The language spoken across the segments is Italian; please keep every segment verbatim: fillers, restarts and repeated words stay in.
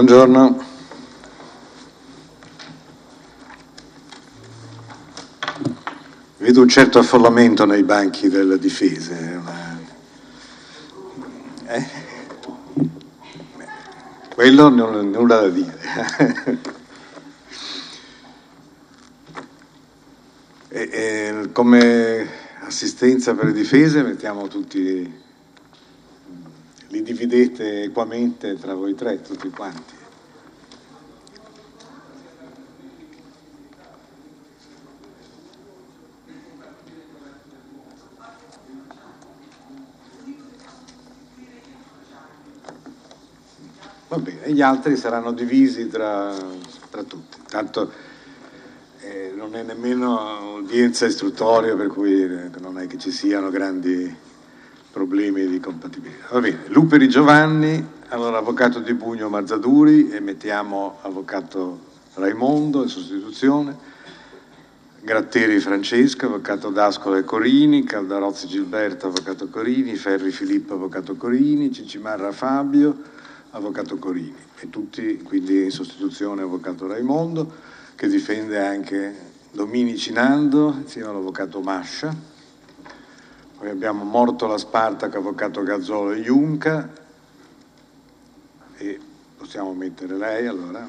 Buongiorno. Vedo un certo affollamento nei banchi delle difese. Una... Eh? Quello non ho nulla da dire. e, e, come assistenza per le difese mettiamo tutti, li dividete equamente tra voi tre, tutti quanti. Va bene, gli altri saranno divisi tra, tra tutti. Tanto eh, non è nemmeno udienza istruttoria, per cui eh, non è che ci siano grandi problemi di compatibilità. Va bene, Luperi Giovanni, allora avvocato di Bugno Marzaduri, e mettiamo avvocato Raimondo in sostituzione, Gratteri Francesco, avvocato D'Ascola e Corini, Caldarozzi Gilberto, avvocato Corini, Ferri Filippo, avvocato Corini, Cicimarra Fabio, avvocato Corini, e tutti quindi in sostituzione avvocato Raimondo, che difende anche Dominici Nando insieme all'avvocato Mascia. Poi abbiamo Mortola Spartaco, avvocato Gazzolo e Junca, e possiamo mettere lei allora,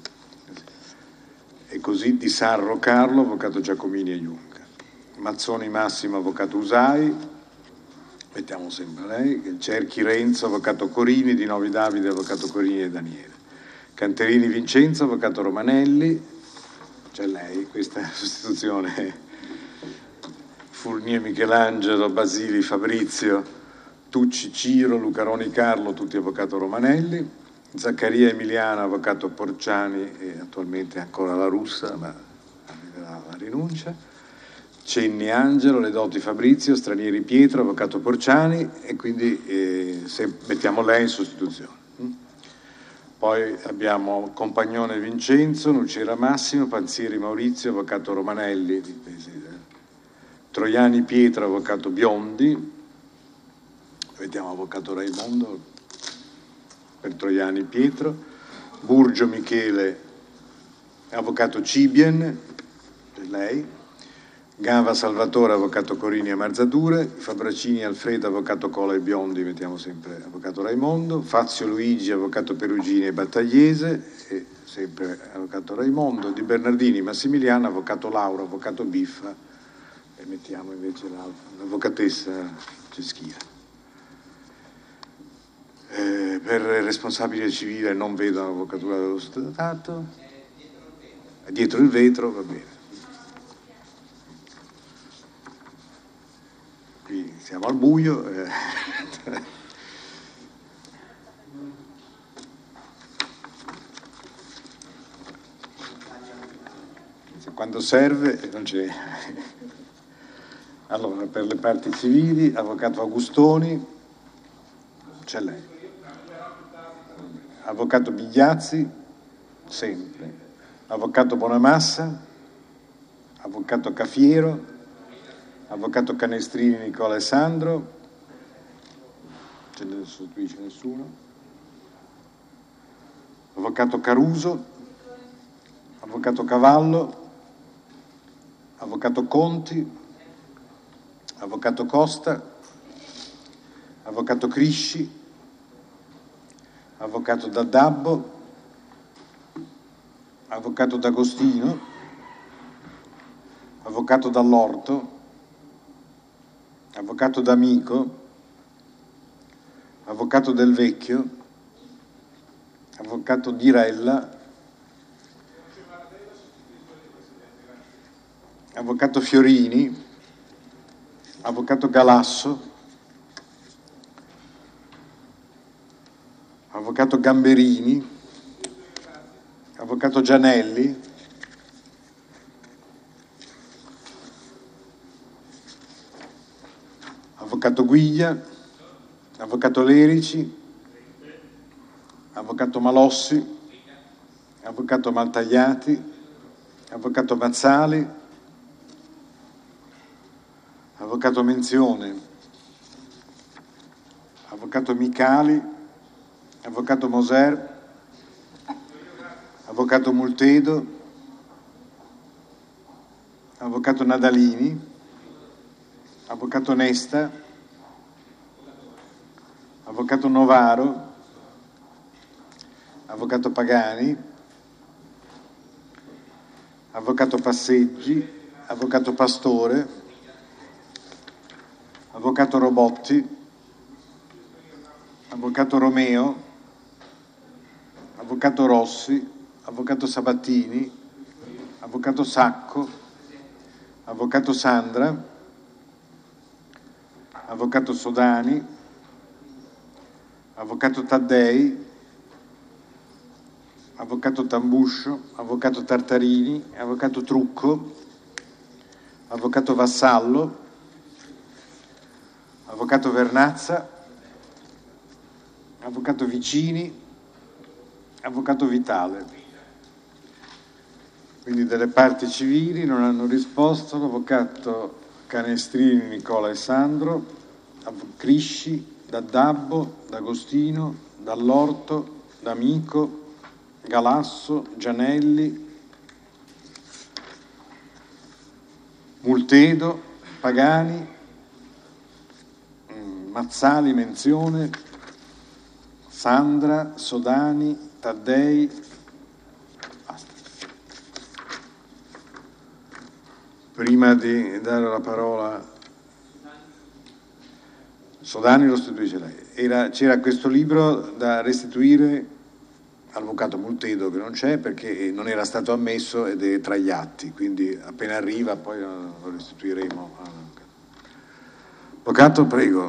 e così Di Sarro Carlo, avvocato Giacomini e Junca. Mazzoni Massimo, avvocato Usai, mettiamo sempre lei. Cerchi Renzo, avvocato Corini, Di Novi Davide, avvocato Corini e Daniele. Canterini Vincenzo, avvocato Romanelli, c'è lei, questa è la sostituzione. Fournier Michelangelo, Basili Fabrizio, Tucci Ciro, Lucaroni Carlo, tutti avvocato Romanelli. Zaccaria Emiliano, avvocato Porciani, e attualmente ancora la Russa, ma arriverà la rinuncia. Cenni Angelo, Ledoti Fabrizio, Stranieri Pietro, avvocato Porciani, e quindi eh, se mettiamo lei in sostituzione. Poi abbiamo Compagnone Vincenzo, Nucera Massimo, Panzieri Maurizio, avvocato Romanelli, Troiani Pietro, avvocato Biondi, vediamo avvocato Raimondo per Troiani Pietro, Burgio Michele, avvocato Cibien, per lei. Gava Salvatore, avvocato Corini e Marzadure, Fabracini Alfredo, avvocato Cola e Biondi, mettiamo sempre avvocato Raimondo, Fazio Luigi, avvocato Perugini e Battagliese, e sempre avvocato Raimondo, Di Bernardini Massimiliano, avvocato Laura, avvocato Biffa, e mettiamo invece l'avvocatessa Ceschia. Eh, per responsabile civile non vedo l'avvocatura dello Stato, dietro il vetro, va bene. Qui siamo al buio. Eh. Quando serve non c'è. Allora, per le parti civili, avvocato Agustoni, c'è lei. Avvocato Bigliazzi, sempre. Avvocato Bonamassa, avvocato Cafiero, avvocato Canestrini Nicola Alessandro, ce ne sostituisce nessuno, avvocato Caruso, avvocato Cavallo, avvocato Conti, avvocato Costa, avvocato Crisci, avvocato Daddabbo, avvocato D'Agostino, avvocato Dall'Orto, avvocato D'Amico, avvocato Del Vecchio, avvocato Dirella, avvocato Fiorini, avvocato Galasso, avvocato Gamberini, avvocato Gianelli, avvocato Guiglia, avvocato Lerici, avvocato Malossi, avvocato Maltagliati, avvocato Mazzali, avvocato Menzione, avvocato Micali, avvocato Moser, Avvocato Multedo, Avvocato Nadalini, Avvocato Nesta, Avvocato Novaro, Avvocato Pagani, Avvocato Passeggi, Avvocato Pastore, Avvocato Robotti, Avvocato Romeo, Avvocato Rossi, Avvocato Sabattini, Avvocato Sacco, Avvocato Sandra, Avvocato Sodani, Avvocato Taddei, Avvocato Tambuscio, Avvocato Tartarini, Avvocato Trucco, Avvocato Vassallo, Avvocato Vernazza, Avvocato Vicini, Avvocato Vitale. Quindi delle parti civili non hanno risposto l'Avvocato Canestrini Nicola e Sandro, Crisci, D'Addabbo, D'Agostino, Dall'Orto, D'Amico, Galasso, Gianelli, Multedo, Pagani, Mazzali, Menzione, Sandra, Sodani, Taddei. Basta. Prima di dare la parola, Sodani lo restituisce lei. Era, c'era questo libro da restituire all'avvocato Multedo, che non c'è perché non era stato ammesso ed è tra gli atti, quindi appena arriva poi lo restituiremo. Avvocato, prego.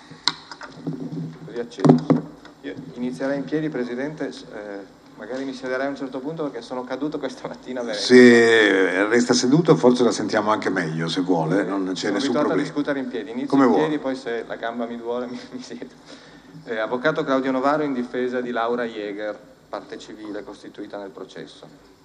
Io inizierei in piedi, Presidente, eh, magari mi siederei a un certo punto perché sono caduto questa mattina. Se resta seduto forse la sentiamo anche meglio, se vuole, non c'è nessun problema. Sono abituato a discutere in piedi, inizio Come in vuole. piedi, poi se la gamba mi duole mi, mi siedo. Eh, avvocato Claudio Novaro in difesa di Laura Jäger, parte civile costituita nel processo.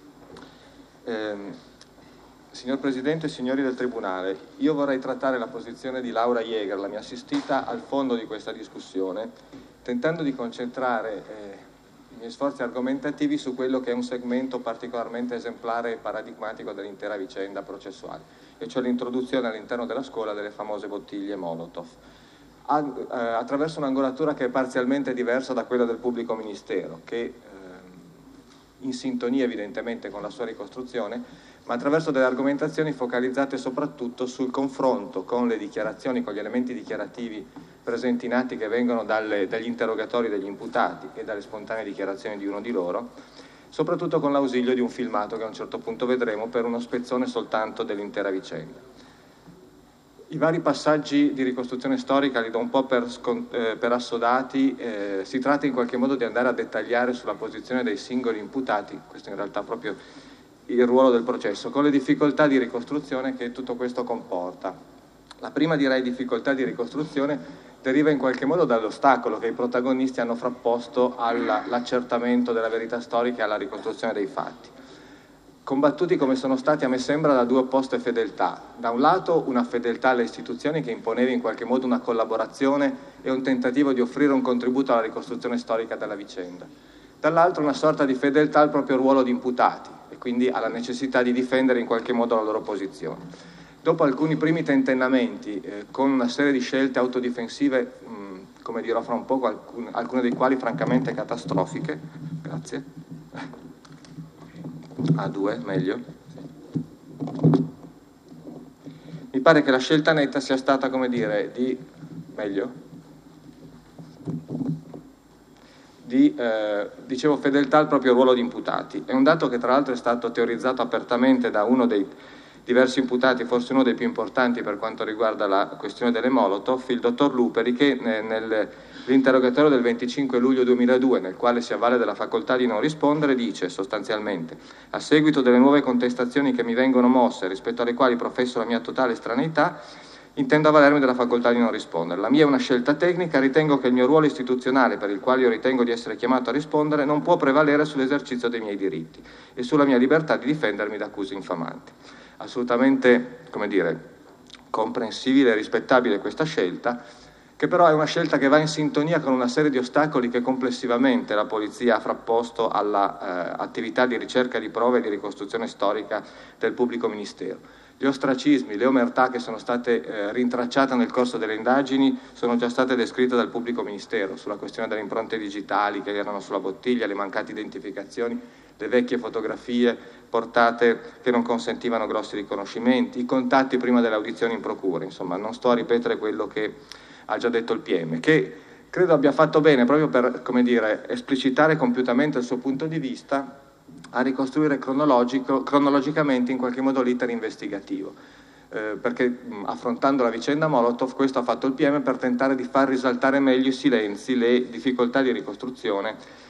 Eh, Signor Presidente e signori del Tribunale, io vorrei trattare la posizione di Laura Jäger, la mia assistita, al fondo di questa discussione, tentando di concentrare eh, i miei sforzi argomentativi su quello che è un segmento particolarmente esemplare e paradigmatico dell'intera vicenda processuale, e cioè l'introduzione all'interno della scuola delle famose bottiglie Molotov, a, eh, attraverso un'angolatura che è parzialmente diversa da quella del pubblico ministero, che eh, in sintonia evidentemente con la sua ricostruzione, ma attraverso delle argomentazioni focalizzate soprattutto sul confronto con le dichiarazioni, con gli elementi dichiarativi presenti in atti che vengono dalle, dagli interrogatori degli imputati e dalle spontanee dichiarazioni di uno di loro, soprattutto con l'ausilio di un filmato che a un certo punto vedremo per uno spezzone soltanto dell'intera vicenda. I vari passaggi di ricostruzione storica li do un po' per, eh, per assodati, eh, si tratta in qualche modo di andare a dettagliare sulla posizione dei singoli imputati, questo in realtà proprio il ruolo del processo, con le difficoltà di ricostruzione che tutto questo comporta. La prima, direi, difficoltà di ricostruzione deriva in qualche modo dall'ostacolo che i protagonisti hanno frapposto all'accertamento della verità storica e alla ricostruzione dei fatti, combattuti come sono stati, a me sembra, da due opposte fedeltà. Da un lato una fedeltà alle istituzioni che imponeva in qualche modo una collaborazione e un tentativo di offrire un contributo alla ricostruzione storica della vicenda, dall'altro una sorta di fedeltà al proprio ruolo di imputati e quindi alla necessità di difendere in qualche modo la loro posizione. Dopo alcuni primi tentennamenti, eh, con una serie di scelte autodifensive, mh, come dirò fra un poco, alcune, alcune dei quali francamente catastrofiche, grazie, a due, meglio, mi pare che la scelta netta sia stata, come dire, di, meglio, di, eh, dicevo, fedeltà al proprio ruolo di imputati. È un dato che tra l'altro è stato teorizzato apertamente da uno dei diversi imputati, forse uno dei più importanti per quanto riguarda la questione delle Molotov, il dottor Luperi, che nell'interrogatorio del venticinque luglio duemiladue, nel quale si avvale della facoltà di non rispondere, dice sostanzialmente: a seguito delle nuove contestazioni che mi vengono mosse, rispetto alle quali professo la mia totale estraneità, intendo avvalermi della facoltà di non rispondere. La mia è una scelta tecnica, ritengo che il mio ruolo istituzionale, per il quale io ritengo di essere chiamato a rispondere, non può prevalere sull'esercizio dei miei diritti e sulla mia libertà di difendermi da accuse infamanti. Assolutamente, come dire, comprensibile e rispettabile questa scelta. che però è una scelta che va in sintonia con una serie di ostacoli che complessivamente la polizia ha frapposto all'attività eh, di ricerca di prove e di ricostruzione storica del pubblico ministero. Gli ostracismi, le omertà che sono state eh, rintracciate nel corso delle indagini sono già state descritte dal pubblico ministero sulla questione delle impronte digitali che erano sulla bottiglia, le mancate identificazioni, le vecchie fotografie portate che non consentivano grossi riconoscimenti, i contatti prima delle audizioni in procura. Insomma, non sto a ripetere quello che ha già detto il P M, che credo abbia fatto bene proprio per, come dire, esplicitare compiutamente il suo punto di vista a ricostruire cronologico, cronologicamente in qualche modo l'iter investigativo, eh, perché mh, affrontando la vicenda Molotov questo ha fatto il P M per tentare di far risaltare meglio i silenzi, le difficoltà di ricostruzione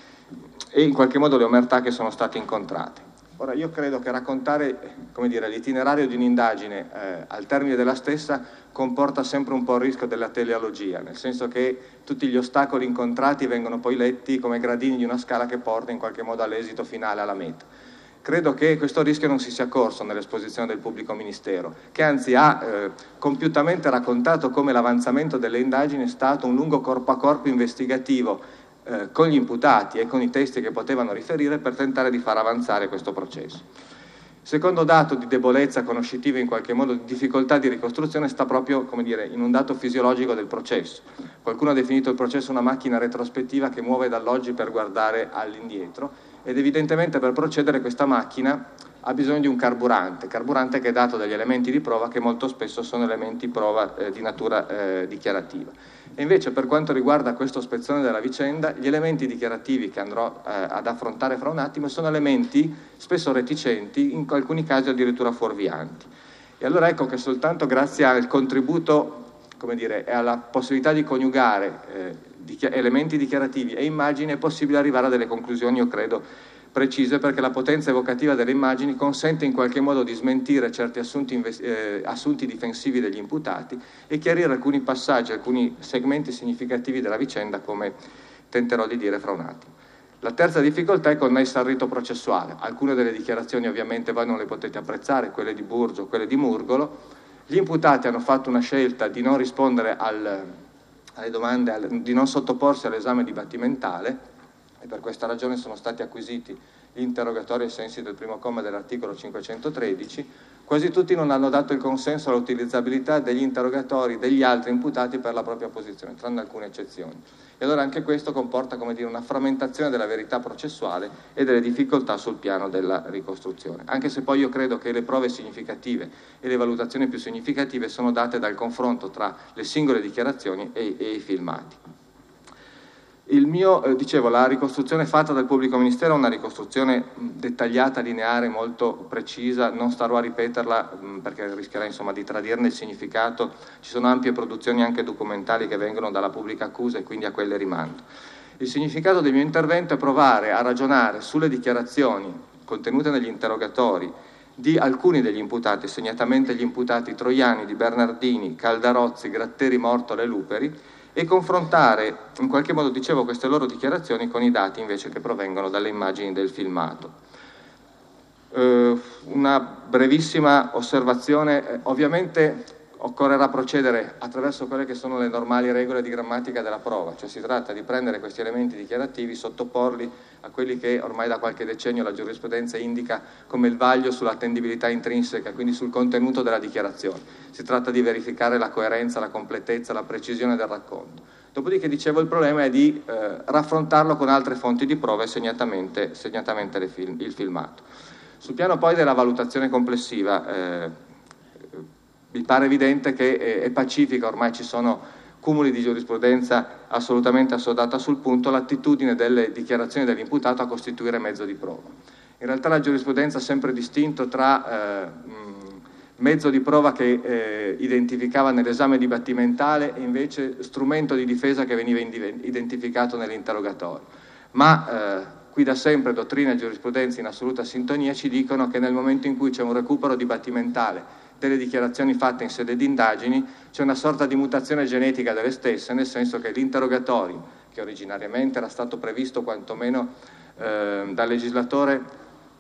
e in qualche modo le omertà che sono state incontrate. Ora, io credo che raccontare, come dire, l'itinerario di un'indagine eh, al termine della stessa comporta sempre un po' il rischio della teleologia, nel senso che tutti gli ostacoli incontrati vengono poi letti come gradini di una scala che porta in qualche modo all'esito finale, alla meta. Credo che questo rischio non si sia corso nell'esposizione del pubblico ministero, che anzi ha eh, compiutamente raccontato come l'avanzamento delle indagini è stato un lungo corpo a corpo investigativo Eh, con gli imputati e con i testi che potevano riferire per tentare di far avanzare questo processo. Il secondo dato di debolezza conoscitiva, in qualche modo di difficoltà di ricostruzione, sta proprio, come dire, in un dato fisiologico del processo. Qualcuno ha definito il processo una macchina retrospettiva che muove dall'oggi per guardare all'indietro ed evidentemente per procedere questa macchina ha bisogno di un carburante, carburante che è dato dagli elementi di prova che molto spesso sono elementi prova eh, di natura eh, dichiarativa. E invece per quanto riguarda questa ispezione della vicenda, gli elementi dichiarativi che andrò eh, ad affrontare fra un attimo sono elementi spesso reticenti, in alcuni casi addirittura fuorvianti. E allora ecco che soltanto grazie al contributo, come dire, e alla possibilità di coniugare eh, dichi- elementi dichiarativi e immagini è possibile arrivare a delle conclusioni, io credo, precise, perché la potenza evocativa delle immagini consente in qualche modo di smentire certi assunti, eh, assunti difensivi degli imputati e chiarire alcuni passaggi, alcuni segmenti significativi della vicenda, come tenterò di dire fra un attimo. La terza difficoltà è connessa al rito processuale. Alcune delle dichiarazioni ovviamente voi non le potete apprezzare, quelle di Burgio, quelle di Murgolo. Gli imputati hanno fatto una scelta di non rispondere al, alle domande, al, di non sottoporsi all'esame dibattimentale, e per questa ragione sono stati acquisiti gli interrogatori ai sensi del primo comma dell'articolo cinquecentotredici. Quasi tutti non hanno dato il consenso all'utilizzabilità degli interrogatori degli altri imputati per la propria posizione, tranne alcune eccezioni. E allora anche questo comporta, come dire, una frammentazione della verità processuale e delle difficoltà sul piano della ricostruzione. Anche se poi io credo che le prove significative e le valutazioni più significative sono date dal confronto tra le singole dichiarazioni e, e i filmati. Il mio, eh, dicevo, la ricostruzione fatta dal pubblico ministero è una ricostruzione dettagliata, lineare, molto precisa, non starò a ripeterla mh, perché rischierei insomma di tradirne il significato. Ci sono ampie produzioni anche documentali che vengono dalla pubblica accusa e quindi a quelle rimando. Il significato del mio intervento è provare a ragionare sulle dichiarazioni contenute negli interrogatori di alcuni degli imputati, segnatamente gli imputati Troiani, Di Bernardini, Caldarozzi, Gratteri, Mortola e Luperi, e confrontare in qualche modo, dicevo, queste loro dichiarazioni con i dati invece che provengono dalle immagini del filmato. Eh, una brevissima osservazione, eh, ovviamente occorrerà procedere attraverso quelle che sono le normali regole di grammatica della prova, cioè si tratta di prendere questi elementi dichiarativi, sottoporli a quelli che ormai da qualche decennio la giurisprudenza indica come il vaglio sull'attendibilità intrinseca, quindi sul contenuto della dichiarazione. Si tratta di verificare la coerenza, la completezza, la precisione del racconto. Dopodiché, dicevo, il problema è di eh, raffrontarlo con altre fonti di prova e segnatamente, segnatamente le film, il filmato. Sul piano poi della valutazione complessiva, eh, mi pare evidente che è pacifica, ormai ci sono cumuli di giurisprudenza assolutamente assodata sul punto, l'attitudine delle dichiarazioni dell'imputato a costituire mezzo di prova. In realtà la giurisprudenza ha sempre distinto tra eh, mezzo di prova che eh, identificava nell'esame dibattimentale e invece strumento di difesa che veniva identificato nell'interrogatorio. Ma eh, qui da sempre dottrina e giurisprudenza in assoluta sintonia ci dicono che nel momento in cui c'è un recupero dibattimentale delle dichiarazioni fatte in sede di indagini c'è una sorta di mutazione genetica delle stesse, nel senso che l'interrogatorio, che originariamente era stato previsto quantomeno eh, dal legislatore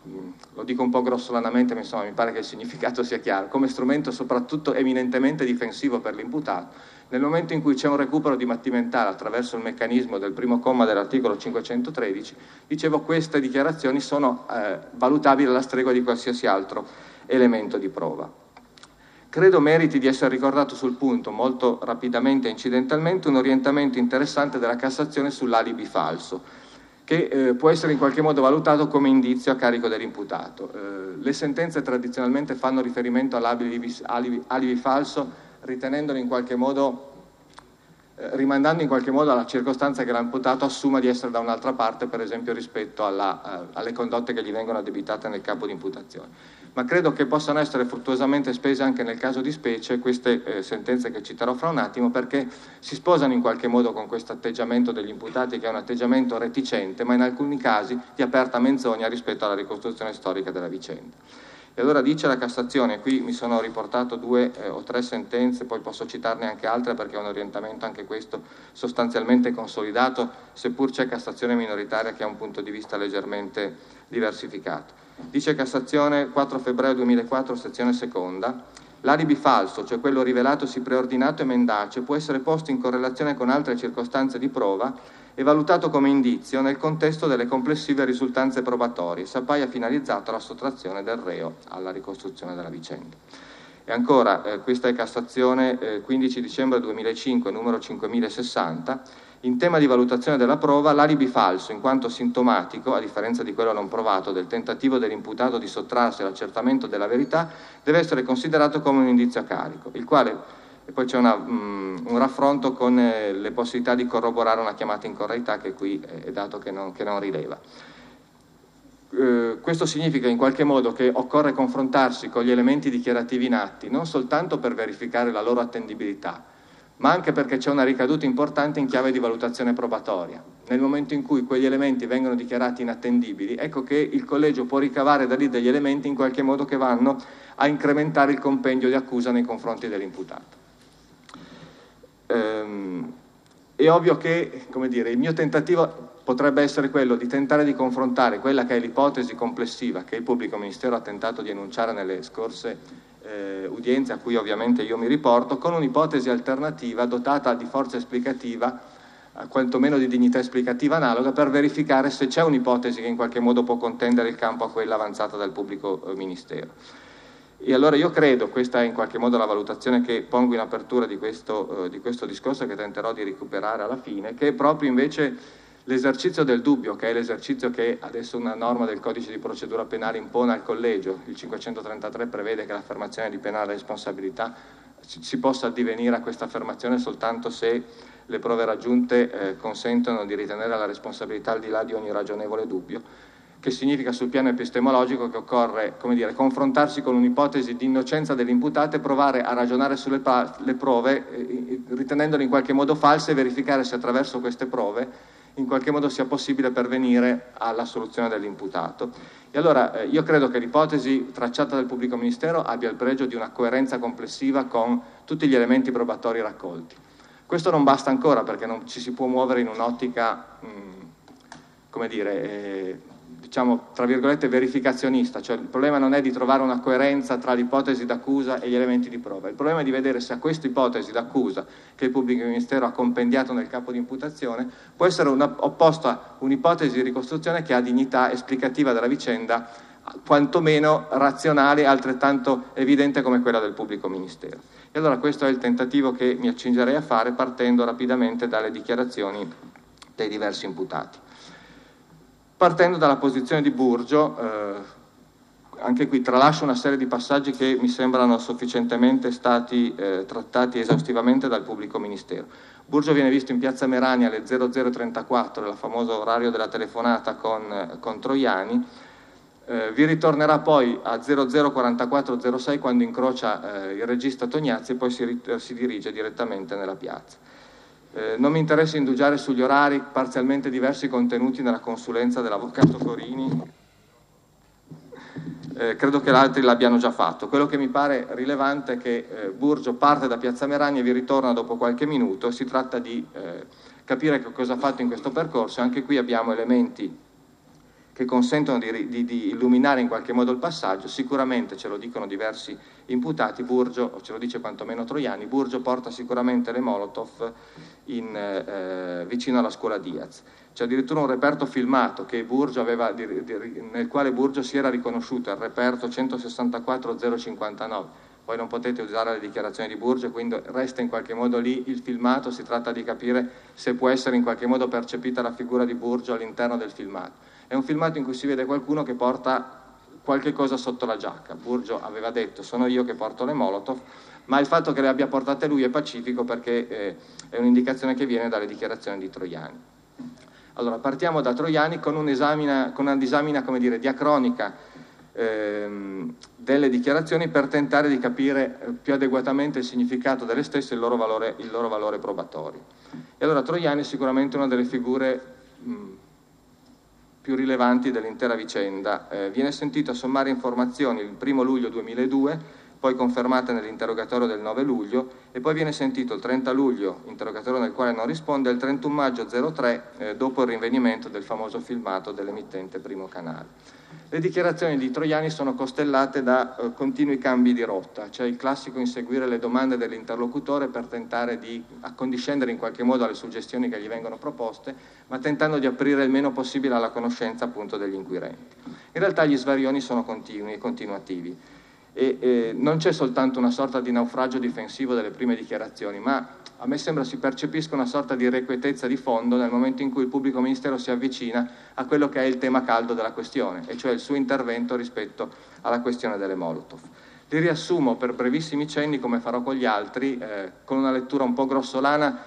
lo dico un po' grossolanamente, ma insomma mi pare che il significato sia chiaro, come strumento soprattutto eminentemente difensivo per l'imputato. Nel momento in cui c'è un recupero dibattimentale attraverso il meccanismo del primo comma dell'articolo cinquecentotredici, dicevo, queste dichiarazioni sono eh, valutabili alla stregua di qualsiasi altro elemento di prova. Credo meriti di essere ricordato sul punto, molto rapidamente e incidentalmente, un orientamento interessante della Cassazione sull'alibi falso, che eh, può essere in qualche modo valutato come indizio a carico dell'imputato. Eh, le sentenze tradizionalmente fanno riferimento all'alibi alibi, alibi falso, ritenendolo in qualche modo, eh, rimandando in qualche modo alla circostanza che l'imputato assuma di essere da un'altra parte, per esempio rispetto alla, eh, alle condotte che gli vengono addebitate nel capo di imputazione. Ma credo che possano essere fruttuosamente spese anche nel caso di specie queste eh, sentenze che citerò fra un attimo, perché si sposano in qualche modo con questo atteggiamento degli imputati, che è un atteggiamento reticente, ma in alcuni casi di aperta menzogna rispetto alla ricostruzione storica della vicenda. E allora dice la Cassazione, qui mi sono riportato due eh, o tre sentenze, poi posso citarne anche altre perché è un orientamento anche questo sostanzialmente consolidato, seppur c'è Cassazione minoritaria che ha un punto di vista leggermente diversificato. Dice Cassazione, quattro febbraio duemilaquattro, sezione seconda, l'alibi falso, cioè quello rivelatosi preordinato e mendace, può essere posto in correlazione con altre circostanze di prova e valutato come indizio nel contesto delle complessive risultanze probatorie, se appaia finalizzato alla sottrazione del reo alla ricostruzione della vicenda. E ancora, eh, questa è Cassazione eh, quindici dicembre duemilacinque, numero cinquemilasessanta, in tema di valutazione della prova, l'alibi falso, in quanto sintomatico, a differenza di quello non provato, del tentativo dell'imputato di sottrarsi all'accertamento della verità, deve essere considerato come un indizio a carico, il quale, e poi c'è una, um, un raffronto con eh, le possibilità di corroborare una chiamata in correità che qui è dato che non, che non rileva. Eh, questo significa in qualche modo che occorre confrontarsi con gli elementi dichiarativi in atti, non soltanto per verificare la loro attendibilità, ma anche perché c'è una ricaduta importante in chiave di valutazione probatoria. Nel momento in cui quegli elementi vengono dichiarati inattendibili, ecco che il collegio può ricavare da lì degli elementi in qualche modo che vanno a incrementare il compendio di accusa nei confronti dell'imputato. Ehm, è ovvio che, come dire, il mio tentativo potrebbe essere quello di tentare di confrontare quella che è l'ipotesi complessiva che il pubblico ministero ha tentato di enunciare nelle scorse Eh, udienze, a cui ovviamente io mi riporto, con un'ipotesi alternativa dotata di forza esplicativa, eh, quantomeno di dignità esplicativa analoga, per verificare se c'è un'ipotesi che in qualche modo può contendere il campo a quella avanzata dal pubblico eh, ministero. E allora io credo, questa è in qualche modo la valutazione che pongo in apertura di questo, eh, di questo discorso, che tenterò di recuperare alla fine, che proprio invece l'esercizio del dubbio, che è l'esercizio che adesso una norma del codice di procedura penale impone al collegio, il cinquecentotrentatré prevede che l'affermazione di penale responsabilità si possa addivenire a questa affermazione soltanto se le prove raggiunte eh, consentono di ritenere la responsabilità al di là di ogni ragionevole dubbio, che significa sul piano epistemologico che occorre, come dire, confrontarsi con un'ipotesi di innocenza dell'imputato e provare a ragionare sulle le prove eh, ritenendole in qualche modo false e verificare se attraverso queste prove in qualche modo sia possibile pervenire alla soluzione dell'imputato. E allora eh, io credo che l'ipotesi tracciata dal pubblico ministero abbia il pregio di una coerenza complessiva con tutti gli elementi probatori raccolti. Questo non basta ancora, perché non ci si può muovere in un'ottica, come dire, eh, diciamo, tra virgolette, verificazionista, cioè il problema non è di trovare una coerenza tra l'ipotesi d'accusa e gli elementi di prova, il problema è di vedere se a questa ipotesi d'accusa che il pubblico ministero ha compendiato nel capo di imputazione può essere una, opposta un'ipotesi di ricostruzione che ha dignità esplicativa della vicenda, quantomeno razionale e altrettanto evidente come quella del pubblico ministero. E allora questo è il tentativo che mi accingerei a fare, partendo rapidamente dalle dichiarazioni dei diversi imputati. Partendo dalla posizione di Burgio, eh, anche qui tralascio una serie di passaggi che mi sembrano sufficientemente stati eh, trattati esaustivamente dal pubblico ministero. Burgio viene visto in piazza Merani alle zero zero trentaquattro, il famoso orario della telefonata con, con Troiani, eh, vi ritornerà poi a zero zero quarantaquattro zero sei quando incrocia eh, il regista Tognazzi e poi si, si dirige direttamente nella piazza. Eh, non mi interessa indugiare sugli orari parzialmente diversi contenuti nella consulenza dell'avvocato Corini, eh, credo che altri l'abbiano già fatto. Quello che mi pare rilevante è che eh, Burgio parte da piazza Merani e vi ritorna dopo qualche minuto. Si tratta di eh, capire che cosa ha fatto in questo percorso. Anche qui abbiamo elementi che consentono di, di, di illuminare in qualche modo il passaggio. Sicuramente, ce lo dicono diversi imputati, Burgio, o ce lo dice quantomeno Troiani, Burgio porta sicuramente le Molotov in, eh, vicino alla scuola Diaz. C'è addirittura un reperto filmato che Burgio aveva, di, di, nel quale Burgio si era riconosciuto, il reperto centosessantaquattro zero cinquantanove. Poi non potete usare le dichiarazioni di Burgio, quindi resta in qualche modo lì il filmato, si tratta di capire se può essere in qualche modo percepita la figura di Burgio all'interno del filmato. È un filmato in cui si vede qualcuno che porta qualche cosa sotto la giacca. Burgio aveva detto sono io che porto le Molotov, ma il fatto che le abbia portate lui è pacifico perché eh, è un'indicazione che viene dalle dichiarazioni di Troiani. Allora, partiamo da Troiani con, un esamina, con una disamina, come dire, diacronica ehm, delle dichiarazioni per tentare di capire eh, più adeguatamente il significato delle stesse e il loro valore, il loro valore probatorio. E allora Troiani è sicuramente una delle figure mh, più rilevanti dell'intera vicenda. Eh, viene sentito a sommare informazioni il primo luglio duemiladue, poi confermate nell'interrogatorio del nove luglio, e poi viene sentito il trenta luglio, interrogatorio nel quale non risponde, e il trentuno maggio zero tre, eh, dopo il rinvenimento del famoso filmato dell'emittente Primo Canale. Le dichiarazioni di Troiani sono costellate da eh, continui cambi di rotta, cioè il classico inseguire le domande dell'interlocutore per tentare di accondiscendere in qualche modo alle suggestioni che gli vengono proposte, ma tentando di aprire il meno possibile alla conoscenza appunto degli inquirenti. In realtà gli svarioni sono continui e continuativi. E eh, non c'è soltanto una sorta di naufragio difensivo delle prime dichiarazioni, ma a me sembra si percepisca una sorta di irrequietezza di fondo nel momento in cui il pubblico ministero si avvicina a quello che è il tema caldo della questione, e cioè il suo intervento rispetto alla questione delle Molotov. Li riassumo per brevissimi cenni, come farò con gli altri, eh, con una lettura un po' grossolana,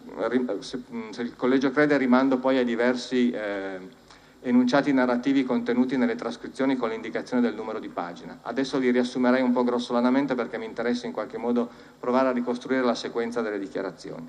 se, se il collegio crede rimando poi ai diversi eh, enunciati narrativi contenuti nelle trascrizioni con l'indicazione del numero di pagina. Adesso li riassumerei un po' grossolanamente perché mi interessa in qualche modo provare a ricostruire la sequenza delle dichiarazioni.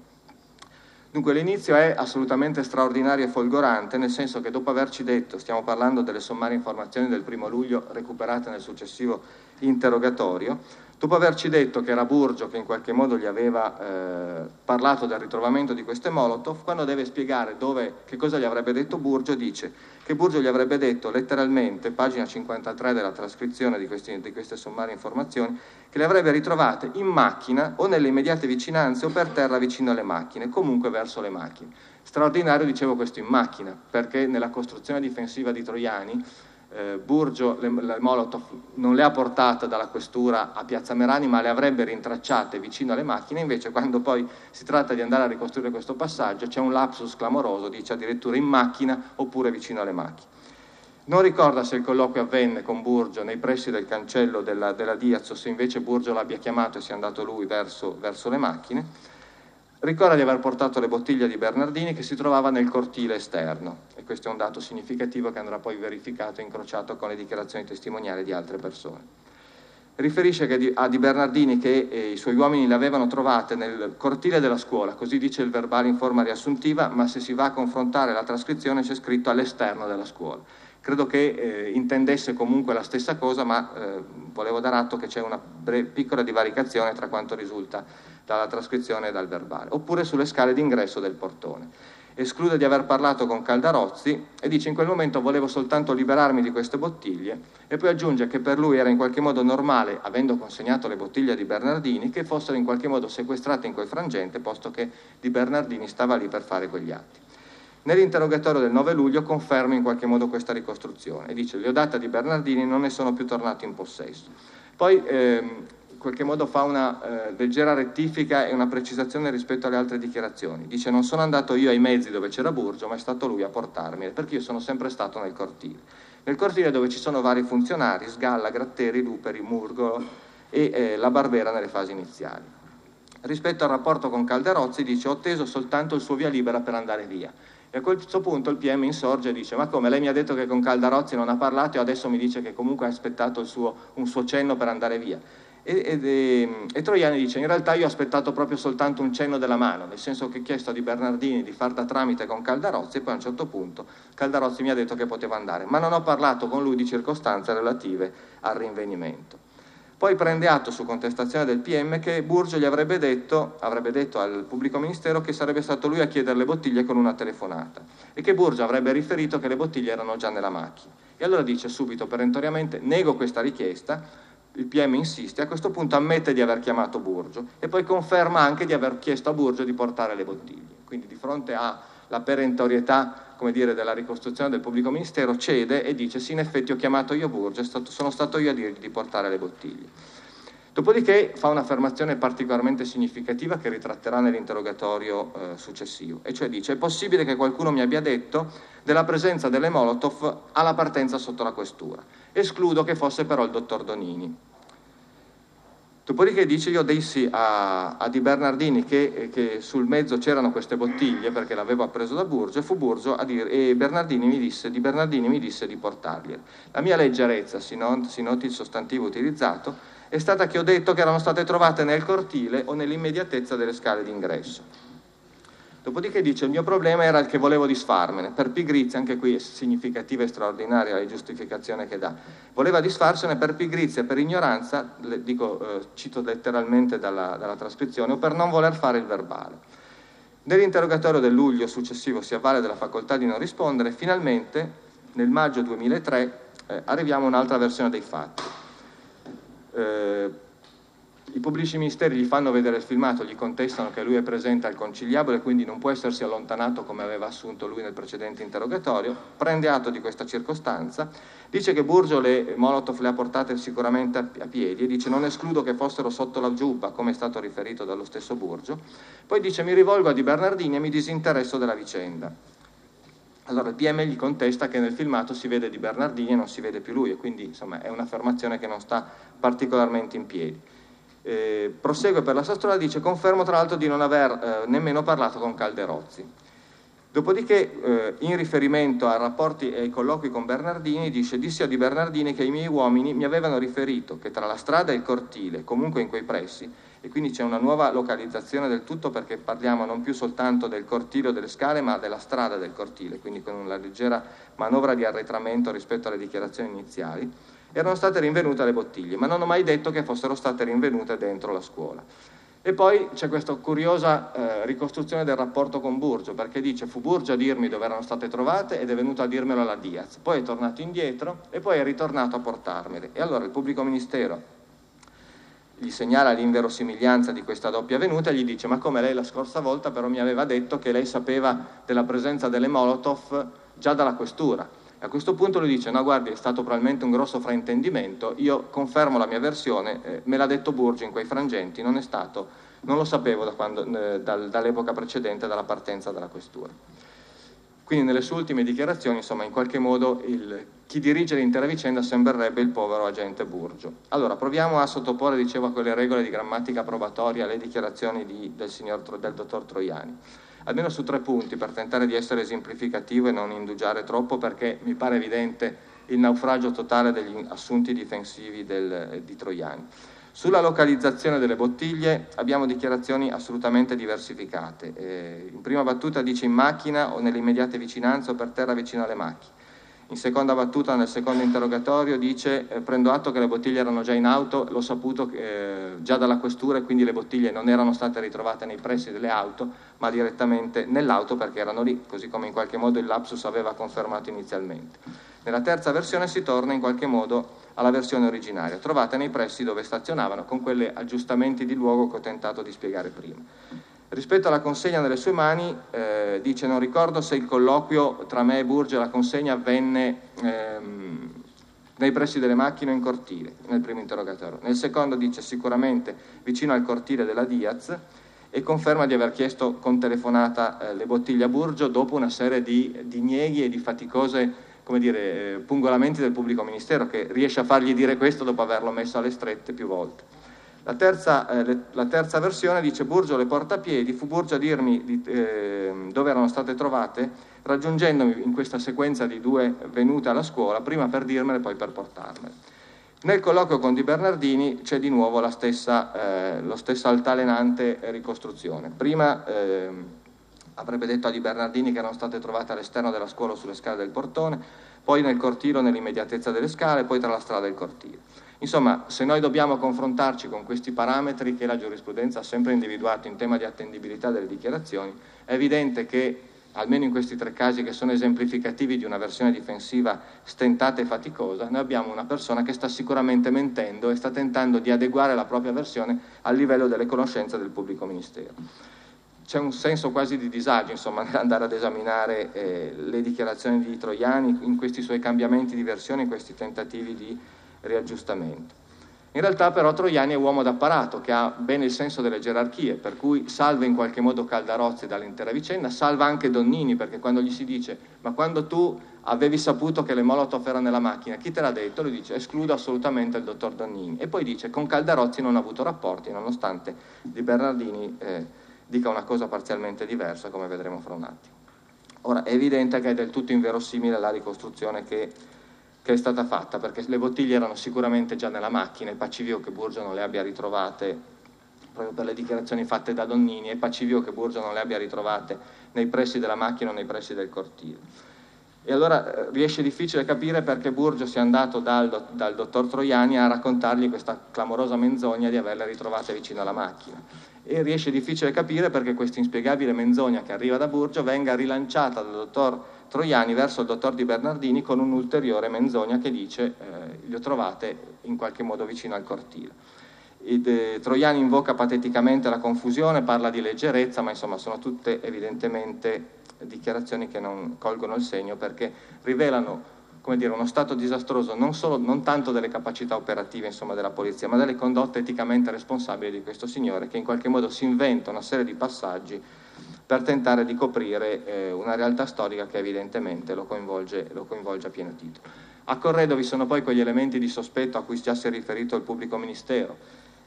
Dunque l'inizio è assolutamente straordinario e folgorante, nel senso che dopo averci detto, stiamo parlando delle sommarie informazioni del primo luglio recuperate nel successivo interrogatorio, dopo averci detto che era Burgio che in qualche modo gli aveva eh, parlato del ritrovamento di queste Molotov, quando deve spiegare dove, che cosa gli avrebbe detto Burgio, dice che Burgio gli avrebbe detto letteralmente, pagina cinquantatré della trascrizione di, questi, di queste sommarie informazioni, che le avrebbe ritrovate in macchina o nelle immediate vicinanze o per terra vicino alle macchine, comunque verso le macchine. Straordinario, dicevo, questo in macchina, perché nella costruzione difensiva di Troiani Eh, Burgio le, le Molotov non le ha portate dalla questura a Piazza Merani, ma le avrebbe rintracciate vicino alle macchine. Invece quando poi si tratta di andare a ricostruire questo passaggio c'è un lapsus clamoroso, dice addirittura in macchina oppure vicino alle macchine. Non ricorda se il colloquio avvenne con Burgio nei pressi del cancello della, della Diaz o se invece Burgio l'abbia chiamato e sia andato lui verso, verso le macchine. Ricorda di aver portato le bottiglie di Bernardini che si trovava nel cortile esterno, e questo è un dato significativo che andrà poi verificato e incrociato con le dichiarazioni testimoniali di altre persone. Riferisce che di, a Di Bernardini che eh, i suoi uomini le avevano trovate nel cortile della scuola, così dice il verbale in forma riassuntiva, ma se si va a confrontare la trascrizione c'è scritto all'esterno della scuola. Credo che eh, intendesse comunque la stessa cosa, ma eh, volevo dar atto che c'è una piccola divaricazione tra quanto risulta dalla trascrizione e dal verbale. Oppure sulle scale d'ingresso del portone. Esclude di aver parlato con Caldarozzi e dice in quel momento volevo soltanto liberarmi di queste bottiglie, e poi aggiunge che per lui era in qualche modo normale, avendo consegnato le bottiglie di Bernardini, che fossero in qualche modo sequestrate in quel frangente, posto che Di Bernardini stava lì per fare quegli atti. Nell'interrogatorio del nove luglio conferma in qualche modo questa ricostruzione e dice: le ho date a Di Bernardini, non ne sono più tornato in possesso. Poi ehm, in qualche modo fa una eh, leggera rettifica e una precisazione rispetto alle altre dichiarazioni. Dice: non sono andato io ai mezzi dove c'era Burgio, ma è stato lui a portarmi, perché io sono sempre stato nel cortile. Nel cortile dove ci sono vari funzionari, Sgalla, Gratteri, Luperi, Murgolo e eh, la Barbera nelle fasi iniziali. Rispetto al rapporto con Caldarozzi dice: ho atteso soltanto il suo via libera per andare via. E a questo punto il P M insorge e dice: ma come, lei mi ha detto che con Caldarozzi non ha parlato e adesso mi dice che comunque ha aspettato il suo, un suo cenno per andare via. E, ed, e, e Troiani dice: in realtà io ho aspettato proprio soltanto un cenno della mano, nel senso che ho chiesto a Di Bernardini di far da tramite con Caldarozzi, e poi a un certo punto Caldarozzi mi ha detto che poteva andare, ma non ho parlato con lui di circostanze relative al rinvenimento. Poi prende atto su contestazione del P M che Burgio gli avrebbe detto, avrebbe detto al pubblico ministero che sarebbe stato lui a chiedere le bottiglie con una telefonata e che Burgio avrebbe riferito che le bottiglie erano già nella macchina. E allora dice subito perentoriamente: nego questa richiesta. Il P M insiste, a questo punto ammette di aver chiamato Burgio e poi conferma anche di aver chiesto a Burgio di portare le bottiglie. Quindi di fronte alla perentorietà, come dire, della ricostruzione del pubblico ministero, cede e dice: sì, in effetti ho chiamato io Burgio, sono stato io a dirgli di portare le bottiglie. Dopodiché fa un'affermazione particolarmente significativa che ritratterà nell'interrogatorio eh, successivo, e cioè dice: è possibile che qualcuno mi abbia detto della presenza delle Molotov alla partenza sotto la questura. Escludo che fosse però il dottor Donini. Dopodiché dice: io dissi a, a Di Bernardini che, che sul mezzo c'erano queste bottiglie perché l'avevo appreso da Burgio, e fu Burgio a dire, e Bernardini mi disse, Di Bernardini mi disse di portargliele. La mia leggerezza, si, not, si noti il sostantivo utilizzato, è stata che ho detto che erano state trovate nel cortile o nell'immediatezza delle scale d'ingresso. Dopodiché dice: il mio problema era il che volevo disfarmene, per pigrizia, anche qui è significativa e straordinaria la giustificazione che dà, voleva disfarsene per pigrizia e per ignoranza, le, dico, eh, cito letteralmente dalla, dalla trascrizione, o per non voler fare il verbale. Nell'interrogatorio del luglio successivo si avvale della facoltà di non rispondere, finalmente nel maggio duemilatré eh, arriviamo a un'altra versione dei fatti. Eh, I pubblici ministeri gli fanno vedere il filmato, gli contestano che lui è presente al conciliabolo e quindi non può essersi allontanato come aveva assunto lui nel precedente interrogatorio. Prende atto di questa circostanza, dice che Burgio le Molotov le ha portate sicuramente a piedi e dice: non escludo che fossero sotto la giubba, come è stato riferito dallo stesso Burgio. Poi dice: mi rivolgo a Di Bernardini e mi disinteresso della vicenda. Allora il P M gli contesta che nel filmato si vede Di Bernardini e non si vede più lui, e quindi insomma è un'affermazione che non sta particolarmente in piedi. Eh, prosegue per la sua storia, dice: confermo tra l'altro di non aver eh, nemmeno parlato con Calderozzi. Dopodiché eh, in riferimento ai rapporti e ai colloqui con Bernardini dice: dissi a Di Bernardini che i miei uomini mi avevano riferito che tra la strada e il cortile, comunque in quei pressi, e quindi c'è una nuova localizzazione del tutto perché parliamo non più soltanto del cortile o delle scale ma della strada del cortile, quindi con una leggera manovra di arretramento rispetto alle dichiarazioni iniziali, erano state rinvenute le bottiglie, ma non ho mai detto che fossero state rinvenute dentro la scuola. E poi c'è questa curiosa eh, ricostruzione del rapporto con Burgio, perché dice: fu Burgio a dirmi dove erano state trovate ed è venuto a dirmelo alla Diaz, poi è tornato indietro e poi è ritornato a portarmele. E allora il pubblico ministero gli segnala l'inverosimiglianza di questa doppia venuta e gli dice: ma come, lei la scorsa volta però mi aveva detto che lei sapeva della presenza delle Molotov già dalla questura. A questo punto lui dice: no, guardi, è stato probabilmente un grosso fraintendimento, io confermo la mia versione, eh, me l'ha detto Burgio in quei frangenti, non è stato, non lo sapevo da quando, eh, dal, dall'epoca precedente, dalla partenza dalla questura. Quindi nelle sue ultime dichiarazioni, insomma, in qualche modo il, chi dirige l'intera vicenda sembrerebbe il povero agente Burgio. Allora, proviamo a sottoporre, dicevo, a quelle regole di grammatica probatoria le dichiarazioni di, del, signor, del dottor Troiani. Almeno su tre punti, per tentare di essere esemplificativo e non indugiare troppo, perché mi pare evidente il naufragio totale degli assunti difensivi del, di Troiani. Sulla localizzazione delle bottiglie abbiamo dichiarazioni assolutamente diversificate. Eh, in prima battuta dice in macchina o nelle immediate vicinanze o per terra vicino alle macchine. In seconda battuta, nel secondo interrogatorio, dice eh, prendo atto che le bottiglie erano già in auto, l'ho saputo eh, già dalla questura e quindi le bottiglie non erano state ritrovate nei pressi delle auto ma direttamente nell'auto perché erano lì, così come in qualche modo il lapsus aveva confermato inizialmente. Nella terza versione si torna in qualche modo alla versione originaria, trovate nei pressi dove stazionavano con quegli aggiustamenti di luogo che ho tentato di spiegare prima. Rispetto alla consegna nelle sue mani, eh, dice non ricordo se il colloquio tra me e Burgio e la consegna avvenne ehm, nei pressi delle macchine o in cortile, nel primo interrogatorio. Nel secondo dice sicuramente vicino al cortile della Diaz e conferma di aver chiesto con telefonata eh, le bottiglie a Burgio dopo una serie di dinieghi e di faticose, come dire, pungolamenti del pubblico ministero che riesce a fargli dire questo dopo averlo messo alle strette più volte. La terza, eh, le, la terza versione dice Burgio le porta a piedi, fu Burgio a dirmi di, eh, dove erano state trovate, raggiungendomi in questa sequenza di due venute alla scuola, prima per dirmele poi per portarmele. Nel colloquio con Di Bernardini c'è di nuovo la stessa, eh, lo stessa altalenante ricostruzione. Prima eh, avrebbe detto a Di Bernardini che erano state trovate all'esterno della scuola sulle scale del portone, poi nel cortile nell'immediatezza delle scale, poi tra la strada e il cortile. Insomma, se noi dobbiamo confrontarci con questi parametri che la giurisprudenza ha sempre individuato in tema di attendibilità delle dichiarazioni, è evidente che, almeno in questi tre casi che sono esemplificativi di una versione difensiva stentata e faticosa, noi abbiamo una persona che sta sicuramente mentendo e sta tentando di adeguare la propria versione al livello delle conoscenze del pubblico ministero. C'è un senso quasi di disagio, insomma, nell'andare ad esaminare eh, le dichiarazioni di Troiani in questi suoi cambiamenti di versione, in questi tentativi di riaggiustamento. In realtà però Troiani è uomo d'apparato che ha bene il senso delle gerarchie, per cui salva in qualche modo Caldarozzi dall'intera vicenda, salva anche Donnini, perché quando gli si dice ma quando tu avevi saputo che le Molotov erano nella macchina, chi te l'ha detto? Lui dice escludo assolutamente il dottor Donnini, e poi dice con Caldarozzi non ha avuto rapporti, nonostante Di Bernardini eh, dica una cosa parzialmente diversa, come vedremo fra un attimo. Ora è evidente che è del tutto inverosimile la ricostruzione che che è stata fatta, perché le bottiglie erano sicuramente già nella macchina, è pacivio che Burgio non le abbia ritrovate proprio per le dichiarazioni fatte da Donnini, è pacivio che Burgio non le abbia ritrovate nei pressi della macchina o nei pressi del cortile. E allora eh, riesce difficile capire perché Burgio sia andato dal, dal dottor Troiani a raccontargli questa clamorosa menzogna di averle ritrovate vicino alla macchina. E riesce difficile capire perché questa inspiegabile menzogna che arriva da Burgio venga rilanciata dal dottor Troiani verso il dottor Di Bernardini con un'ulteriore menzogna che dice eh, li ho trovate in qualche modo vicino al cortile. Ed, eh, Troiani invoca pateticamente la confusione, parla di leggerezza, ma insomma sono tutte evidentemente dichiarazioni che non colgono il segno, perché rivelano, come dire, uno stato disastroso non, solo, non tanto delle capacità operative insomma, della polizia, ma delle condotte eticamente responsabili di questo signore, che in qualche modo si inventa una serie di passaggi per tentare di coprire eh, una realtà storica che evidentemente lo coinvolge, lo coinvolge a pieno titolo. A Corredo vi sono poi quegli elementi di sospetto a cui già si è riferito il pubblico ministero,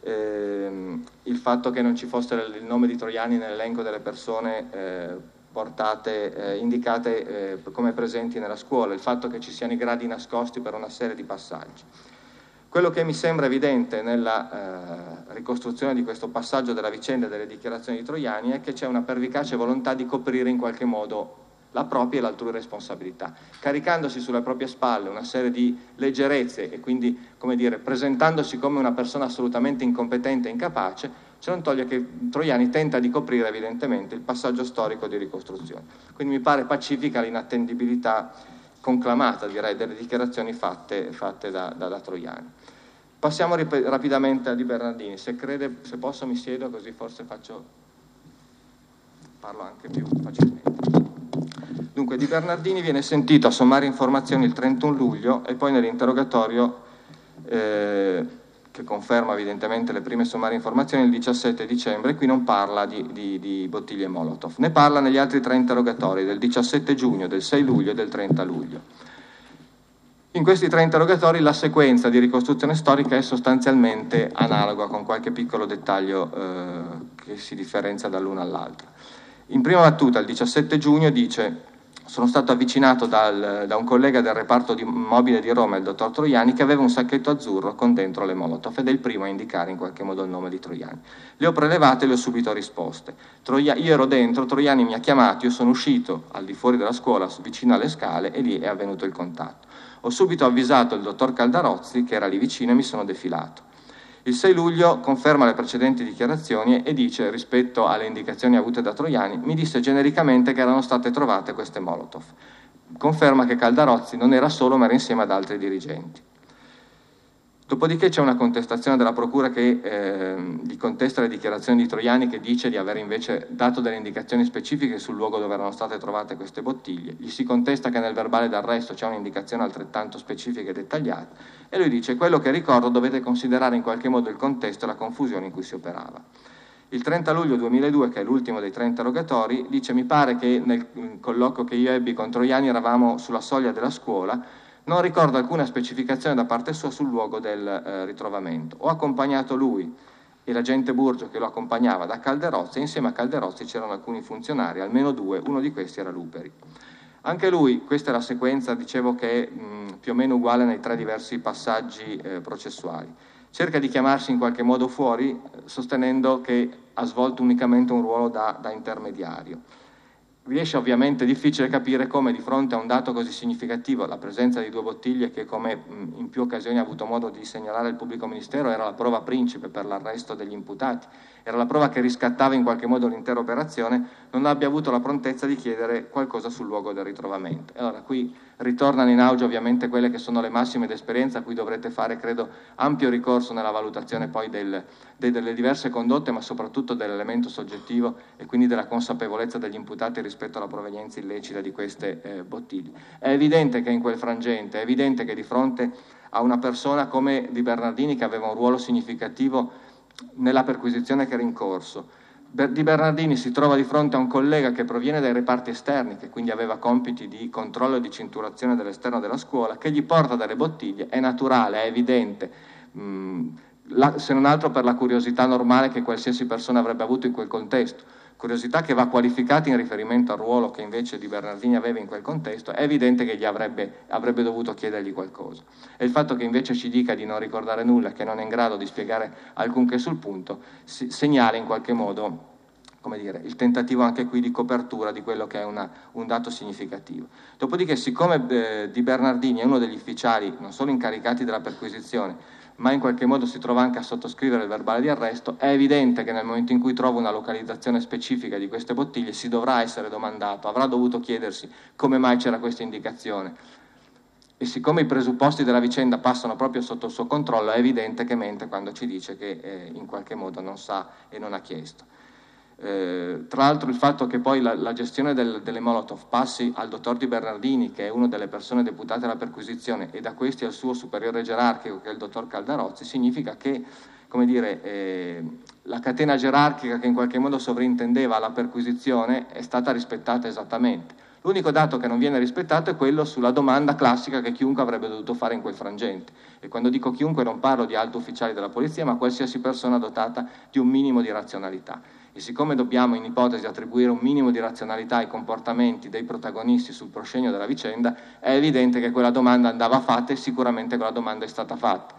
eh, il fatto che non ci fosse il nome di Troiani nell'elenco delle persone eh, portate, eh, indicate eh, come presenti nella scuola, il fatto che ci siano i gradi nascosti per una serie di passaggi. Quello che mi sembra evidente nella eh, ricostruzione di questo passaggio della vicenda e delle dichiarazioni di Troiani è che c'è una pervicace volontà di coprire in qualche modo la propria e l'altrui responsabilità, caricandosi sulle proprie spalle una serie di leggerezze e quindi, come dire, presentandosi come una persona assolutamente incompetente e incapace, ciò non toglie che Troiani tenta di coprire evidentemente il passaggio storico di ricostruzione. Quindi mi pare pacifica l'inattendibilità conclamata, direi, delle dichiarazioni fatte, fatte da, da, da Troiani. Passiamo rip- rapidamente a Di Bernardini. Se crede, se posso mi siedo, così forse faccio, parlo anche più facilmente. Dunque, Di Bernardini viene sentito a sommare informazioni il trentuno luglio e poi nell'interrogatorio, eh, che conferma evidentemente le prime sommarie informazioni, il diciassette dicembre. Qui non parla di, di, di bottiglie Molotov, ne parla negli altri tre interrogatori, del diciassette giugno, del sei luglio e del trenta luglio. In questi tre interrogatori la sequenza di ricostruzione storica è sostanzialmente analoga, con qualche piccolo dettaglio eh, che si differenzia dall'una all'altra. In prima battuta, il diciassette giugno dice: sono stato avvicinato dal, da un collega del reparto di mobile di Roma, il dottor Troiani, che aveva un sacchetto azzurro con dentro le Molotov ed è il primo a indicare in qualche modo il nome di Troiani. Le ho prelevate e le ho subito risposte. Troia, io ero dentro, Troiani mi ha chiamato, io sono uscito al di fuori della scuola, vicino alle scale, e lì è avvenuto il contatto. Ho subito avvisato il dottor Caldarozzi, che era lì vicino, e mi sono defilato. Il sei luglio conferma le precedenti dichiarazioni e dice, rispetto alle indicazioni avute da Troiani, mi disse genericamente che erano state trovate queste Molotov. Conferma che Caldarozzi non era solo, ma era insieme ad altri dirigenti. Dopodiché c'è una contestazione della Procura che eh, gli contesta le dichiarazioni di Troiani, che dice di aver invece dato delle indicazioni specifiche sul luogo dove erano state trovate queste bottiglie. Gli si contesta che nel verbale d'arresto c'è un'indicazione altrettanto specifica e dettagliata, e lui dice: quello che ricordo dovete considerare in qualche modo il contesto e la confusione in cui si operava. Il trenta luglio duemiladue, che è l'ultimo dei tre interrogatori, dice: mi pare che nel colloquio che io ebbi con Troiani eravamo sulla soglia della scuola. Non ricordo alcuna specificazione da parte sua sul luogo del eh, ritrovamento. Ho accompagnato lui e l'agente Burgio che lo accompagnava da Calderozzi, e insieme a Calderozzi c'erano alcuni funzionari, almeno due, uno di questi era Luperi. Anche lui, questa è la sequenza, dicevo, che è mh, più o meno uguale nei tre diversi passaggi eh, processuali. Cerca di chiamarsi in qualche modo fuori, sostenendo che ha svolto unicamente un ruolo da, da intermediario. riesce ovviamente difficile capire come di fronte a un dato così significativo, la presenza di due bottiglie che, come in più occasioni ha avuto modo di segnalare il pubblico ministero, era la prova principe per l'arresto degli imputati, era la prova che riscattava in qualche modo l'intera operazione, non abbia avuto la prontezza di chiedere qualcosa sul luogo del ritrovamento. E allora qui ritornano in auge ovviamente quelle che sono le massime d'esperienza a cui dovrete fare, credo, ampio ricorso nella valutazione poi del, de, delle diverse condotte, ma soprattutto dell'elemento soggettivo e quindi della consapevolezza degli imputati rispetto alla provenienza illecita di queste eh, bottiglie. È evidente che in quel frangente, è evidente che di fronte a una persona come Di Bernardini, che aveva un ruolo significativo nella perquisizione che era in corso, Di Bernardini si trova di fronte a un collega che proviene dai reparti esterni, che quindi aveva compiti di controllo e di cinturazione dell'esterno della scuola, che gli porta delle bottiglie. È naturale, è evidente, mh, la, se non altro per la curiosità normale che qualsiasi persona avrebbe avuto in quel contesto, curiosità che va qualificata in riferimento al ruolo che invece Di Bernardini aveva in quel contesto. È evidente che gli avrebbe, avrebbe dovuto chiedergli qualcosa. E il fatto che invece ci dica di non ricordare nulla, che non è in grado di spiegare alcunché sul punto, si, segnala in qualche modo, come dire, il tentativo anche qui di copertura di quello che è una, un dato significativo. Dopodiché, siccome eh, Di Bernardini è uno degli ufficiali non solo incaricati della perquisizione, ma in qualche modo si trova anche a sottoscrivere il verbale di arresto, è evidente che nel momento in cui trova una localizzazione specifica di queste bottiglie si dovrà essere domandato, avrà dovuto chiedersi come mai c'era questa indicazione. E siccome i presupposti della vicenda passano proprio sotto il suo controllo, è evidente che mente quando ci dice che eh, in qualche modo non sa e non ha chiesto. Eh, tra l'altro il fatto che poi la, la gestione del, delle Molotov passi al dottor Di Bernardini, che è una delle persone deputate alla perquisizione, e da questi al suo superiore gerarchico, che è il dottor Caldarozzi, significa che, come dire, eh, la catena gerarchica che in qualche modo sovrintendeva la perquisizione è stata rispettata esattamente. L'unico dato che non viene rispettato è quello sulla domanda classica che chiunque avrebbe dovuto fare in quel frangente. E quando dico chiunque non parlo di alti ufficiali della polizia, ma qualsiasi persona dotata di un minimo di razionalità. E siccome dobbiamo in ipotesi attribuire un minimo di razionalità ai comportamenti dei protagonisti sul proscenio della vicenda, è evidente che quella domanda andava fatta e sicuramente quella domanda è stata fatta.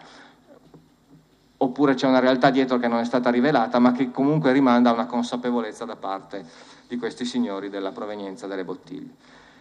Oppure c'è una realtà dietro che non è stata rivelata, ma che comunque rimanda a una consapevolezza da parte di questi signori della provenienza delle bottiglie.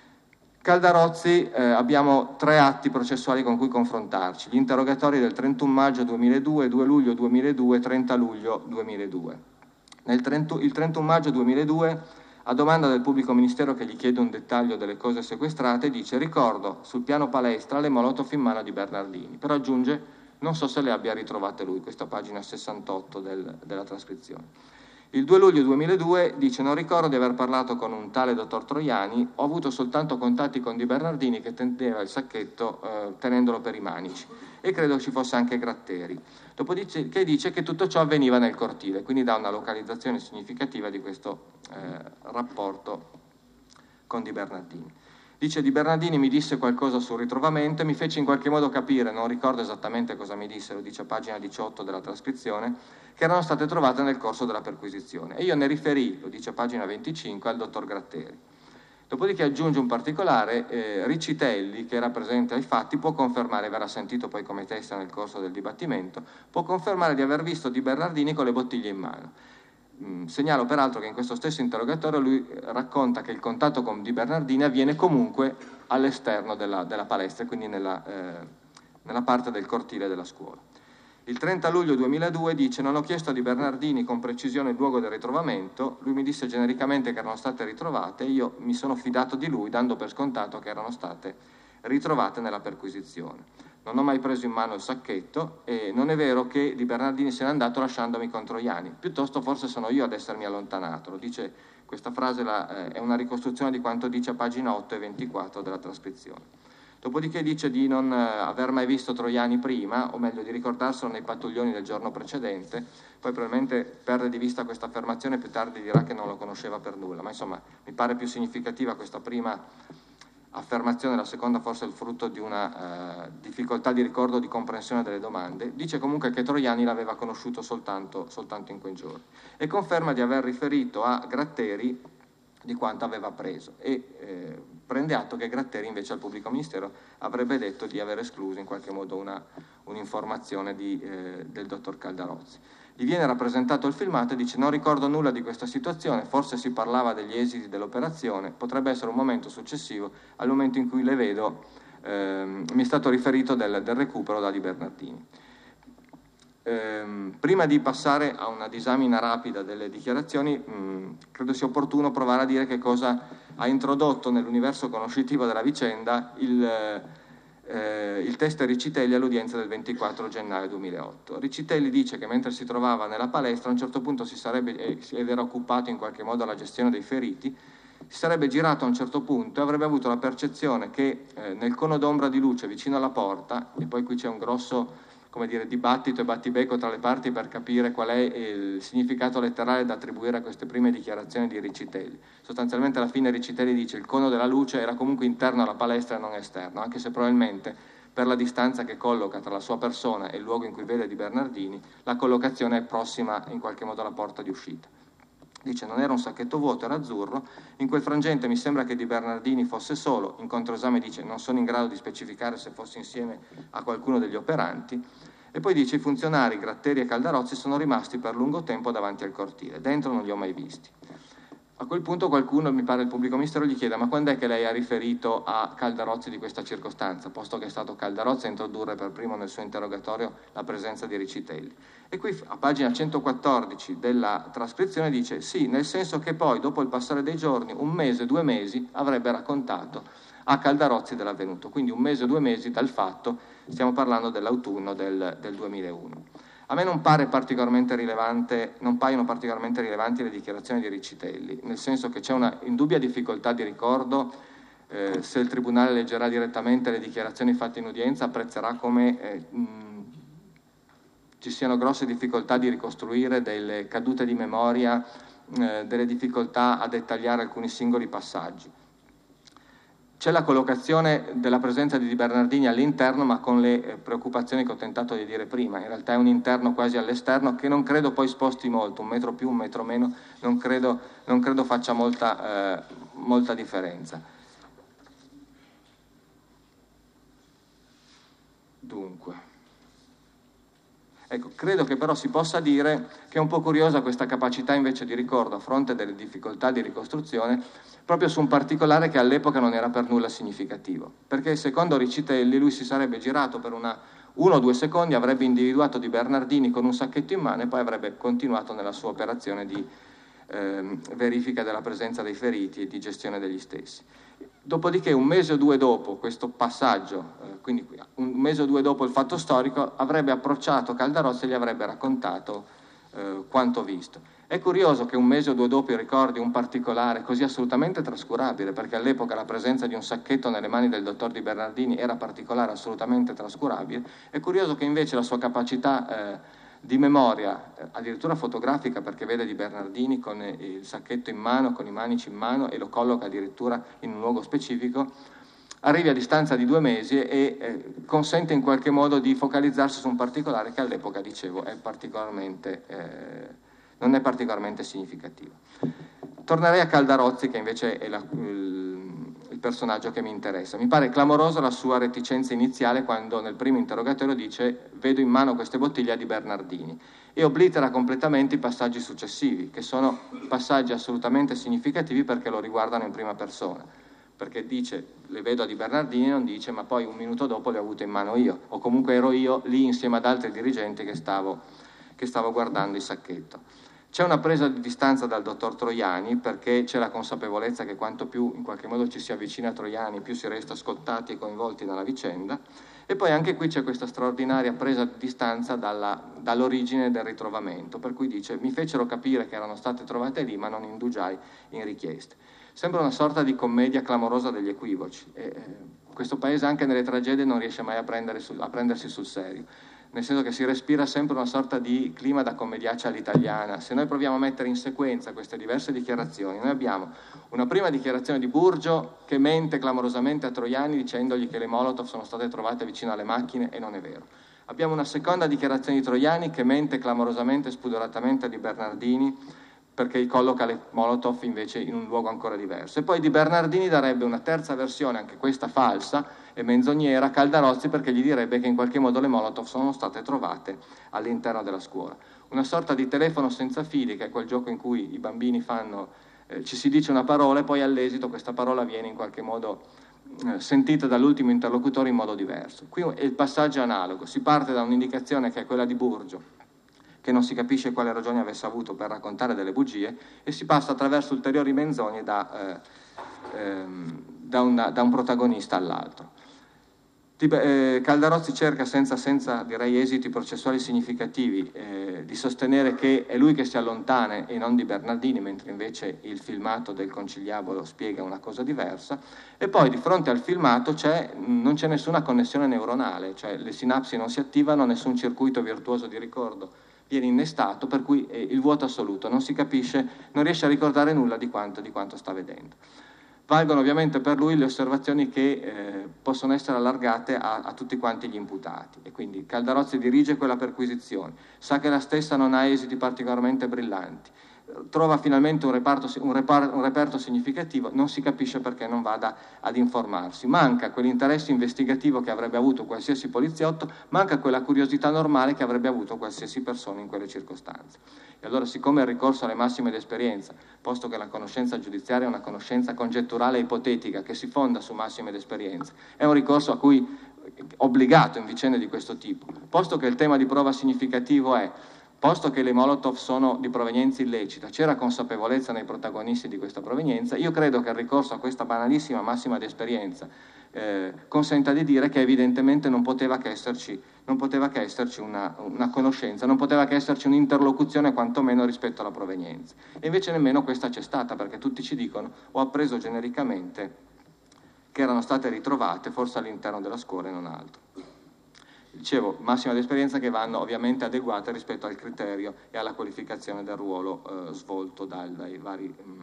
Caldarozzi, eh, abbiamo tre atti processuali con cui confrontarci: gli interrogatori del trentuno maggio duemiladue, due luglio duemiladue, trenta luglio duemiladue. Nel trenta, il trentuno maggio duemiladue, a domanda del pubblico ministero che gli chiede un dettaglio delle cose sequestrate, dice: ricordo sul piano palestra le Molotov in mano di Bernardini, però aggiunge: non so se le abbia ritrovate lui, questa pagina sessantotto del, della trascrizione. Il due luglio duemiladue dice: non ricordo di aver parlato con un tale dottor Troiani, ho avuto soltanto contatti con Di Bernardini che teneva il sacchetto eh, tenendolo per i manici, e credo ci fosse anche Gratteri. Dopodiché dice che tutto ciò avveniva nel cortile, quindi dà una localizzazione significativa di questo eh, rapporto con Di Bernardini. Dice: Di Bernardini mi disse qualcosa sul ritrovamento e mi fece in qualche modo capire, non ricordo esattamente cosa mi disse, lo dice a pagina diciotto della trascrizione, che erano state trovate nel corso della perquisizione. E io ne riferì, lo dice a pagina venticinque, al dottor Gratteri. Dopodiché aggiunge un particolare: eh, Riccitelli, che era presente ai fatti, può confermare, verrà sentito poi come testa nel corso del dibattimento, può confermare di aver visto Di Bernardini con le bottiglie in mano. Mm, segnalo peraltro che in questo stesso interrogatorio lui racconta che il contatto con Di Bernardini avviene comunque all'esterno della, della palestra, quindi nella, eh, nella parte del cortile della scuola. Il trenta luglio duemiladue dice: non ho chiesto a Di Bernardini con precisione il luogo del ritrovamento, lui mi disse genericamente che erano state ritrovate e io mi sono fidato di lui dando per scontato che erano state ritrovate nella perquisizione. Non ho mai preso in mano il sacchetto e non è vero che Di Bernardini se n'è andato lasciandomi con Troiani, piuttosto forse sono io ad essermi allontanato. Lo dice, questa frase la, eh, è una ricostruzione di quanto dice a pagina otto e ventiquattro della trascrizione. Dopodiché dice di non aver mai visto Troiani prima, o meglio di ricordarselo nei pattuglioni del giorno precedente, poi probabilmente perde di vista questa affermazione e più tardi dirà che non lo conosceva per nulla, ma insomma mi pare più significativa questa prima affermazione, la seconda forse è il frutto di una uh, difficoltà di ricordo, di comprensione delle domande. Dice comunque che Troiani l'aveva conosciuto soltanto, soltanto in quei giorni e conferma di aver riferito a Gratteri di quanto aveva preso e eh, prende atto che Gratteri invece al pubblico ministero avrebbe detto di aver escluso in qualche modo una, un'informazione di, eh, del dottor Caldarozzi. Gli viene rappresentato il filmato e dice: non ricordo nulla di questa situazione, forse si parlava degli esiti dell'operazione, potrebbe essere un momento successivo al momento in cui le vedo, ehm, mi è stato riferito del, del recupero da Di Bernardini. Ehm, prima di passare a una disamina rapida delle dichiarazioni, mh, credo sia opportuno provare a dire che cosa ha introdotto nell'universo conoscitivo della vicenda il, eh, il test Riccitelli all'udienza del ventiquattro gennaio duemilaotto. Riccitelli dice che mentre si trovava nella palestra a un certo punto si sarebbe, eh, ed era occupato in qualche modo alla gestione dei feriti, si sarebbe girato a un certo punto e avrebbe avuto la percezione che eh, nel cono d'ombra di luce vicino alla porta, e poi qui c'è un grosso come dire, dibattito e battibecco tra le parti per capire qual è il significato letterale da attribuire a queste prime dichiarazioni di Riccitelli. Sostanzialmente alla fine Riccitelli dice che il cono della luce era comunque interno alla palestra e non esterno, anche se probabilmente per la distanza che colloca tra la sua persona e il luogo in cui vede Di Bernardini, la collocazione è prossima in qualche modo alla porta di uscita. Dice: non era un sacchetto vuoto, era azzurro, in quel frangente mi sembra che Di Bernardini fosse solo, in controesame dice non sono in grado di specificare se fosse insieme a qualcuno degli operanti, e poi dice: i funzionari Gratteri e Caldarozzi sono rimasti per lungo tempo davanti al cortile, dentro non li ho mai visti. A quel punto qualcuno, mi pare il pubblico ministero, gli chiede: ma quando è che lei ha riferito a Caldarozzi di questa circostanza, posto che è stato Caldarozzi a introdurre per primo nel suo interrogatorio la presenza di Riccitelli? E qui a pagina centoquattordici della trascrizione dice: sì, nel senso che poi dopo il passare dei giorni, un mese, due mesi, avrebbe raccontato a Caldarozzi dell'avvenuto, quindi un mese o due mesi dal fatto, stiamo parlando dell'autunno del, del duemilauno. A me non pare particolarmente rilevante, non paiono particolarmente rilevanti le dichiarazioni di Riccitelli, nel senso che c'è una indubbia difficoltà di ricordo. Eh, se il Tribunale leggerà direttamente le dichiarazioni fatte in udienza, apprezzerà come eh, mh, ci siano grosse difficoltà di ricostruire delle cadute di memoria, eh, delle difficoltà a dettagliare alcuni singoli passaggi. C'è la collocazione della presenza di Di Bernardini all'interno, ma con le preoccupazioni che ho tentato di dire prima. In realtà è un interno quasi all'esterno che non credo poi sposti molto, un metro più, un metro meno, non credo, non credo faccia molta, eh, molta differenza. Dunque, ecco, credo che però si possa dire che è un po' curiosa questa capacità invece di ricordo a fronte delle difficoltà di ricostruzione, proprio su un particolare che all'epoca non era per nulla significativo, perché secondo Riccitelli lui si sarebbe girato per una, uno o due secondi, avrebbe individuato Di Bernardini con un sacchetto in mano e poi avrebbe continuato nella sua operazione di eh, verifica della presenza dei feriti e di gestione degli stessi. Dopodiché un mese o due dopo questo passaggio, eh, quindi un mese o due dopo il fatto storico, avrebbe approcciato Caldarozzi e gli avrebbe raccontato eh, quanto visto. È curioso che un mese o due dopo ricordi un particolare così assolutamente trascurabile, perché all'epoca la presenza di un sacchetto nelle mani del dottor Di Bernardini era particolare, assolutamente trascurabile. È curioso che invece la sua capacità eh, di memoria, eh, addirittura fotografica, perché vede Di Bernardini con eh, il sacchetto in mano, con i manici in mano e lo colloca addirittura in un luogo specifico, arrivi a distanza di due mesi e eh, consente in qualche modo di focalizzarsi su un particolare che all'epoca, dicevo, è particolarmente... Eh, non è particolarmente significativo. Tornerei a Caldarozzi, che invece è la, il, il personaggio che mi interessa. Mi pare clamorosa la sua reticenza iniziale quando nel primo interrogatorio dice: vedo in mano queste bottiglie di Bernardini, e oblitera completamente i passaggi successivi, che sono passaggi assolutamente significativi perché lo riguardano in prima persona, perché dice le vedo a Di Bernardini, non dice ma poi un minuto dopo le ho avute in mano io, o comunque ero io lì insieme ad altri dirigenti che stavo, che stavo guardando il sacchetto. C'è una presa di distanza dal dottor Troiani, perché c'è la consapevolezza che quanto più in qualche modo ci si avvicina a Troiani, più si resta scottati e coinvolti nella vicenda, e poi anche qui c'è questa straordinaria presa di distanza dalla, dall'origine del ritrovamento, per cui dice mi fecero capire che erano state trovate lì ma non indugiai in richieste. Sembra una sorta di commedia clamorosa degli equivoci, e eh, questo paese anche nelle tragedie non riesce mai a, prendere sul, a prendersi sul serio, nel senso che si respira sempre una sorta di clima da commediaccia all'italiana. Se noi proviamo a mettere in sequenza queste diverse dichiarazioni, noi abbiamo una prima dichiarazione di Burgio che mente clamorosamente a Troiani dicendogli che le Molotov sono state trovate vicino alle macchine e non è vero. Abbiamo una seconda dichiarazione di Troiani che mente clamorosamente e spudoratamente a Di Bernardini perché colloca le Molotov invece in un luogo ancora diverso. E poi Di Bernardini darebbe una terza versione, anche questa falsa e menzognera, a Caldarozzi, perché gli direbbe che in qualche modo le Molotov sono state trovate all'interno della scuola. Una sorta di telefono senza fili, che è quel gioco in cui i bambini fanno, eh, ci si dice una parola e poi all'esito questa parola viene in qualche modo eh, sentita dall'ultimo interlocutore in modo diverso. Qui è il passaggio analogo, si parte da un'indicazione che è quella di Burgio, che non si capisce quale ragione avesse avuto per raccontare delle bugie, e si passa attraverso ulteriori menzogne da, eh, ehm, da, una, da un protagonista all'altro. Eh, Caldarozzi cerca senza, senza direi esiti processuali significativi eh, di sostenere che è lui che si allontana e non Di Bernardini, mentre invece il filmato del Conciliabolo spiega una cosa diversa, e poi di fronte al filmato c'è, non c'è nessuna connessione neuronale, cioè le sinapsi non si attivano, nessun circuito virtuoso di ricordo viene innestato, per cui è il vuoto assoluto, non si capisce, non riesce a ricordare nulla di quanto, di quanto sta vedendo. Valgono ovviamente per lui le osservazioni che eh, possono essere allargate a, a tutti quanti gli imputati, e quindi Caldarozzi dirige quella perquisizione, sa che la stessa non ha esiti particolarmente brillanti, trova finalmente un, reparto, un, repar, un reperto significativo, non si capisce perché non vada ad informarsi, manca quell'interesse investigativo che avrebbe avuto qualsiasi poliziotto, manca quella curiosità normale che avrebbe avuto qualsiasi persona in quelle circostanze. E allora, siccome il ricorso alle massime d'esperienza, posto che la conoscenza giudiziaria è una conoscenza congetturale e ipotetica che si fonda su massime d'esperienza, è un ricorso a cui obbligato in vicende di questo tipo, posto che il tema di prova significativo è, posto che le Molotov sono di provenienza illecita, c'era consapevolezza nei protagonisti di questa provenienza, io credo che il ricorso a questa banalissima massima di esperienza eh, consenta di dire che evidentemente non poteva che esserci, non poteva che esserci una, una conoscenza, non poteva che esserci un'interlocuzione quantomeno rispetto alla provenienza. E invece nemmeno questa c'è stata, perché tutti ci dicono, ho appreso genericamente che erano state ritrovate forse all'interno della scuola e non altro. Dicevo, massima di esperienza che vanno ovviamente adeguate rispetto al criterio e alla qualificazione del ruolo eh, svolto dai, dai vari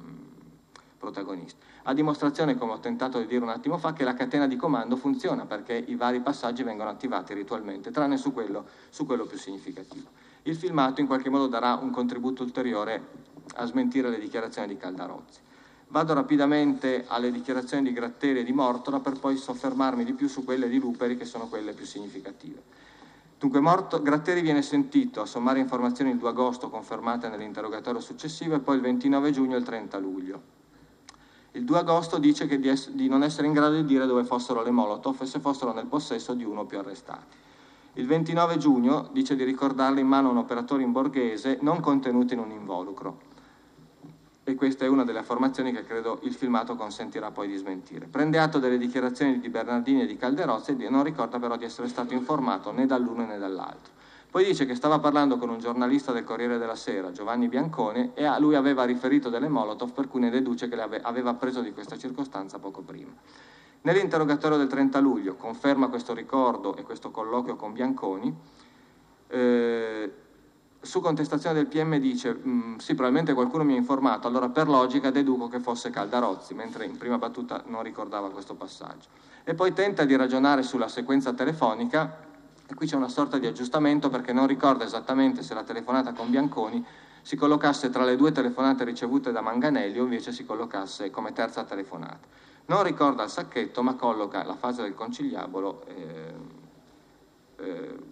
mh, protagonisti. A dimostrazione, come ho tentato di dire un attimo fa, che la catena di comando funziona, perché i vari passaggi vengono attivati ritualmente, tranne su quello, su quello più significativo. Il filmato in qualche modo darà un contributo ulteriore a smentire le dichiarazioni di Caldarozzi. Vado rapidamente alle dichiarazioni di Gratteri e di Mortola per poi soffermarmi di più su quelle di Luperi, che sono quelle più significative. Dunque, Morto, Gratteri viene sentito a sommare informazioni il due agosto confermate nell'interrogatorio successivo, e poi il ventinove giugno e il trenta luglio. Il due agosto dice che di, es- di non essere in grado di dire dove fossero le Molotov e se fossero nel possesso di uno o più arrestati. Il ventinove giugno dice di ricordarle in mano a un operatore in borghese non contenuto in un involucro. E questa è una delle affermazioni che credo il filmato consentirà poi di smentire. Prende atto delle dichiarazioni di Bernardini e di Caldarozzi e non ricorda però di essere stato informato né dall'uno né dall'altro. Poi dice che stava parlando con un giornalista del Corriere della Sera, Giovanni Biancone, e a lui aveva riferito delle Molotov, per cui ne deduce che le aveva appreso di questa circostanza poco prima. Nell'interrogatorio del trenta luglio conferma questo ricordo e questo colloquio con Bianconi. Eh, Su contestazione del P M dice, sì, probabilmente qualcuno mi ha informato, allora per logica deduco che fosse Caldarozzi, mentre in prima battuta non ricordava questo passaggio. E poi tenta di ragionare sulla sequenza telefonica, e qui c'è una sorta di aggiustamento, perché non ricorda esattamente se la telefonata con Bianconi si collocasse tra le due telefonate ricevute da Manganelli o invece si collocasse come terza telefonata. Non ricorda il sacchetto, ma colloca la fase del conciliabolo eh, eh,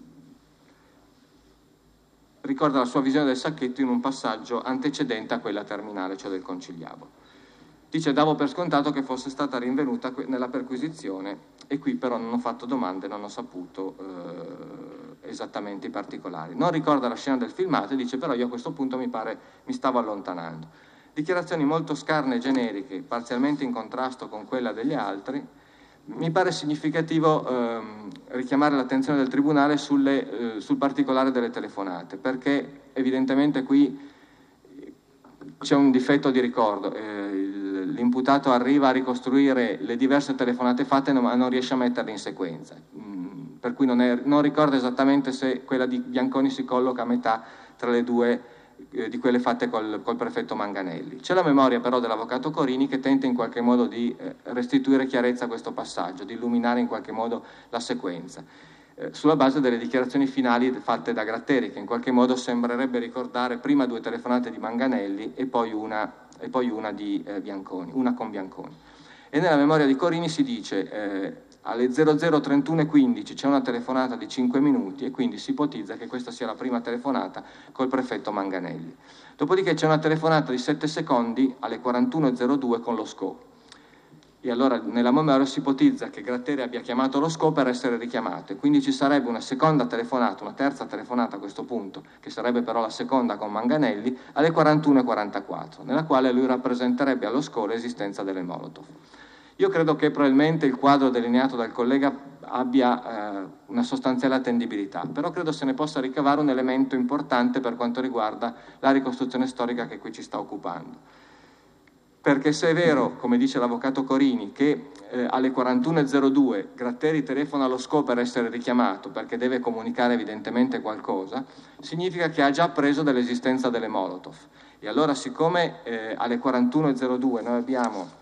ricorda la sua visione del sacchetto in un passaggio antecedente a quella terminale, cioè del conciliabolo. Dice, davo per scontato che fosse stata rinvenuta nella perquisizione, e qui però non ho fatto domande, non ho saputo eh, esattamente i particolari. Non ricorda la scena del filmato e dice, però io a questo punto mi pare mi stavo allontanando. Dichiarazioni molto scarne e generiche, parzialmente in contrasto con quella degli altri. Mi pare significativo ehm, richiamare l'attenzione del Tribunale sulle, eh, sul particolare delle telefonate, perché evidentemente qui c'è un difetto di ricordo. Eh, l'imputato arriva a ricostruire le diverse telefonate fatte, ma non riesce a metterle in sequenza, mm, per cui non, è, non ricorda esattamente se quella di Bianconi si colloca a metà tra le due di quelle fatte col, col prefetto Manganelli. C'è la memoria però dell'avvocato Corini, che tenta in qualche modo di eh, restituire chiarezza a questo passaggio, di illuminare in qualche modo la sequenza. eh, sulla base delle dichiarazioni finali fatte da Gratteri, che in qualche modo sembrerebbe ricordare prima due telefonate di Manganelli e poi una, e poi una, di, eh, Bianconi, una con Bianconi. E nella memoria di Corini si dice eh, alle zero zero trentuno e quindici c'è una telefonata di cinque minuti e quindi si ipotizza che questa sia la prima telefonata col prefetto Manganelli. Dopodiché c'è una telefonata di sette secondi alle quarantuno e zero due con lo S C O. E allora nella memoria si ipotizza che Gratteri abbia chiamato lo S C O per essere richiamato e quindi ci sarebbe una seconda telefonata, una terza telefonata a questo punto, che sarebbe però la seconda con Manganelli, alle quarantuno e quarantaquattro, nella quale lui rappresenterebbe allo S C O l'esistenza delle Molotov. Io credo che probabilmente il quadro delineato dal collega abbia eh, una sostanziale attendibilità, però credo se ne possa ricavare un elemento importante per quanto riguarda la ricostruzione storica che qui ci sta occupando. Perché se è vero, come dice l'avvocato Corini, che eh, alle quarantuno e zero due Gratteri telefona allo S C O per essere richiamato, perché deve comunicare evidentemente qualcosa, significa che ha già appreso dell'esistenza delle Molotov. E allora, siccome eh, alle quarantuno e zero due noi abbiamo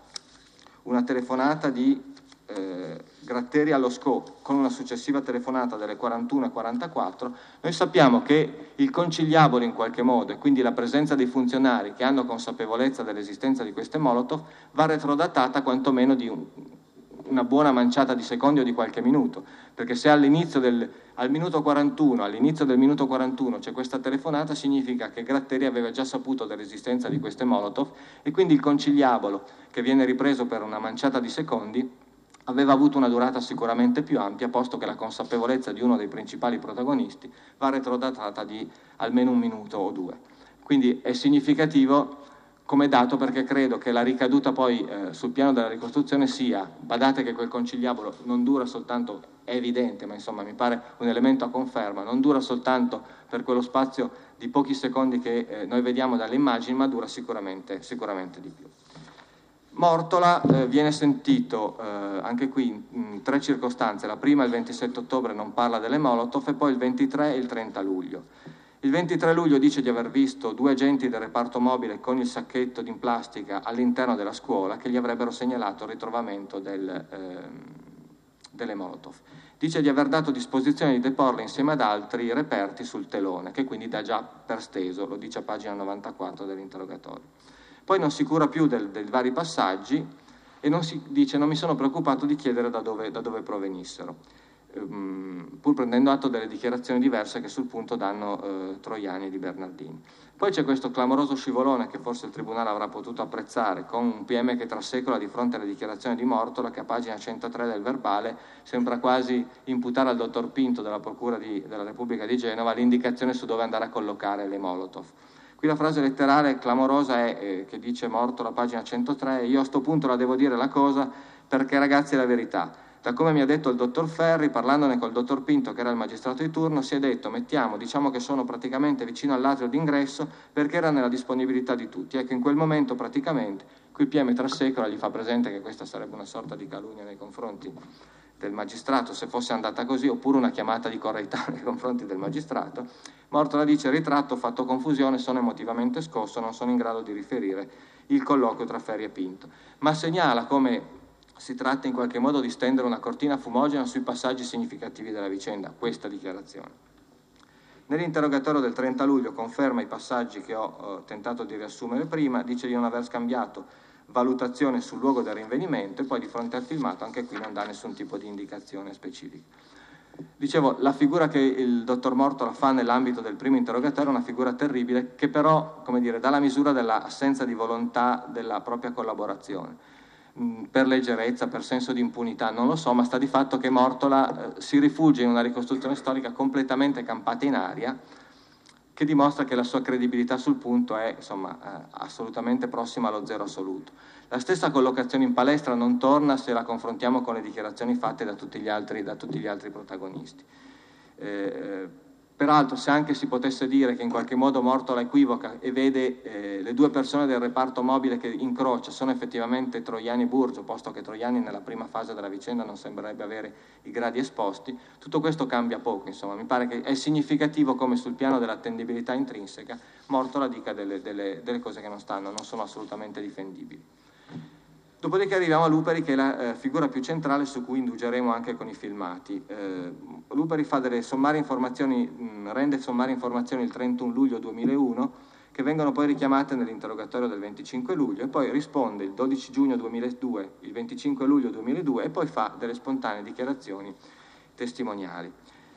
una telefonata di eh, Gratteri allo S C O con una successiva telefonata delle quarantuno e quarantaquattro, noi sappiamo che il conciliabolo in qualche modo e quindi la presenza dei funzionari che hanno consapevolezza dell'esistenza di queste Molotov va retrodatata quantomeno di un, una buona manciata di secondi o di qualche minuto, perché se all'inizio del al minuto quarantuno, all'inizio del minuto quarantuno c'è questa telefonata, significa che Gratteri aveva già saputo dell'esistenza di queste Molotov e quindi il conciliabolo, che viene ripreso per una manciata di secondi, aveva avuto una durata sicuramente più ampia, posto che la consapevolezza di uno dei principali protagonisti va retrodatata di almeno un minuto o due. Quindi è significativo come dato, perché credo che la ricaduta poi eh, sul piano della ricostruzione sia, badate che quel conciliabolo non dura soltanto, è evidente, ma insomma mi pare un elemento a conferma, non dura soltanto per quello spazio di pochi secondi che eh, noi vediamo dalle immagini, ma dura sicuramente, sicuramente di più. Mortola eh, viene sentito eh, anche qui in, in tre circostanze, la prima il ventisette ottobre non parla delle Molotov e poi il ventitré e il trenta luglio. Il ventitré luglio dice di aver visto due agenti del reparto mobile con il sacchetto in plastica all'interno della scuola che gli avrebbero segnalato il ritrovamento del, eh, delle Molotov. Dice di aver dato disposizione di deporle insieme ad altri reperti sul telone, che quindi dà già per steso, lo dice a pagina novantaquattro dell'interrogatorio. Poi non si cura più del, dei vari passaggi e non si dice non mi sono preoccupato di chiedere da dove, da dove provenissero. Pur prendendo atto delle dichiarazioni diverse che sul punto danno eh, Troiani e Di Bernardini. Poi c'è questo clamoroso scivolone che forse il Tribunale avrà potuto apprezzare, con un P M che trasecola di fronte alle dichiarazioni di Mortola, che a pagina centotré del verbale sembra quasi imputare al dottor Pinto della Procura di, della Repubblica di Genova l'indicazione su dove andare a collocare le Molotov. Qui la frase letterale clamorosa è, eh, che dice Mortola a pagina centotré, io a sto punto la devo dire la cosa perché ragazzi è la verità. Da come mi ha detto il dottor Ferri, parlandone col dottor Pinto, che era il magistrato di turno, si è detto, mettiamo, diciamo che sono praticamente vicino all'atrio d'ingresso perché era nella disponibilità di tutti. Ecco, in quel momento praticamente, qui il P M trasecola gli fa presente che questa sarebbe una sorta di calunnia nei confronti del magistrato, se fosse andata così, oppure una chiamata di correità nei confronti del magistrato. Mortola dice, ritratto, ho fatto confusione, sono emotivamente scosso, non sono in grado di riferire il colloquio tra Ferri e Pinto. Ma segnala come si tratta in qualche modo di stendere una cortina fumogena sui passaggi significativi della vicenda, questa dichiarazione. Nell'interrogatorio del trenta luglio conferma i passaggi che ho eh, tentato di riassumere prima, dice di non aver scambiato valutazione sul luogo del rinvenimento e poi di fronte al filmato anche qui non dà nessun tipo di indicazione specifica. Dicevo, la figura che il dottor Mortola fa nell'ambito del primo interrogatorio è una figura terribile che però, come dire, dà la misura dell'assenza di volontà della propria collaborazione. Per leggerezza, per senso di impunità, non lo so, ma sta di fatto che Mortola eh, si rifugia in una ricostruzione storica completamente campata in aria, che dimostra che la sua credibilità sul punto è insomma eh, assolutamente prossima allo zero assoluto. La stessa collocazione in palestra non torna se la confrontiamo con le dichiarazioni fatte da tutti gli altri, da tutti gli altri protagonisti. Eh, Peraltro, se anche si potesse dire che in qualche modo Mortola equivoca e vede eh, le due persone del reparto mobile che incrocia sono effettivamente Troiani e Burgio, posto che Troiani nella prima fase della vicenda non sembrerebbe avere i gradi esposti, tutto questo cambia poco, insomma. Mi pare che è significativo come sul piano dell'attendibilità intrinseca Mortola dica delle, delle, delle cose che non stanno, non sono assolutamente difendibili. Dopodiché arriviamo a Luperi, che è la eh, figura più centrale su cui indugeremo anche con i filmati. Eh, Luperi fa delle sommarie informazioni, mh, rende sommarie informazioni il trentuno luglio duemilauno, che vengono poi richiamate nell'interrogatorio del venticinque luglio, e poi risponde il dodici giugno duemiladue, il venticinque luglio duemiladue, e poi fa delle spontanee dichiarazioni testimoniali.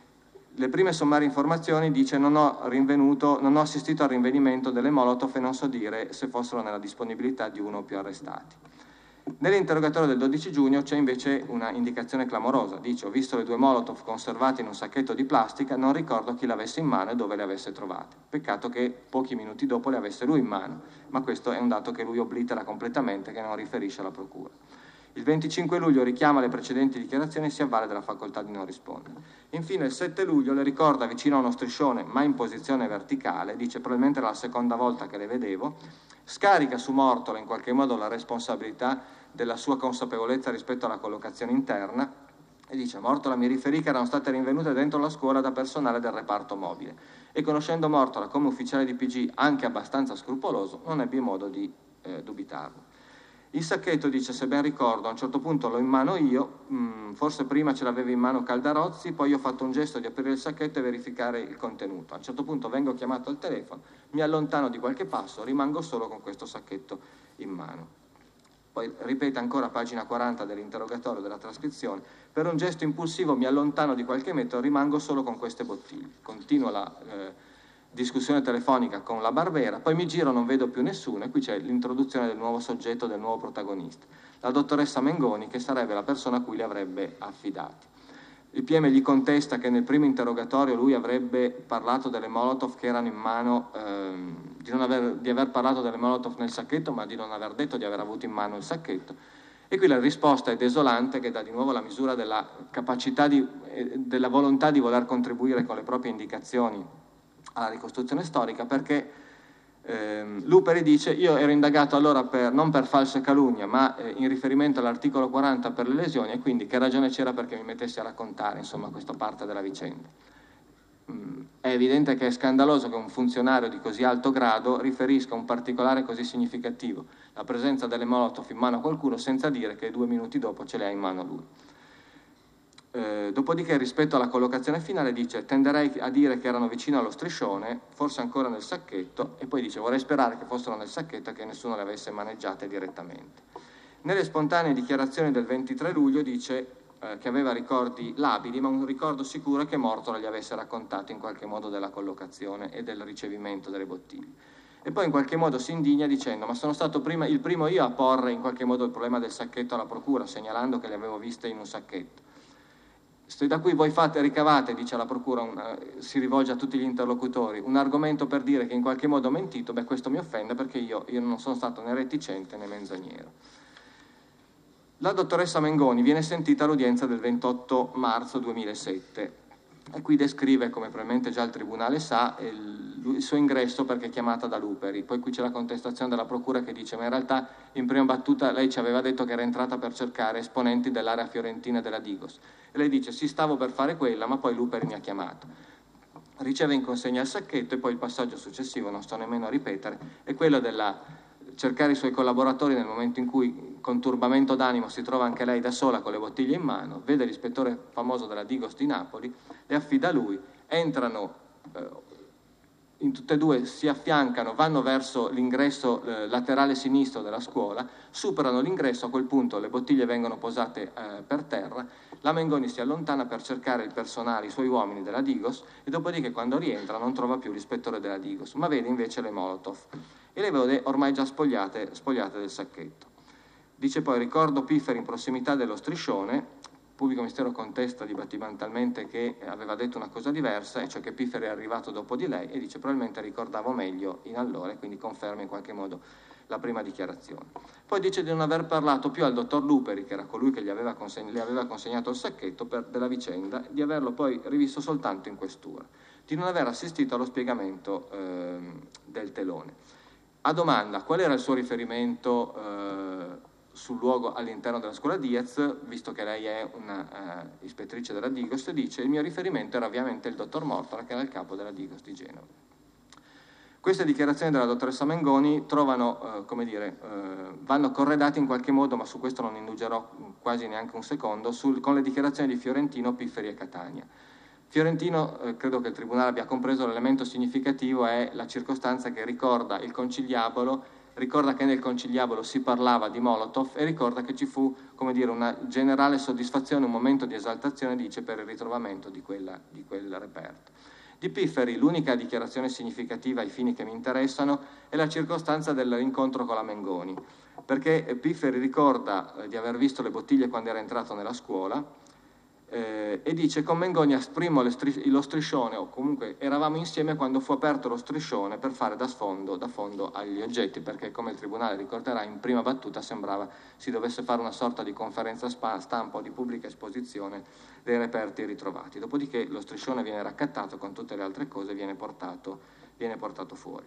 Le prime sommarie informazioni dice: non ho, rinvenuto, non ho assistito al rinvenimento delle Molotov e non so dire se fossero nella disponibilità di uno o più arrestati. Nell'interrogatorio del dodici giugno c'è invece una indicazione clamorosa, dice: ho visto le due Molotov conservate in un sacchetto di plastica, non ricordo chi l'avesse in mano e dove le avesse trovate. Peccato che pochi minuti dopo le avesse lui in mano, ma questo è un dato che lui oblitera completamente, che non riferisce alla procura. Il venticinque luglio richiama le precedenti dichiarazioni e si avvale della facoltà di non rispondere. Infine il sette luglio le ricorda vicino a uno striscione, ma in posizione verticale, dice: probabilmente era la seconda volta che le vedevo, scarica su Mortola in qualche modo la responsabilità della sua consapevolezza rispetto alla collocazione interna, e dice: Mortola mi riferì che erano state rinvenute dentro la scuola da personale del reparto mobile, e conoscendo Mortola come ufficiale di P G anche abbastanza scrupoloso, non ebbi modo di eh, dubitarlo. Il sacchetto, dice, se ben ricordo, a un certo punto l'ho in mano io, mh, forse prima ce l'aveva in mano Caldarozzi, poi ho fatto un gesto di aprire il sacchetto e verificare il contenuto. A un certo punto vengo chiamato al telefono, mi allontano di qualche passo, rimango solo con questo sacchetto in mano. Poi ripete ancora, pagina quaranta dell'interrogatorio della trascrizione: per un gesto impulsivo mi allontano di qualche metro, rimango solo con queste bottiglie. Continua la eh, discussione telefonica con la Barbera, poi mi giro, non vedo più nessuno, e qui c'è l'introduzione del nuovo soggetto, del nuovo protagonista, la dottoressa Mengoni, che sarebbe la persona a cui li avrebbe affidati. Il P M gli contesta che nel primo interrogatorio lui avrebbe parlato delle Molotov che erano in mano, ehm, di, non aver, di aver parlato delle Molotov nel sacchetto, ma di non aver detto di aver avuto in mano il sacchetto. E qui la risposta è desolante, che dà di nuovo la misura della capacità, di, eh, della volontà di voler contribuire con le proprie indicazioni alla ricostruzione storica, perché ehm, Luperi dice: io ero indagato allora per, non per falsa calunnia, ma eh, in riferimento all'articolo quaranta per le lesioni, e quindi che ragione c'era perché mi mettessi a raccontare, insomma, questa parte della vicenda. Mm, è evidente che è scandaloso che un funzionario di così alto grado riferisca un particolare così significativo, la presenza delle Molotov in mano a qualcuno, senza dire che due minuti dopo ce le ha in mano lui. Eh, dopodiché, rispetto alla collocazione finale, dice: tenderei a dire che erano vicino allo striscione, forse ancora nel sacchetto, e poi dice: vorrei sperare che fossero nel sacchetto e che nessuno le avesse maneggiate direttamente. Nelle spontanee dichiarazioni del ventitré luglio dice eh, che aveva ricordi labili, ma un ricordo sicuro è che Mortola gli avesse raccontato in qualche modo della collocazione e del ricevimento delle bottiglie. E poi in qualche modo si indigna dicendo: ma sono stato prima, il primo io a porre in qualche modo il problema del sacchetto alla procura, segnalando che le avevo viste in un sacchetto. Se da cui voi fate, ricavate, dice la procura, una, si rivolge a tutti gli interlocutori, un argomento per dire che in qualche modo ho mentito, beh, questo mi offende, perché io, io non sono stato né reticente né menzognero. La dottoressa Mengoni viene sentita all'udienza del ventotto marzo duemilasette, e qui descrive, come probabilmente già il Tribunale sa, il, il suo ingresso perché è chiamata da Luperi. Poi qui c'è la contestazione della procura che dice: ma in realtà in prima battuta lei ci aveva detto che era entrata per cercare esponenti dell'area fiorentina della Digos, e lei dice: sì, stavo per fare quella, ma poi Luperi mi ha chiamato. Riceve in consegna il sacchetto, e poi il passaggio successivo, non sto nemmeno a ripetere, è quello della cercare i suoi collaboratori nel momento in cui, con turbamento d'animo, si trova anche lei da sola con le bottiglie in mano, vede l'ispettore famoso della Digos di Napoli, le affida a lui, entrano eh, in tutte e due, si affiancano, vanno verso l'ingresso eh, laterale sinistro della scuola, superano l'ingresso, a quel punto le bottiglie vengono posate eh, per terra, la Mengoni si allontana per cercare il personale, i suoi uomini della Digos, e dopodiché, quando rientra, non trova più l'ispettore della Digos, ma vede invece le Molotov, e le vede ormai già spogliate, spogliate del sacchetto. Dice poi: ricordo Pifferi in prossimità dello striscione. Il pubblico ministero contesta dibattimentalmente che aveva detto una cosa diversa, e cioè che Pifferi è arrivato dopo di lei, e dice: probabilmente ricordavo meglio in allora, e quindi conferma in qualche modo la prima dichiarazione. Poi dice di non aver parlato più al dottor Luperi, che era colui che gli aveva, consegn- gli aveva consegnato il sacchetto per, della vicenda, di averlo poi rivisto soltanto in questura, di non aver assistito allo spiegamento eh, del telone. A domanda qual era il suo riferimento eh, sul luogo all'interno della scuola Diaz, visto che lei è una uh, ispettrice della Digos, dice: il mio riferimento era ovviamente il dottor Mortola, che era il capo della Digos di Genova. Queste dichiarazioni della dottoressa Mengoni trovano, eh, come dire, eh, vanno corredate in qualche modo, ma su questo non indugerò quasi neanche un secondo, sul, con le dichiarazioni di Fiorentino, Pifferi e Catania. Fiorentino, eh, credo che il Tribunale abbia compreso, l'elemento significativo è la circostanza che ricorda il conciliabolo, ricorda che nel conciliabolo si parlava di Molotov e ricorda che ci fu, come dire, una generale soddisfazione, un momento di esaltazione, dice, per il ritrovamento di, quella, di quel reperto. Di Pifferi l'unica dichiarazione significativa ai fini che mi interessano è la circostanza dell'incontro con la Mengoni, perché Pifferi ricorda eh, di aver visto le bottiglie quando era entrato nella scuola, Eh, e dice: con Mengoni esprimo le stris- lo striscione, o comunque eravamo insieme quando fu aperto lo striscione per fare da sfondo, da fondo agli oggetti, perché, come il Tribunale ricorderà, in prima battuta sembrava si dovesse fare una sorta di conferenza stampa o di pubblica esposizione dei reperti ritrovati. Dopodiché lo striscione viene raccattato con tutte le altre cose e viene portato, viene portato fuori.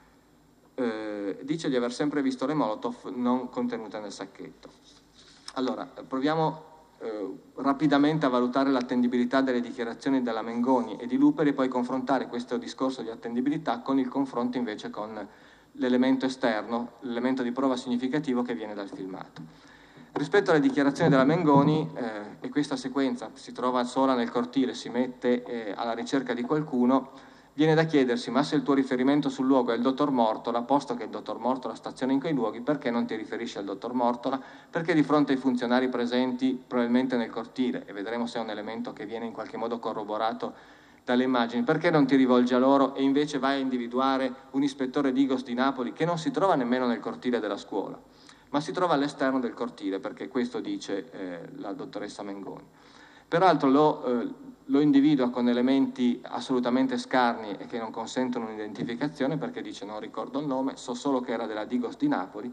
Eh, dice di aver sempre visto le Molotov non contenute nel sacchetto. Allora, proviamo Eh, rapidamente a valutare l'attendibilità delle dichiarazioni della Mengoni e di Luperi e poi confrontare questo discorso di attendibilità con il confronto invece con l'elemento esterno, l'elemento di prova significativo che viene dal filmato. Rispetto alle dichiarazioni della Mengoni, eh, e questa sequenza si trova sola nel cortile, si mette eh, alla ricerca di qualcuno, viene da chiedersi: ma se il tuo riferimento sul luogo è il dottor Mortola, posto che il dottor Mortola staziona in quei luoghi, perché non ti riferisci al dottor Mortola? Perché di fronte ai funzionari presenti probabilmente nel cortile, e vedremo se è un elemento che viene in qualche modo corroborato dalle immagini, perché non ti rivolgi a loro e invece vai a individuare un ispettore Digos di Napoli che non si trova nemmeno nel cortile della scuola, ma si trova all'esterno del cortile, perché questo dice eh, la dottoressa Mengoni. Peraltro lo, eh, lo individua con elementi assolutamente scarni e che non consentono un'identificazione, perché dice: non ricordo il nome, so solo che era della Digos di Napoli,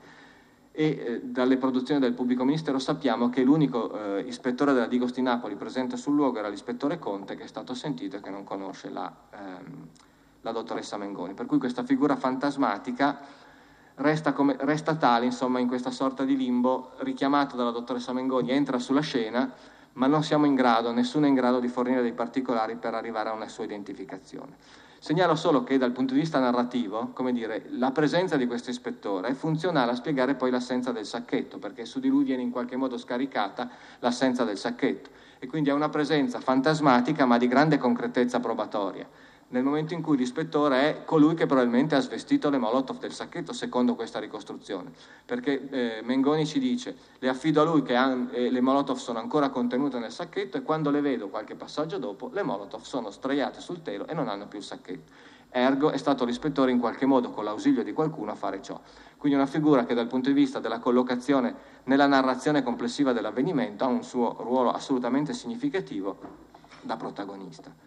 e eh, dalle produzioni del pubblico ministero sappiamo che l'unico eh, ispettore della Digos di Napoli presente sul luogo era l'ispettore Conte, che è stato sentito e che non conosce la, ehm, la dottoressa Mengoni, per cui questa figura fantasmatica resta, come, resta tale, insomma, in questa sorta di limbo, richiamato dalla dottoressa Mengoni, entra sulla scena, ma non siamo in grado, nessuno è in grado di fornire dei particolari per arrivare a una sua identificazione. Segnalo solo che dal punto di vista narrativo, come dire, la presenza di questo ispettore è funzionale a spiegare poi l'assenza del sacchetto, perché su di lui viene in qualche modo scaricata l'assenza del sacchetto, e quindi è una presenza fantasmatica ma di grande concretezza probatoria, nel momento in cui l'ispettore è colui che probabilmente ha svestito le Molotov del sacchetto, secondo questa ricostruzione, perché eh, Mengoni ci dice: le affido a lui che han, eh, le Molotov sono ancora contenute nel sacchetto, e quando le vedo qualche passaggio dopo, le Molotov sono straiate sul telo e non hanno più il sacchetto. Ergo è stato l'ispettore in qualche modo, con l'ausilio di qualcuno, a fare ciò. Quindi una figura che dal punto di vista della collocazione nella narrazione complessiva dell'avvenimento ha un suo ruolo assolutamente significativo da protagonista.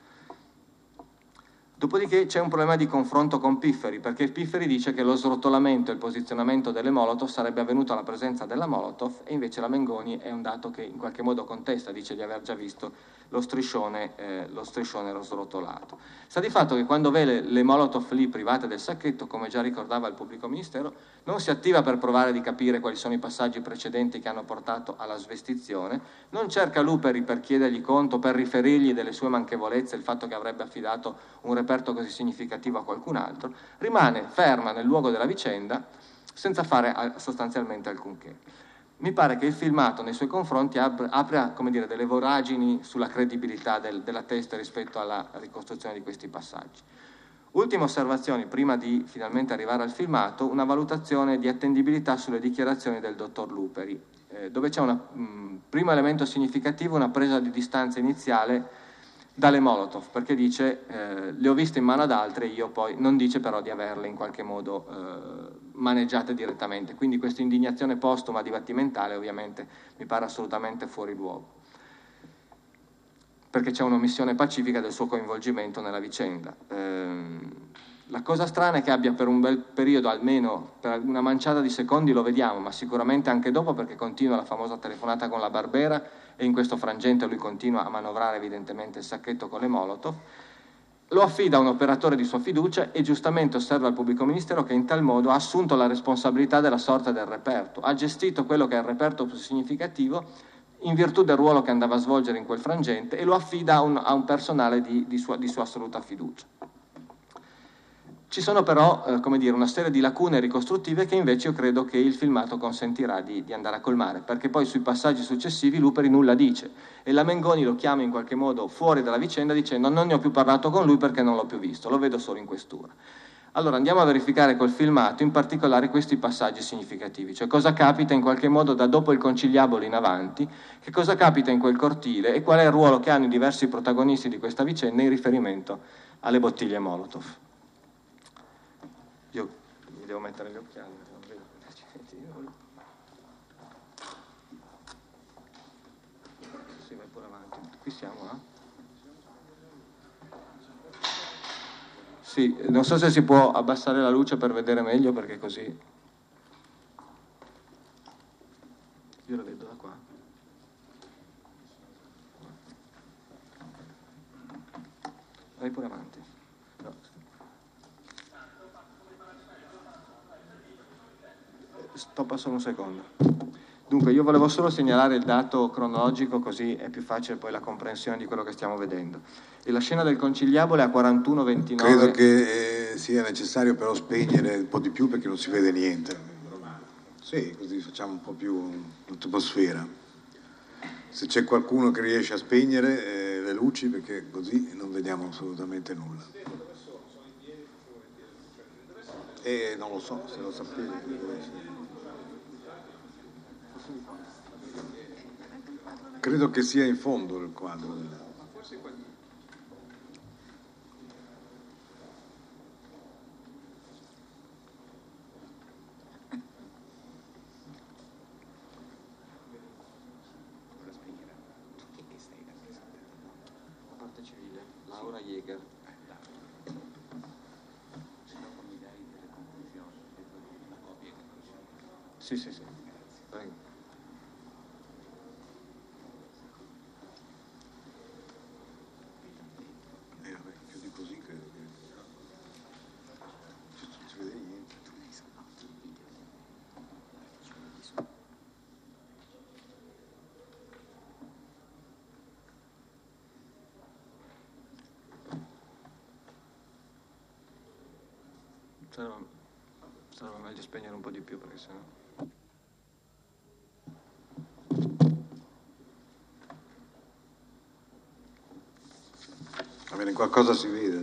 Dopodiché c'è un problema di confronto con Pifferi, perché Pifferi dice che lo srotolamento e il posizionamento delle Molotov sarebbe avvenuto alla presenza della Molotov, e invece la Mengoni è un dato che in qualche modo contesta, dice di aver già visto lo striscione, eh, lo striscione srotolato. Sta di fatto che quando vede le Molotov lì private del sacchetto, come già ricordava il pubblico ministero, non si attiva per provare di capire quali sono i passaggi precedenti che hanno portato alla svestizione, non cerca Luperi per chiedergli conto, per riferirgli delle sue manchevolezze, il fatto che avrebbe affidato un reperto così significativo a qualcun altro, rimane ferma nel luogo della vicenda senza fare sostanzialmente alcunché. Mi pare che il filmato nei suoi confronti apra, come dire, delle voragini sulla credibilità del, della testa rispetto alla ricostruzione di questi passaggi. Ultime osservazioni, prima di finalmente arrivare al filmato: una valutazione di attendibilità sulle dichiarazioni del dottor Luperi, eh, dove c'è un primo elemento significativo, una presa di distanza iniziale dalle Molotov, perché dice eh, le ho viste in mano ad altre, io poi, non dice però di averle in qualche modo eh, maneggiate direttamente, quindi questa indignazione postuma dibattimentale ovviamente mi pare assolutamente fuori luogo, perché c'è un'omissione pacifica del suo coinvolgimento nella vicenda. Ehm, la cosa strana è che abbia per un bel periodo, almeno per una manciata di secondi, lo vediamo, ma sicuramente anche dopo, perché continua la famosa telefonata con la Barbera e in questo frangente lui continua a manovrare evidentemente il sacchetto con le Molotov, lo affida a un operatore di sua fiducia e giustamente osserva il pubblico ministero che in tal modo ha assunto la responsabilità della sorte del reperto, ha gestito quello che è il reperto più significativo in virtù del ruolo che andava a svolgere in quel frangente, e lo affida a un, a un personale di, di, sua, di sua assoluta fiducia. Ci sono però, eh, come dire, una serie di lacune ricostruttive che invece io credo che il filmato consentirà di, di andare a colmare, perché poi sui passaggi successivi Luperi nulla dice e la Mengoni lo chiama in qualche modo fuori dalla vicenda dicendo non ne ho più parlato con lui perché non l'ho più visto, lo vedo solo in questura. Allora andiamo a verificare col filmato in particolare questi passaggi significativi, cioè cosa capita in qualche modo da dopo il conciliabolo in avanti, che cosa capita in quel cortile e qual è il ruolo che hanno i diversi protagonisti di questa vicenda in riferimento alle bottiglie Molotov. Io mi devo mettere gli occhiali, non vedo. Sì, vai pure avanti. Qui siamo, eh? Sì, non so se si può abbassare la luce per vedere meglio, perché così... Io lo vedo da qua. Vai pure avanti. No. Stoppa solo un secondo. Dunque, io volevo solo segnalare il dato cronologico, così è più facile poi la comprensione di quello che stiamo vedendo. E la scena del conciliabolo è a quarantuno ventinove. Credo che eh, sia necessario però spegnere un po' di più perché non si vede niente. Sì, così facciamo un po' più l'atmosfera. Se c'è qualcuno che riesce a spegnere eh, le luci, perché così non vediamo assolutamente nulla. E non lo so, se lo sapete. Credo che sia in fondo il quadro. La parte civile, Laura Jäger. Sì, sì, sì. Prego. Sarebbe, sarebbe meglio spegnere un po' di più perché sennò... Va bene, qualcosa si vede.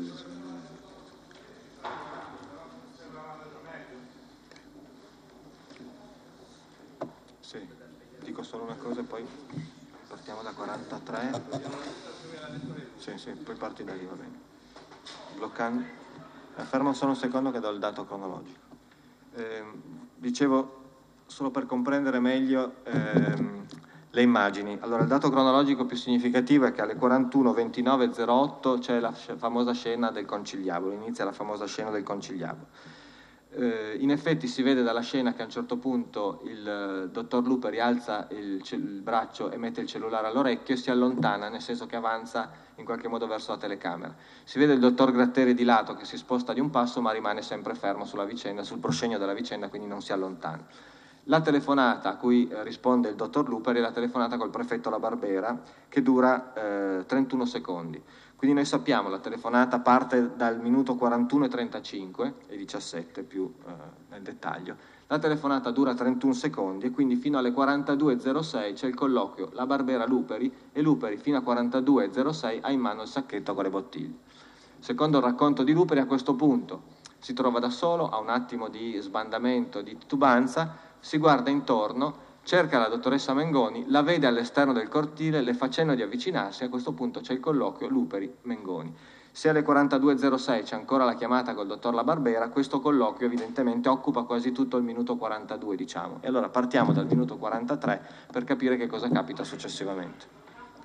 Sì, dico solo una cosa e poi partiamo da quarantatré. Sì, sì, poi parti da lì, va bene. Bloccando. Fermo solo un secondo che do il dato cronologico. Eh, dicevo, solo per comprendere meglio ehm, le immagini. Allora, il dato cronologico più significativo è che alle quarantuno ventinove zero otto c'è la famosa scena del conciliabolo, inizia la famosa scena del conciliabolo. Eh, in effetti si vede dalla scena che a un certo punto il eh, dottor Luperi alza il, il braccio e mette il cellulare all'orecchio e si allontana, nel senso che avanza in qualche modo verso la telecamera. Si vede il dottor Gratteri di lato che si sposta di un passo ma rimane sempre fermo sulla vicenda, sul proscenio della vicenda, quindi non si allontana. La telefonata a cui eh, risponde il dottor Luperi è la telefonata col prefetto La Barbera, che dura eh, trentuno secondi. Quindi noi sappiamo la telefonata parte dal minuto quarantuno e trentacinque e diciassette più eh, nel dettaglio. La telefonata dura trentuno secondi e quindi fino alle quarantadue e zero sei c'è il colloquio La Barbera-Luperi e Luperi fino a quarantadue e zero sei ha in mano il sacchetto con le bottiglie. Secondo il racconto di Luperi a questo punto si trova da solo, ha un attimo di sbandamento, di titubanza, si guarda intorno, cerca la dottoressa Mengoni, la vede all'esterno del cortile, le fa cenno di avvicinarsi, a questo punto c'è il colloquio Luperi-Mengoni. Se alle quarantadue e zero sei c'è ancora la chiamata col dottor La Barbera, questo colloquio evidentemente occupa quasi tutto il minuto quarantadue, diciamo. E allora partiamo dal minuto quarantatré per capire che cosa capita successivamente.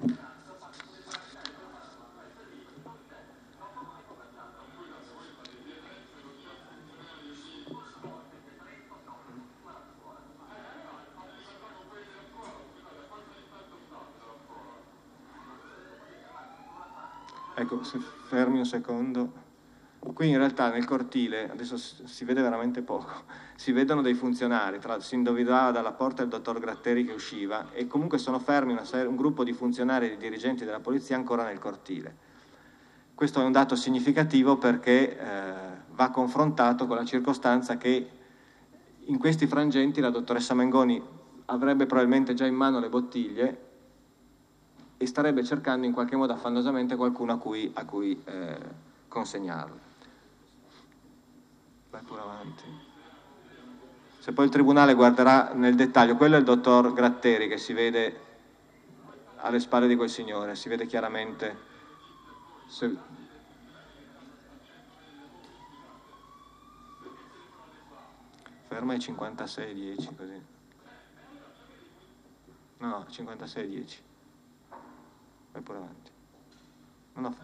Ecco, se fermi un secondo. Qui in realtà nel cortile, adesso si vede veramente poco, si vedono dei funzionari, tra, si indovinava dalla porta il dottor Gratteri che usciva e comunque sono fermi una serie, un gruppo di funzionari e di dirigenti della polizia ancora nel cortile. Questo è un dato significativo perché eh, va confrontato con la circostanza che in questi frangenti la dottoressa Mengoni avrebbe probabilmente già in mano le bottiglie e starebbe cercando in qualche modo affannosamente qualcuno a cui, a cui eh, consegnarle. Vai pure avanti. Se poi il Tribunale guarderà nel dettaglio, quello è il dottor Gratteri che si vede alle spalle di quel signore, si vede chiaramente. Se... Ferma ai cinquantasei dieci così. No, no, cinquantasei dieci. Vai pure avanti. No, no.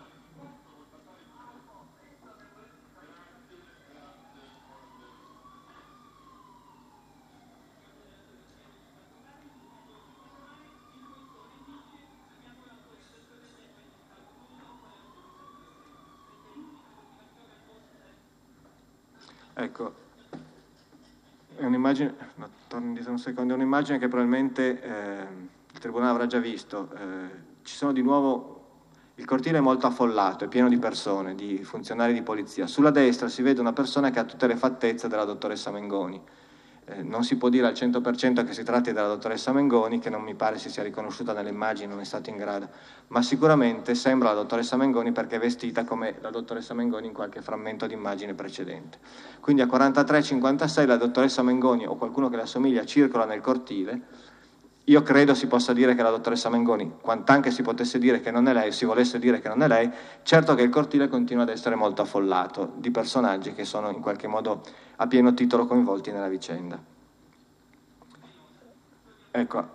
Ecco, è un'immagine, no, torno indietro un secondo, è un'immagine che probabilmente eh, il Tribunale avrà già visto. Eh, ci sono di nuovo, il cortile è molto affollato, è pieno di persone, di funzionari di polizia. Sulla destra si vede una persona che ha tutte le fattezze della dottoressa Mengoni. Eh, non si può dire al cento per cento che si tratti della dottoressa Mengoni, che non mi pare si sia riconosciuta nelle immagini, non è stato in grado, ma sicuramente sembra la dottoressa Mengoni perché è vestita come la dottoressa Mengoni in qualche frammento di immagine precedente. Quindi a quarantatré cinquantasei la dottoressa Mengoni o qualcuno che le assomiglia circola nel cortile. Io credo si possa dire che la dottoressa Mengoni, quant'anche si potesse dire che non è lei, si volesse dire che non è lei, certo che il cortile continua ad essere molto affollato di personaggi che sono in qualche modo a pieno titolo coinvolti nella vicenda. Ecco,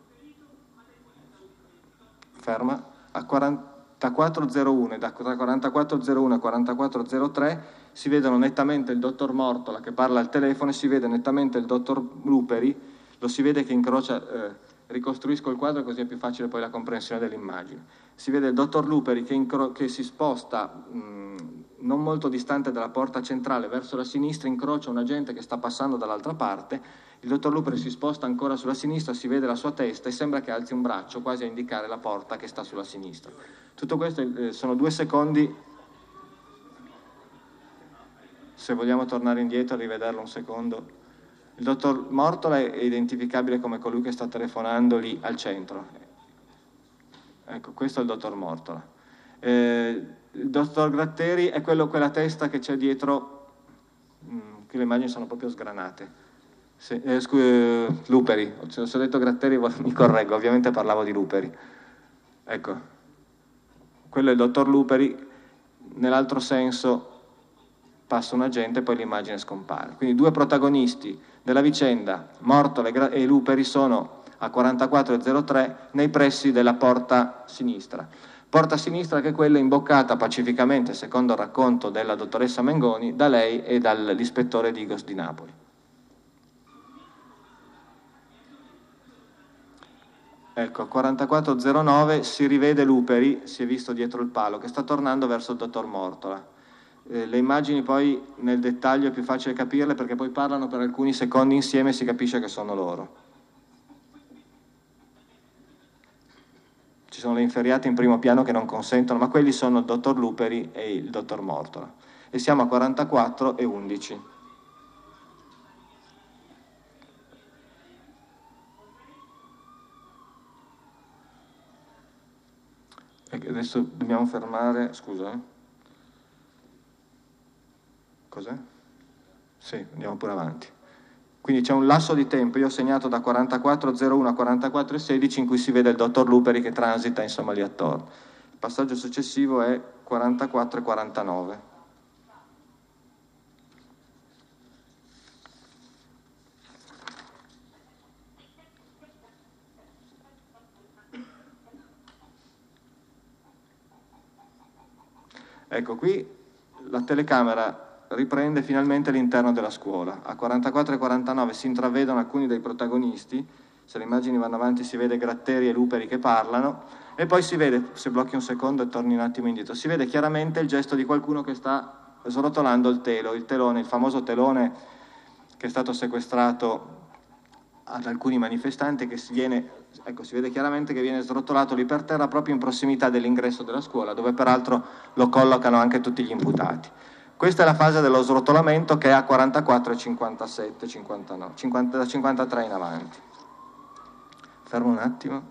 ferma, a quarantaquattro zero uno, da quarantaquattro zero uno a quarantaquattro zero tre si vedono nettamente il dottor Mortola che parla al telefono e si vede nettamente il dottor Luperi. Lo si vede che incrocia, eh, ricostruisco il quadro così è più facile poi la comprensione dell'immagine. Si vede il dottor Luperi che, incro- che si sposta mh, non molto distante dalla porta centrale verso la sinistra, incrocia un agente che sta passando dall'altra parte, il dottor Luperi si sposta ancora sulla sinistra, si vede la sua testa e sembra che alzi un braccio quasi a indicare la porta che sta sulla sinistra. Tutto questo eh, sono due secondi, se vogliamo tornare indietro e rivederlo un secondo. Il dottor Mortola è identificabile come colui che sta telefonando lì al centro. Ecco, questo è il dottor Mortola. Eh, il dottor Gratteri è quello, quella testa che c'è dietro, mh, qui le immagini sono proprio sgranate. Se, eh, scu- eh, Luperi, se ho detto Gratteri mi correggo, ovviamente parlavo di Luperi. Ecco, quello è il dottor Luperi, nell'altro senso passa un agente e poi l'immagine scompare. Quindi due protagonisti della vicenda, Mortola e Luperi, sono a quarantaquattro zero tre nei pressi della porta sinistra. Porta sinistra che è quella imboccata pacificamente, secondo il racconto della dottoressa Mengoni, da lei e dall'ispettore Digos di Napoli. Ecco, a quarantaquattro zero nove si rivede Luperi, si è visto dietro il palo, che sta tornando verso il dottor Mortola. Eh, le immagini poi nel dettaglio è più facile capirle perché poi parlano per alcuni secondi insieme e si capisce che sono loro. Ci sono le inferriate in primo piano che non consentono, ma quelli sono il dottor Luperi e il dottor Mortola. E siamo a quarantaquattro e undici. E adesso dobbiamo fermare, scusa. Eh. Cos'è? Sì, andiamo pure avanti. Quindi c'è un lasso di tempo, io ho segnato da quarantaquattro zero uno a quarantaquattro sedici in cui si vede il dottor Luperi che transita insomma lì attorno. Il passaggio successivo è quarantaquattro e quarantanove. Ecco, qui la telecamera riprende finalmente l'interno della scuola. A quarantaquattro e quarantanove si intravedono alcuni dei protagonisti, se le immagini vanno avanti si vede Gratteri e Luperi che parlano, e poi si vede, se blocchi un secondo e torni un attimo indietro, si vede chiaramente il gesto di qualcuno che sta srotolando il telo, il telone, il famoso telone che è stato sequestrato ad alcuni manifestanti, che si viene, ecco, si vede chiaramente che viene srotolato lì per terra proprio in prossimità dell'ingresso della scuola, dove peraltro lo collocano anche tutti gli imputati. Questa è la fase dello srotolamento che è a quarantaquattro e cinquantasette, cinquantanove, cinquanta, da cinquantatré in avanti. Fermo un attimo.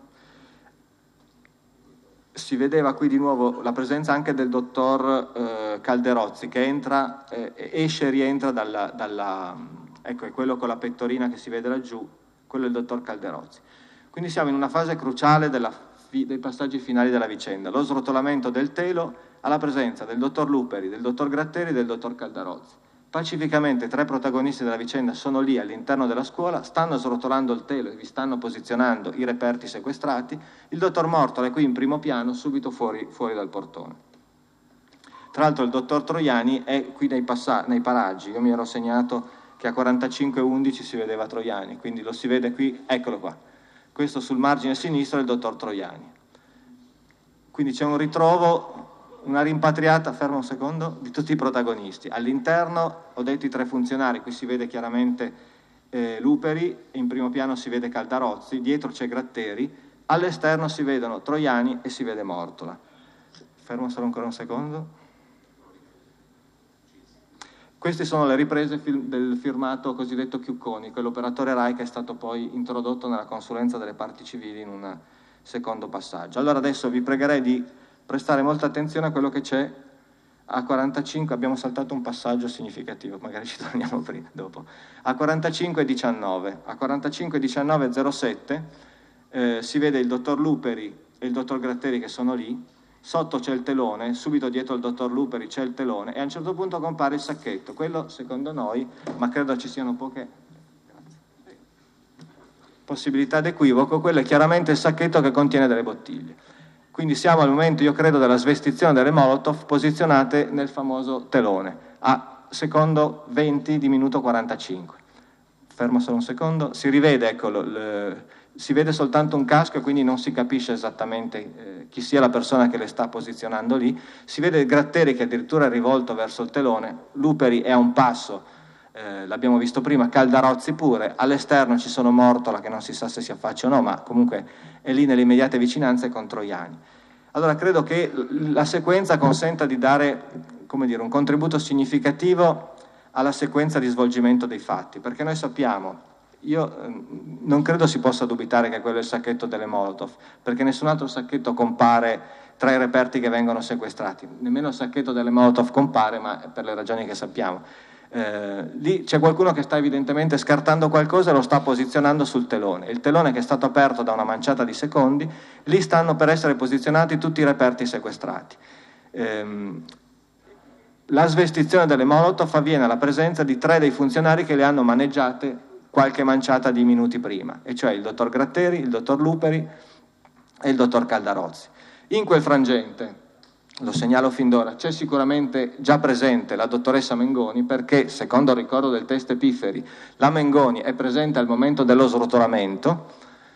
Si vedeva qui di nuovo la presenza anche del dottor eh, Calderozzi che entra, eh, esce e rientra dalla, dalla... ecco, è quello con la pettorina che si vede laggiù, quello è il dottor Calderozzi. Quindi siamo in una fase cruciale della, dei passaggi finali della vicenda, lo srotolamento del telo alla presenza del dottor Luperi, del dottor Gratteri e del dottor Calderozzi. Pacificamente tre protagonisti della vicenda sono lì all'interno della scuola, stanno srotolando il telo e vi stanno posizionando i reperti sequestrati. Il dottor Mortola è qui in primo piano, subito fuori, fuori dal portone. Tra l'altro il dottor Troiani è qui nei, passa- nei paraggi, io mi ero segnato che a quarantacinque e undici si vedeva Troiani, quindi lo si vede qui, eccolo qua. Questo sul margine sinistro è il dottor Troiani. Quindi c'è un ritrovo, una rimpatriata, fermo un secondo, di tutti i protagonisti. All'interno ho detto i tre funzionari, qui si vede chiaramente eh, Luperi, in primo piano si vede Caldarozzi, dietro c'è Gratteri, all'esterno si vedono Troiani e si vede Mortola. Fermo solo ancora un secondo. Queste sono le riprese fil- del firmato cosiddetto Chiucconi, quell'operatore RAI che è stato poi introdotto nella consulenza delle parti civili in un secondo passaggio. Allora adesso vi pregherei di prestare molta attenzione a quello che c'è a quarantacinque, abbiamo saltato un passaggio significativo, magari ci torniamo prima, dopo. A quarantacinque e diciannove, a quarantacinque e diciannove e zero sette eh, si vede il dottor Luperi e il dottor Gratteri che sono lì, sotto c'è il telone, subito dietro il dottor Luperi c'è il telone e a un certo punto compare il sacchetto, quello secondo noi, ma credo ci siano poche possibilità d'equivoco, quello è chiaramente il sacchetto che contiene delle bottiglie. Quindi siamo al momento, io credo, della svestizione delle Molotov posizionate nel famoso telone, a secondo venti di minuto quarantacinque. Fermo solo un secondo, si rivede, ecco, le, si vede soltanto un casco e quindi non si capisce esattamente eh, chi sia la persona che le sta posizionando lì. Si vede il Gratteri che addirittura è rivolto verso il telone, Luperi è a un passo, eh, l'abbiamo visto prima, Caldarozzi pure, all'esterno ci sono Mortola che non si sa se si affaccia o no, ma comunque è lì nelle immediate vicinanze con Troiani. Allora credo che la sequenza consenta di dare, come dire, un contributo significativo alla sequenza di svolgimento dei fatti, perché noi sappiamo, io non credo si possa dubitare che quello è il sacchetto delle Molotov, perché nessun altro sacchetto compare tra i reperti che vengono sequestrati, nemmeno il sacchetto delle Molotov compare, ma per le ragioni che sappiamo. Eh, lì c'è qualcuno che sta evidentemente scartando qualcosa e lo sta posizionando sul telone. Il telone che è stato aperto da una manciata di secondi, lì stanno per essere posizionati tutti i reperti sequestrati. Eh, la svestizione delle Molotov avviene alla presenza di tre dei funzionari che le hanno maneggiate qualche manciata di minuti prima, e cioè il dottor Gratteri, il dottor Luperi e il dottor Caldarozzi. In quel frangente, lo segnalo fin d'ora, c'è sicuramente già presente la dottoressa Mengoni, perché secondo il ricordo del test Pifferi la Mengoni è presente al momento dello srotolamento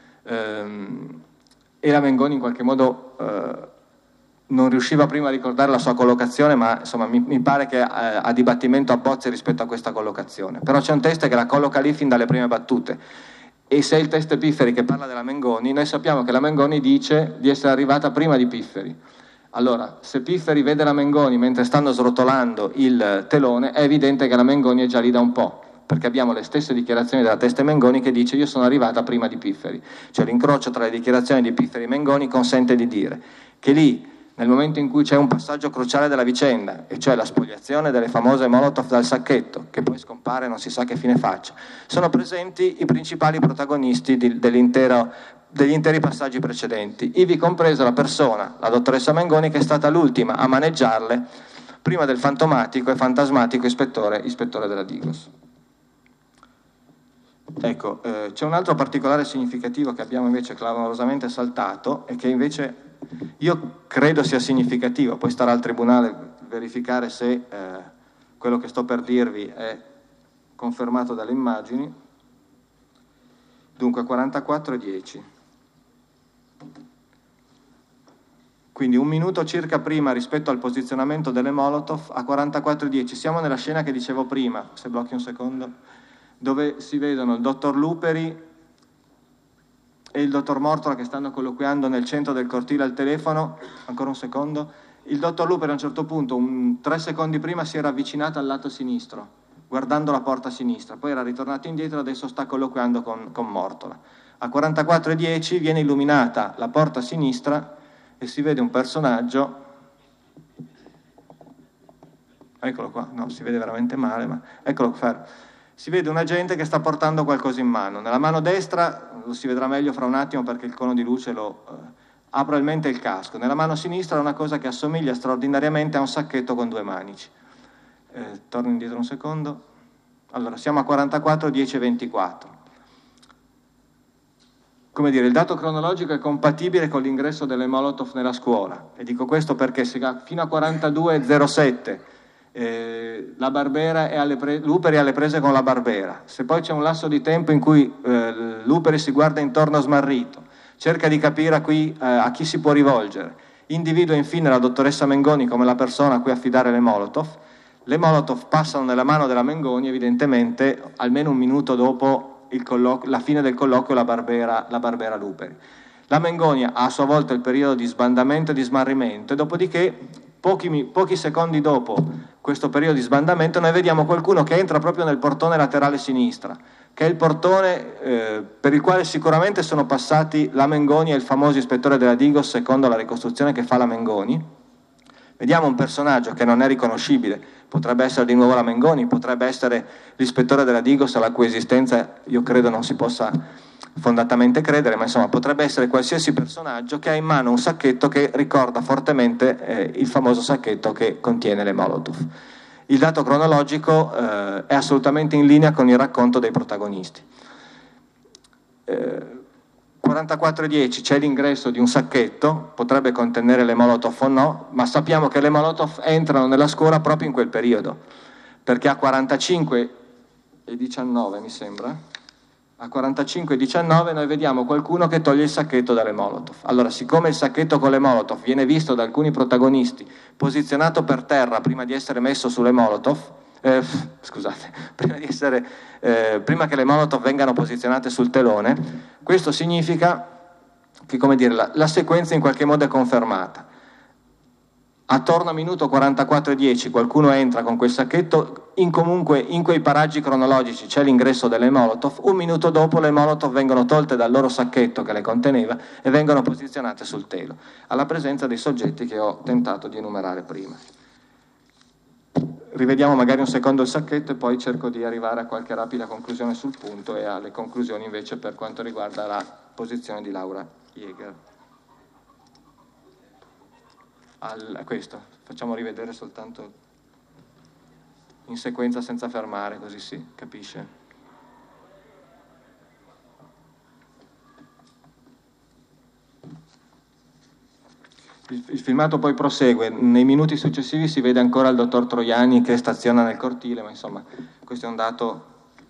ehm, e la Mengoni in qualche modo eh, non riusciva prima a ricordare la sua collocazione, ma insomma mi, mi pare che eh, a dibattimento abbozzi rispetto a questa collocazione, però c'è un test che la colloca lì fin dalle prime battute. E se è il test Pifferi che parla della Mengoni, noi sappiamo che la Mengoni dice di essere arrivata prima di Pifferi. Allora, se Pifferi vede la Mengoni mentre stanno srotolando il telone, è evidente che la Mengoni è già lì da un po', perché abbiamo le stesse dichiarazioni della testa Mengoni che dice io sono arrivata prima di Pifferi. Cioè l'incrocio tra le dichiarazioni di Pifferi e Mengoni consente di dire che lì, nel momento in cui c'è un passaggio cruciale della vicenda, e cioè la spoliazione delle famose Molotov dal sacchetto, che poi scompare e non si sa che fine faccia, sono presenti i principali protagonisti di, dell'intero degli interi passaggi precedenti, ivi compresa la persona, la dottoressa Mengoni, che è stata l'ultima a maneggiarle prima del fantomatico e fantasmatico ispettore, ispettore della Digos. Ecco, eh, c'è un altro particolare significativo che abbiamo invece clamorosamente saltato e che invece io credo sia significativo, poi starà al Tribunale verificare se eh, quello che sto per dirvi è confermato dalle immagini. Dunque quarantaquattro e dieci. Quindi un minuto circa prima rispetto al posizionamento delle Molotov, a quarantaquattro e dieci. Siamo nella scena che dicevo prima, se blocchi un secondo, dove si vedono il dottor Luperi e il dottor Mortola che stanno colloquiando nel centro del cortile al telefono, ancora un secondo, il dottor Luperi a un certo punto, un, tre secondi prima, si era avvicinato al lato sinistro, guardando la porta sinistra, poi era ritornato indietro, adesso sta colloquiando con, con Mortola. A quarantaquattro e dieci viene illuminata la porta sinistra e si vede un personaggio, eccolo qua, no, si vede veramente male, ma eccolo qua, si vede un agente che sta portando qualcosa in mano. Nella mano destra, lo si vedrà meglio fra un attimo perché il cono di luce lo eh, ha probabilmente il casco, nella mano sinistra è una cosa che assomiglia straordinariamente a un sacchetto con due manici. Eh, torno indietro un secondo. Allora, siamo a quarantaquattro, dieci e ventiquattro. Come dire, il dato cronologico è compatibile con l'ingresso delle Molotov nella scuola, e dico questo perché se fino a quarantadue e zero sette eh, la Barbera è alle pre- Luperi è alle prese con la Barbera, se poi c'è un lasso di tempo in cui eh, Luperi si guarda intorno smarrito, cerca di capire a, qui, eh, a chi si può rivolgere, individua infine la dottoressa Mengoni come la persona a cui affidare le Molotov. Le Molotov passano nella mano della Mengoni, evidentemente almeno un minuto dopo il colloquio, la fine del colloquio, la Barbera, la Barbera Luperi. La Mengoni ha a sua volta il periodo di sbandamento e di smarrimento, e dopodiché, pochi, pochi secondi dopo questo periodo di sbandamento, noi vediamo qualcuno che entra proprio nel portone laterale sinistra, che è il portone eh, per il quale sicuramente sono passati la Mengoni e il famoso ispettore della Digos, secondo la ricostruzione che fa la Mengoni. Vediamo un personaggio che non è riconoscibile, potrebbe essere di nuovo la Mengoni, potrebbe essere l'ispettore della Digos, alla cui esistenza io credo non si possa fondatamente credere, ma insomma potrebbe essere qualsiasi personaggio che ha in mano un sacchetto che ricorda fortemente eh, il famoso sacchetto che contiene le Molotov. Il dato cronologico eh, è assolutamente in linea con il racconto dei protagonisti. Eh, quarantaquattro e dieci c'è l'ingresso di un sacchetto, potrebbe contenere le Molotov o no, ma sappiamo che le Molotov entrano nella scuola proprio in quel periodo, perché a quarantacinque e diciannove mi sembra, a quarantacinque e diciannove noi vediamo qualcuno che toglie il sacchetto dalle Molotov. Allora, siccome il sacchetto con le Molotov viene visto da alcuni protagonisti posizionato per terra prima di essere messo sulle Molotov, eh, scusate, prima di essere eh, prima che le Molotov vengano posizionate sul telone, questo significa che, come dire, la, la sequenza in qualche modo è confermata. Attorno a minuto quarantaquattro e dieci qualcuno entra con quel sacchetto, in comunque in quei paraggi cronologici c'è l'ingresso delle Molotov, un minuto dopo le Molotov vengono tolte dal loro sacchetto che le conteneva e vengono posizionate sul telo, alla presenza dei soggetti che ho tentato di enumerare prima. Rivediamo magari un secondo il sacchetto e poi cerco di arrivare a qualche rapida conclusione sul punto e alle conclusioni invece per quanto riguarda la posizione di Laura Jäger. Al, questo, facciamo rivedere soltanto in sequenza senza fermare, così si capisce. Il, il filmato poi prosegue, nei minuti successivi si vede ancora il dottor Troiani che staziona nel cortile, ma insomma questo è un dato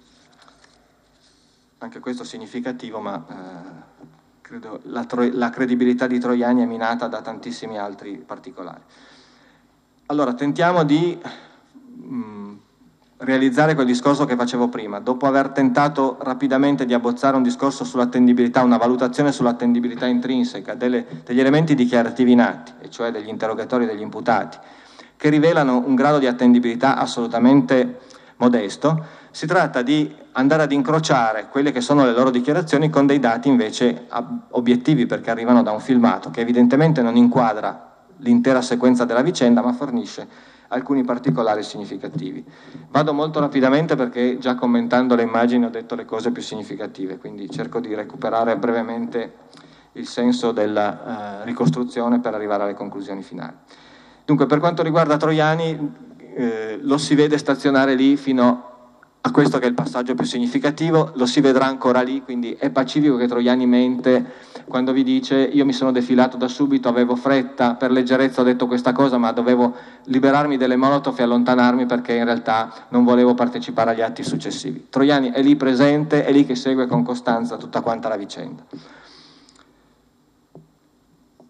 anche questo significativo, ma eh, credo la, la credibilità di Troiani è minata da tantissimi altri particolari. Allora, tentiamo di mh, realizzare quel discorso che facevo prima. Dopo aver tentato rapidamente di abbozzare un discorso sull'attendibilità, una valutazione sull'attendibilità intrinseca delle, degli elementi dichiarativi nati, e cioè degli interrogatori degli imputati, che rivelano un grado di attendibilità assolutamente modesto, si tratta di andare ad incrociare quelle che sono le loro dichiarazioni con dei dati invece obiettivi, perché arrivano da un filmato che evidentemente non inquadra l'intera sequenza della vicenda, ma fornisce alcuni particolari significativi. Vado molto rapidamente perché già commentando le immagini ho detto le cose più significative, quindi cerco di recuperare brevemente il senso della uh, ricostruzione per arrivare alle conclusioni finali. Dunque, per quanto riguarda Troiani, eh, lo si vede stazionare lì fino a questo che è il passaggio più significativo, lo si vedrà ancora lì, quindi è pacifico che Troiani mente quando vi dice io mi sono defilato da subito, avevo fretta, per leggerezza ho detto questa cosa, ma dovevo liberarmi delle Molotov e allontanarmi perché in realtà non volevo partecipare agli atti successivi. Troiani è lì presente, è lì che segue con costanza tutta quanta la vicenda.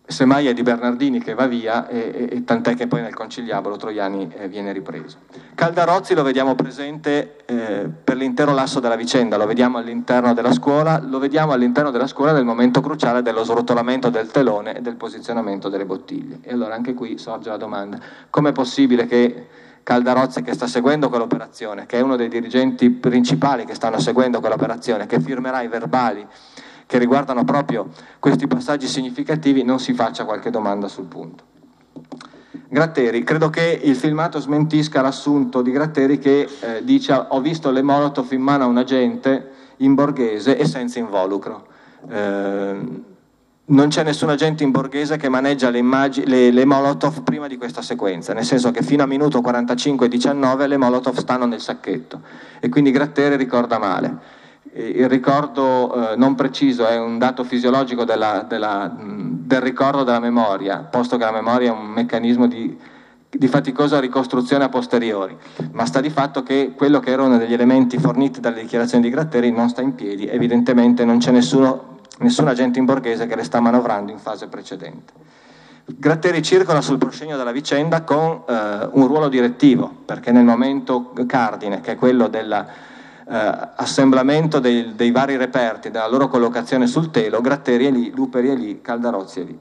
semmai è di Bernardini che va via, e, e, e tant'è che poi nel conciliabolo Troiani eh, viene ripreso. Caldarozzi lo vediamo presente eh, per l'intero lasso della vicenda, lo vediamo all'interno della scuola, lo vediamo all'interno della scuola nel momento cruciale dello srotolamento del telone e del posizionamento delle bottiglie. E allora anche qui sorge la domanda: com'è possibile che Caldarozzi, che sta seguendo quell'operazione, che è uno dei dirigenti principali che stanno seguendo quell'operazione, che firmerà i verbali che riguardano proprio questi passaggi significativi, non si faccia qualche domanda sul punto. Gratteri, credo che il filmato smentisca l'assunto di Gratteri che eh, dice: ho visto le Molotov in mano a un agente in Borghese e senza involucro. Eh, non c'è nessun agente in Borghese che maneggia le, le, le Molotov prima di questa sequenza, nel senso che fino a minuto quarantacinque e diciannove le Molotov stanno nel sacchetto, e quindi Gratteri ricorda male. Il ricordo eh, non preciso è un dato fisiologico della, della, del ricordo della memoria, posto che la memoria è un meccanismo di, di faticosa ricostruzione a posteriori, ma sta di fatto che quello che erano degli elementi forniti dalle dichiarazioni di Gratteri non sta in piedi. Evidentemente non c'è nessuno, nessun agente in Borghese che le sta manovrando in fase precedente. Gratteri circola sul proscenio della vicenda con eh, un ruolo direttivo, perché nel momento cardine, che è quello della Uh, assemblamento dei, dei vari reperti, della loro collocazione sul telo, Gratteri è lì, Luperi è lì, Caldarozzi è lì.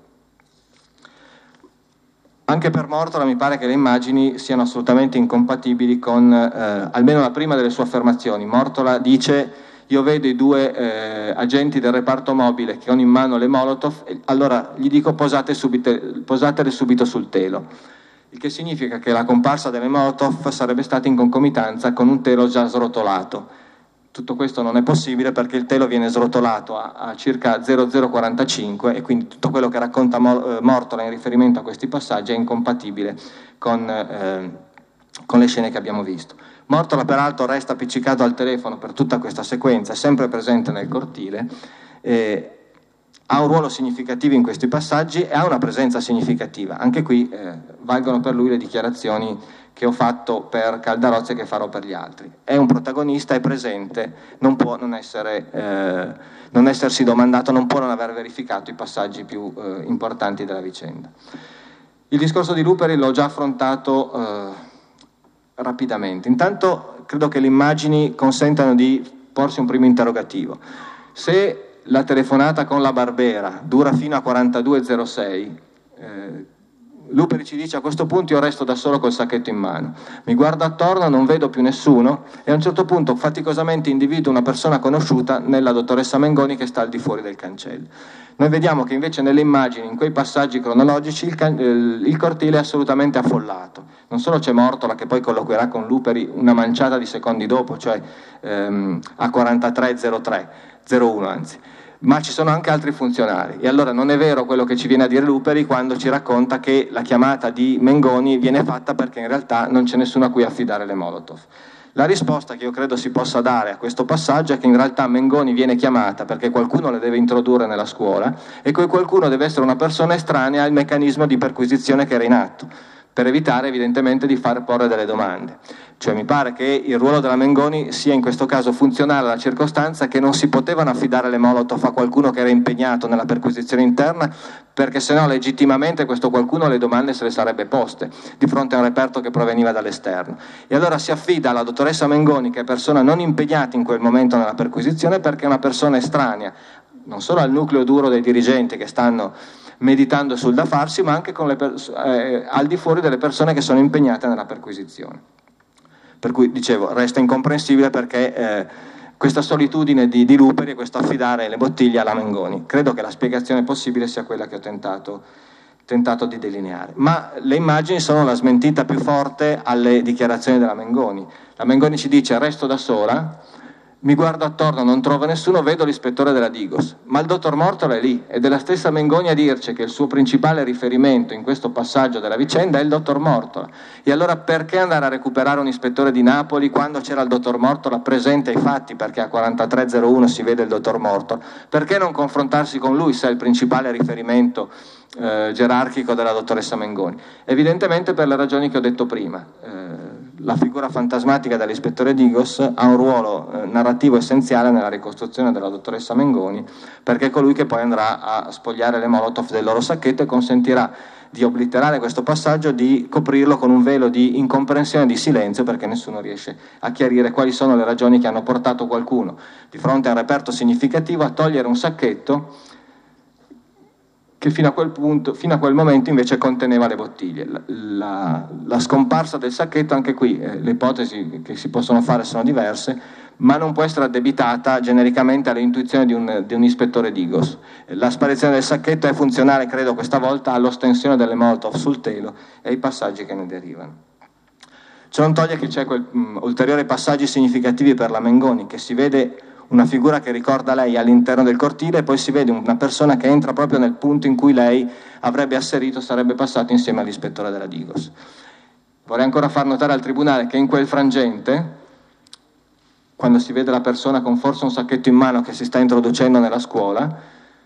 Anche per Mortola mi pare che le immagini siano assolutamente incompatibili con uh, almeno la prima delle sue affermazioni. Mortola dice: io vedo i due eh, agenti del reparto mobile che hanno in mano le Molotov, allora gli dico posate subito, posatele subito sul telo. Il che significa che la comparsa delle Molotov sarebbe stata in concomitanza con un telo già srotolato. Tutto questo non è possibile perché il telo viene srotolato a, a circa zero zero quarantacinque, e quindi tutto quello che racconta Mortola in riferimento a questi passaggi è incompatibile con, eh, con le scene che abbiamo visto. Mortola peraltro resta appiccicato al telefono per tutta questa sequenza, è sempre presente nel cortile, eh, ha un ruolo significativo in questi passaggi e ha una presenza significativa. Anche qui eh, valgono per lui le dichiarazioni che ho fatto per Caldarozzi e che farò per gli altri. È un protagonista, è presente, non può non, essere, eh, non essersi domandato, non può non aver verificato i passaggi più eh, importanti della vicenda. Il discorso di Luperi l'ho già affrontato eh, rapidamente. Intanto credo che le immagini consentano di porsi un primo interrogativo. Se la telefonata con la Barbera dura fino a quarantadue e zero sei, eh, Luperi ci dice: a questo punto io resto da solo col sacchetto in mano, mi guardo attorno, non vedo più nessuno, e a un certo punto faticosamente individuo una persona conosciuta nella dottoressa Mengoni che sta al di fuori del cancello. Noi vediamo che invece nelle immagini, in quei passaggi cronologici, il, can- il cortile è assolutamente affollato. Non solo c'è Mortola, che poi colloquierà con Luperi una manciata di secondi dopo, cioè ehm, a quarantatré e zero tre, zero uno anzi, ma ci sono anche altri funzionari. E allora non è vero quello che ci viene a dire Luperi quando ci racconta che la chiamata di Mengoni viene fatta perché in realtà non c'è nessuno a cui affidare le Molotov. La risposta che io credo si possa dare a questo passaggio è che in realtà Mengoni viene chiamata perché qualcuno le deve introdurre nella scuola, e quel qualcuno deve essere una persona estranea al meccanismo di perquisizione che era in atto, per evitare evidentemente di far porre delle domande. Cioè mi pare che il ruolo della Mengoni sia in questo caso funzionale alla circostanza che non si potevano affidare le Molotov a qualcuno che era impegnato nella perquisizione interna, perché sennò legittimamente questo qualcuno le domande se le sarebbe poste di fronte a un reperto che proveniva dall'esterno. E allora si affida alla dottoressa Mengoni, che è persona non impegnata in quel momento nella perquisizione, perché è una persona estranea non solo al nucleo duro dei dirigenti che stanno meditando sul da farsi, ma anche con le pers- eh, al di fuori delle persone che sono impegnate nella perquisizione. Per cui, dicevo, resta incomprensibile perché eh, questa solitudine di, di Luperi e questo affidare le bottiglie alla Mengoni. Credo che la spiegazione possibile sia quella che ho tentato, tentato di delineare. Ma le immagini sono la smentita più forte alle dichiarazioni della Mengoni. La Mengoni ci dice: resto da sola, mi guardo attorno, non trovo nessuno, vedo l'ispettore della Digos, ma il dottor Mortola è lì, ed è la stessa Mengoni a dirci che il suo principale riferimento in questo passaggio della vicenda è il dottor Mortola. E allora perché andare a recuperare un ispettore di Napoli quando c'era il dottor Mortola presente ai fatti, perché a quarantatré zero uno si vede il dottor Mortola? Perché non confrontarsi con lui se è il principale riferimento eh, gerarchico della dottoressa Mengoni? Evidentemente per le ragioni che ho detto prima. Eh, la figura fantasmatica dell'ispettore Digos ha un ruolo eh, narrativo essenziale nella ricostruzione della dottoressa Mengoni, perché è colui che poi andrà a spogliare le Molotov del loro sacchetto e consentirà di obliterare questo passaggio, di coprirlo con un velo di incomprensione e di silenzio, perché nessuno riesce a chiarire quali sono le ragioni che hanno portato qualcuno di fronte a un reperto significativo a togliere un sacchetto che fino a quel punto, fino a quel momento invece conteneva le bottiglie. La, la, la scomparsa del sacchetto, anche qui eh, le ipotesi che si possono fare sono diverse, ma non può essere addebitata genericamente alle intuizioni di un, di un ispettore Digos. La sparizione del sacchetto è funzionale, credo questa volta, all'ostensione delle Molotov sul telo e ai passaggi che ne derivano. Ciò non toglie che c'è quel, mh, ulteriori passaggi significativi per la Mengoni, che si vede una figura che ricorda lei all'interno del cortile e poi si vede una persona che entra proprio nel punto in cui lei avrebbe asserito sarebbe passato insieme all'ispettore della Digos. Vorrei ancora far notare al Tribunale che in quel frangente, quando si vede la persona con forse un sacchetto in mano che si sta introducendo nella scuola,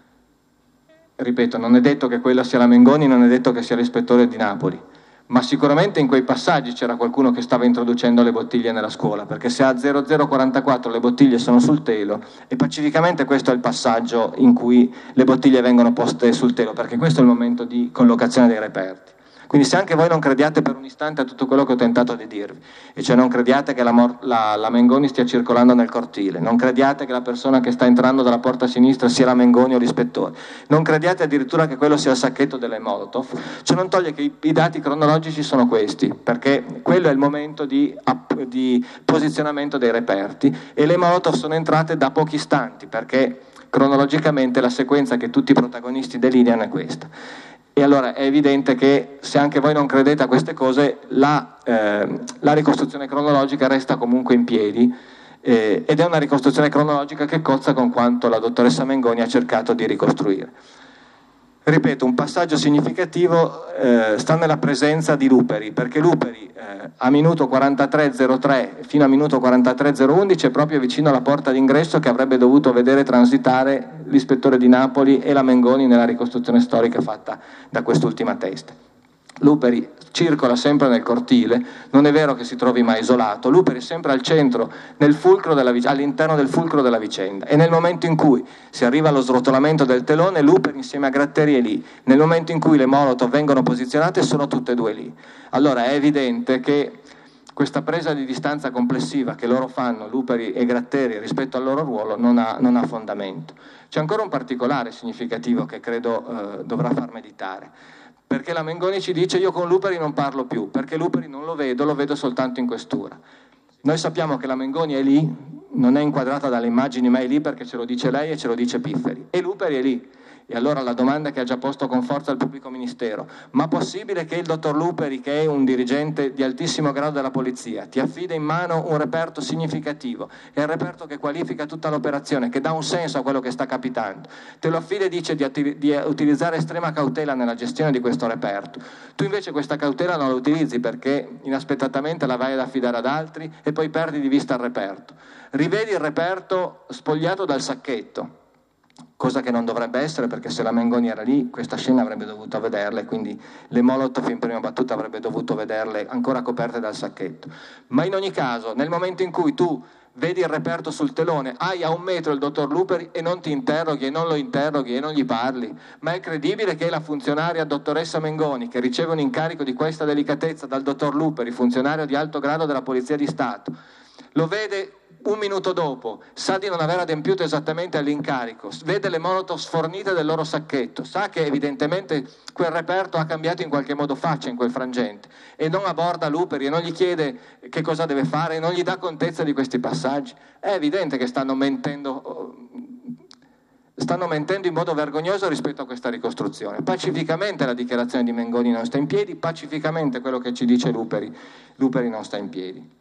ripeto, non è detto che quella sia la Mengoni, non è detto che sia l'ispettore di Napoli, ma sicuramente in quei passaggi c'era qualcuno che stava introducendo le bottiglie nella scuola, perché se a zero zero quarantaquattro le bottiglie sono sul telo, e pacificamente questo è il passaggio in cui le bottiglie vengono poste sul telo, perché questo è il momento di collocazione dei reperti. Quindi se anche voi non crediate per un istante a tutto quello che ho tentato di dirvi, e cioè non crediate che la, Mor- la, la Mengoni stia circolando nel cortile, non crediate che la persona che sta entrando dalla porta sinistra sia la Mengoni o l'ispettore, non crediate addirittura che quello sia il sacchetto delle Molotov, ciò non toglie che i, i dati cronologici sono questi, perché quello è il momento di, di posizionamento dei reperti, e le Molotov sono entrate da pochi istanti, perché cronologicamente la sequenza che tutti i protagonisti delineano è questa. E allora è evidente che se anche voi non credete a queste cose, la, eh, la ricostruzione cronologica resta comunque in piedi, eh, ed è una ricostruzione cronologica che cozza con quanto la dottoressa Mengoni ha cercato di ricostruire. Ripeto, un passaggio significativo eh, sta nella presenza di Luperi, perché Luperi eh, a minuto quarantatré zero tre fino a minuto quarantatré zero undici è proprio vicino alla porta d'ingresso che avrebbe dovuto vedere transitare l'ispettore di Napoli e la Mengoni nella ricostruzione storica fatta da quest'ultima testa. Luperi circola sempre nel cortile, non è vero che si trovi mai isolato, Luperi è sempre al centro, nel fulcro della, all'interno del fulcro della vicenda, e nel momento in cui si arriva allo srotolamento del telone, Luperi insieme a Gratteri è lì, nel momento in cui le Molotov vengono posizionate sono tutte e due lì. Allora è evidente che questa presa di distanza complessiva che loro fanno, Luperi e Gratteri, rispetto al loro ruolo non ha, non ha fondamento. C'è ancora un particolare significativo che credo eh, dovrà far meditare, perché la Mengoni ci dice io con Luperi non parlo più, perché Luperi non lo vedo, lo vedo soltanto in questura. Noi sappiamo che la Mengoni è lì, non è inquadrata dalle immagini, ma è lì perché ce lo dice lei e ce lo dice Pifferi, e Luperi è lì. E allora la domanda che ha già posto con forza il pubblico ministero: ma possibile che il dottor Luperi, che è un dirigente di altissimo grado della polizia, ti affida in mano un reperto significativo, è il reperto che qualifica tutta l'operazione, che dà un senso a quello che sta capitando, te lo affida e dice di, attiv- di utilizzare estrema cautela nella gestione di questo reperto, tu invece questa cautela non la utilizzi perché inaspettatamente la vai ad affidare ad altri e poi perdi di vista il reperto, rivedi il reperto spogliato dal sacchetto, cosa che non dovrebbe essere, perché se la Mengoni era lì questa scena avrebbe dovuto vederle, quindi le Molotov in prima battuta avrebbe dovuto vederle ancora coperte dal sacchetto. Ma in ogni caso, nel momento in cui tu vedi il reperto sul telone, hai a un metro il dottor Luperi e non ti interroghi e non lo interroghi e non gli parli, ma è credibile che la funzionaria dottoressa Mengoni, che riceve un incarico di questa delicatezza dal dottor Luperi, funzionario di alto grado della Polizia di Stato, lo vede un minuto dopo, sa di non aver adempiuto esattamente all'incarico, vede le Molotov sfornite del loro sacchetto, sa che evidentemente quel reperto ha cambiato in qualche modo faccia in quel frangente, e non aborda Luperi e non gli chiede che cosa deve fare, e non gli dà contezza di questi passaggi, è evidente che stanno mentendo, stanno mentendo in modo vergognoso rispetto a questa ricostruzione. Pacificamente la dichiarazione di Mengoni non sta in piedi, pacificamente quello che ci dice Luperi, Luperi non sta in piedi.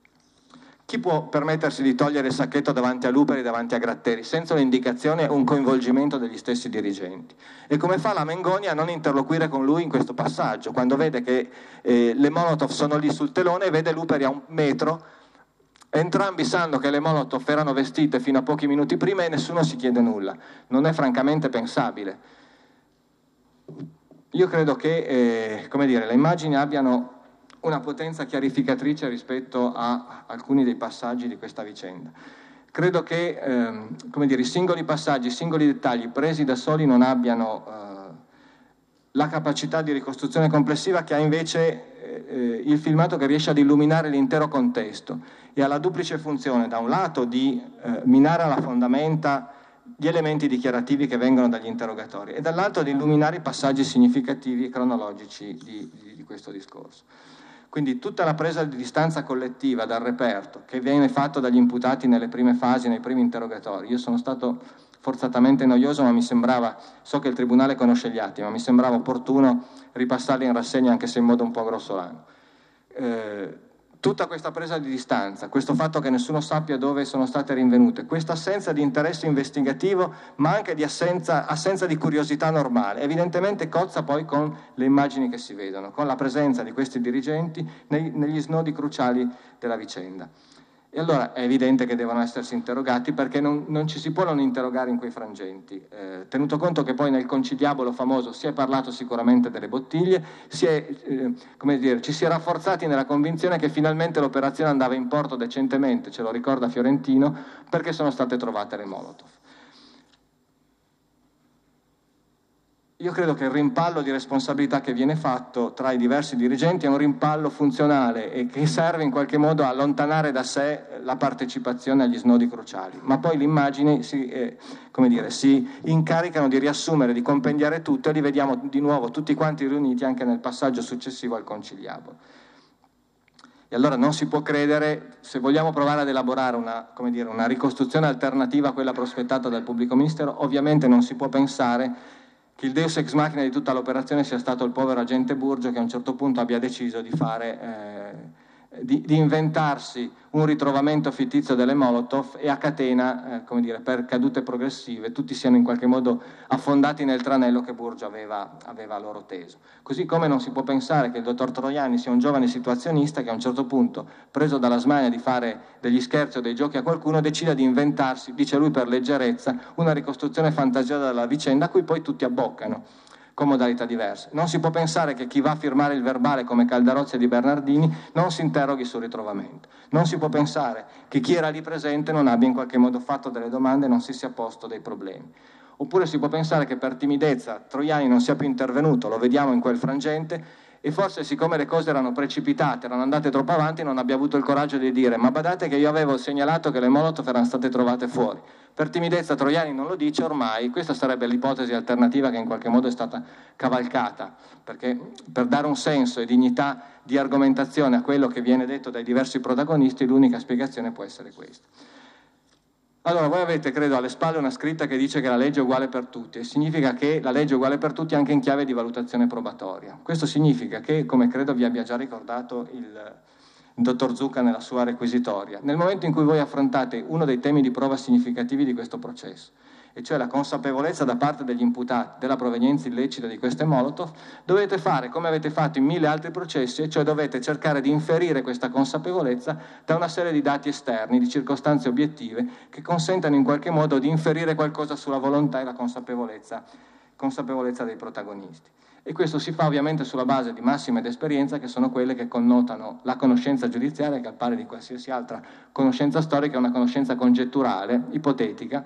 Chi può permettersi di togliere il sacchetto davanti a Luperi e davanti a Gratteri senza un'indicazione o un coinvolgimento degli stessi dirigenti? E come fa la Mengoni a non interloquire con lui in questo passaggio, quando vede che eh, le Molotov sono lì sul telone e vede Luperi a un metro, entrambi sanno che le Molotov erano vestite fino a pochi minuti prima e nessuno si chiede nulla? Non è francamente pensabile. Io credo che eh, come dire, le immagini abbiano una potenza chiarificatrice rispetto a alcuni dei passaggi di questa vicenda. Credo che ehm, come dire, i singoli passaggi, i singoli dettagli presi da soli non abbiano eh, la capacità di ricostruzione complessiva che ha invece eh, il filmato, che riesce ad illuminare l'intero contesto e ha la duplice funzione, da un lato di eh, minare alla fondamenta gli elementi dichiarativi che vengono dagli interrogatori e dall'altro di illuminare i passaggi significativi e cronologici di, di, di questo discorso. Quindi tutta la presa di distanza collettiva dal reperto che viene fatto dagli imputati nelle prime fasi, nei primi interrogatori. Io sono stato forzatamente noioso, ma mi sembrava, so che il Tribunale conosce gli atti, ma mi sembrava opportuno ripassarli in rassegna anche se in modo un po' grossolano. Eh, tutta questa presa di distanza, questo fatto che nessuno sappia dove sono state rinvenute, questa assenza di interesse investigativo, ma anche di assenza, assenza di curiosità normale, evidentemente cozza poi con le immagini che si vedono, con la presenza di questi dirigenti nei, negli snodi cruciali della vicenda. E allora è evidente che devono essersi interrogati, perché non, non ci si può non interrogare in quei frangenti, eh, tenuto conto che poi nel conciliabolo famoso si è parlato sicuramente delle bottiglie, si è, eh, come dire, ci si è rafforzati nella convinzione che finalmente l'operazione andava in porto decentemente, ce lo ricorda Fiorentino, perché sono state trovate le Molotov. Io credo che il rimpallo di responsabilità che viene fatto tra i diversi dirigenti è un rimpallo funzionale e che serve in qualche modo a allontanare da sé la partecipazione agli snodi cruciali, ma poi le immagini si, eh, come dire, si incaricano di riassumere, di compendiare tutto, e li vediamo di nuovo tutti quanti riuniti anche nel passaggio successivo al conciliabolo. E allora non si può credere, se vogliamo provare ad elaborare una, come dire, una ricostruzione alternativa a quella prospettata dal pubblico ministero, ovviamente non si può pensare che il deus ex machina di tutta l'operazione sia stato il povero agente Burgio, che a un certo punto abbia deciso di fare, eh, di, di inventarsi un ritrovamento fittizio delle Molotov e a catena, eh, come dire, per cadute progressive, tutti siano in qualche modo affondati nel tranello che Burgio aveva, aveva loro teso. Così come non si può pensare che il dottor Troiani sia un giovane situazionista che a un certo punto, preso dalla smania di fare degli scherzi o dei giochi a qualcuno, decida di inventarsi, dice lui per leggerezza, una ricostruzione fantasiosa della vicenda a cui poi tutti abboccano con modalità diverse. Non si può pensare che chi va a firmare il verbale come Caldarozzi e Di Bernardini non si interroghi sul ritrovamento. Non si può pensare che chi era lì presente non abbia in qualche modo fatto delle domande e non si sia posto dei problemi. Oppure si può pensare che per timidezza Troiani non sia più intervenuto, lo vediamo in quel frangente, e forse siccome le cose erano precipitate, erano andate troppo avanti, non abbia avuto il coraggio di dire: ma badate che io avevo segnalato che le Molotov erano state trovate fuori. Per timidezza Troiani non lo dice ormai, questa sarebbe l'ipotesi alternativa che in qualche modo è stata cavalcata, perché per dare un senso e dignità di argomentazione a quello che viene detto dai diversi protagonisti, l'unica spiegazione può essere questa. Allora, voi avete, credo, alle spalle una scritta che dice che la legge è uguale per tutti, e significa che la legge è uguale per tutti anche in chiave di valutazione probatoria. Questo significa che, come credo vi abbia già ricordato il, il dottor Zucca nella sua requisitoria, nel momento in cui voi affrontate uno dei temi di prova significativi di questo processo, e cioè la consapevolezza da parte degli imputati della provenienza illecita di queste Molotov, dovete fare come avete fatto in mille altri processi, e cioè dovete cercare di inferire questa consapevolezza da una serie di dati esterni, di circostanze obiettive che consentano in qualche modo di inferire qualcosa sulla volontà e la consapevolezza, consapevolezza dei protagonisti. E questo si fa ovviamente sulla base di massima ed esperienza, che sono quelle che connotano la conoscenza giudiziaria, che al pari di qualsiasi altra conoscenza storica è una conoscenza congetturale, ipotetica.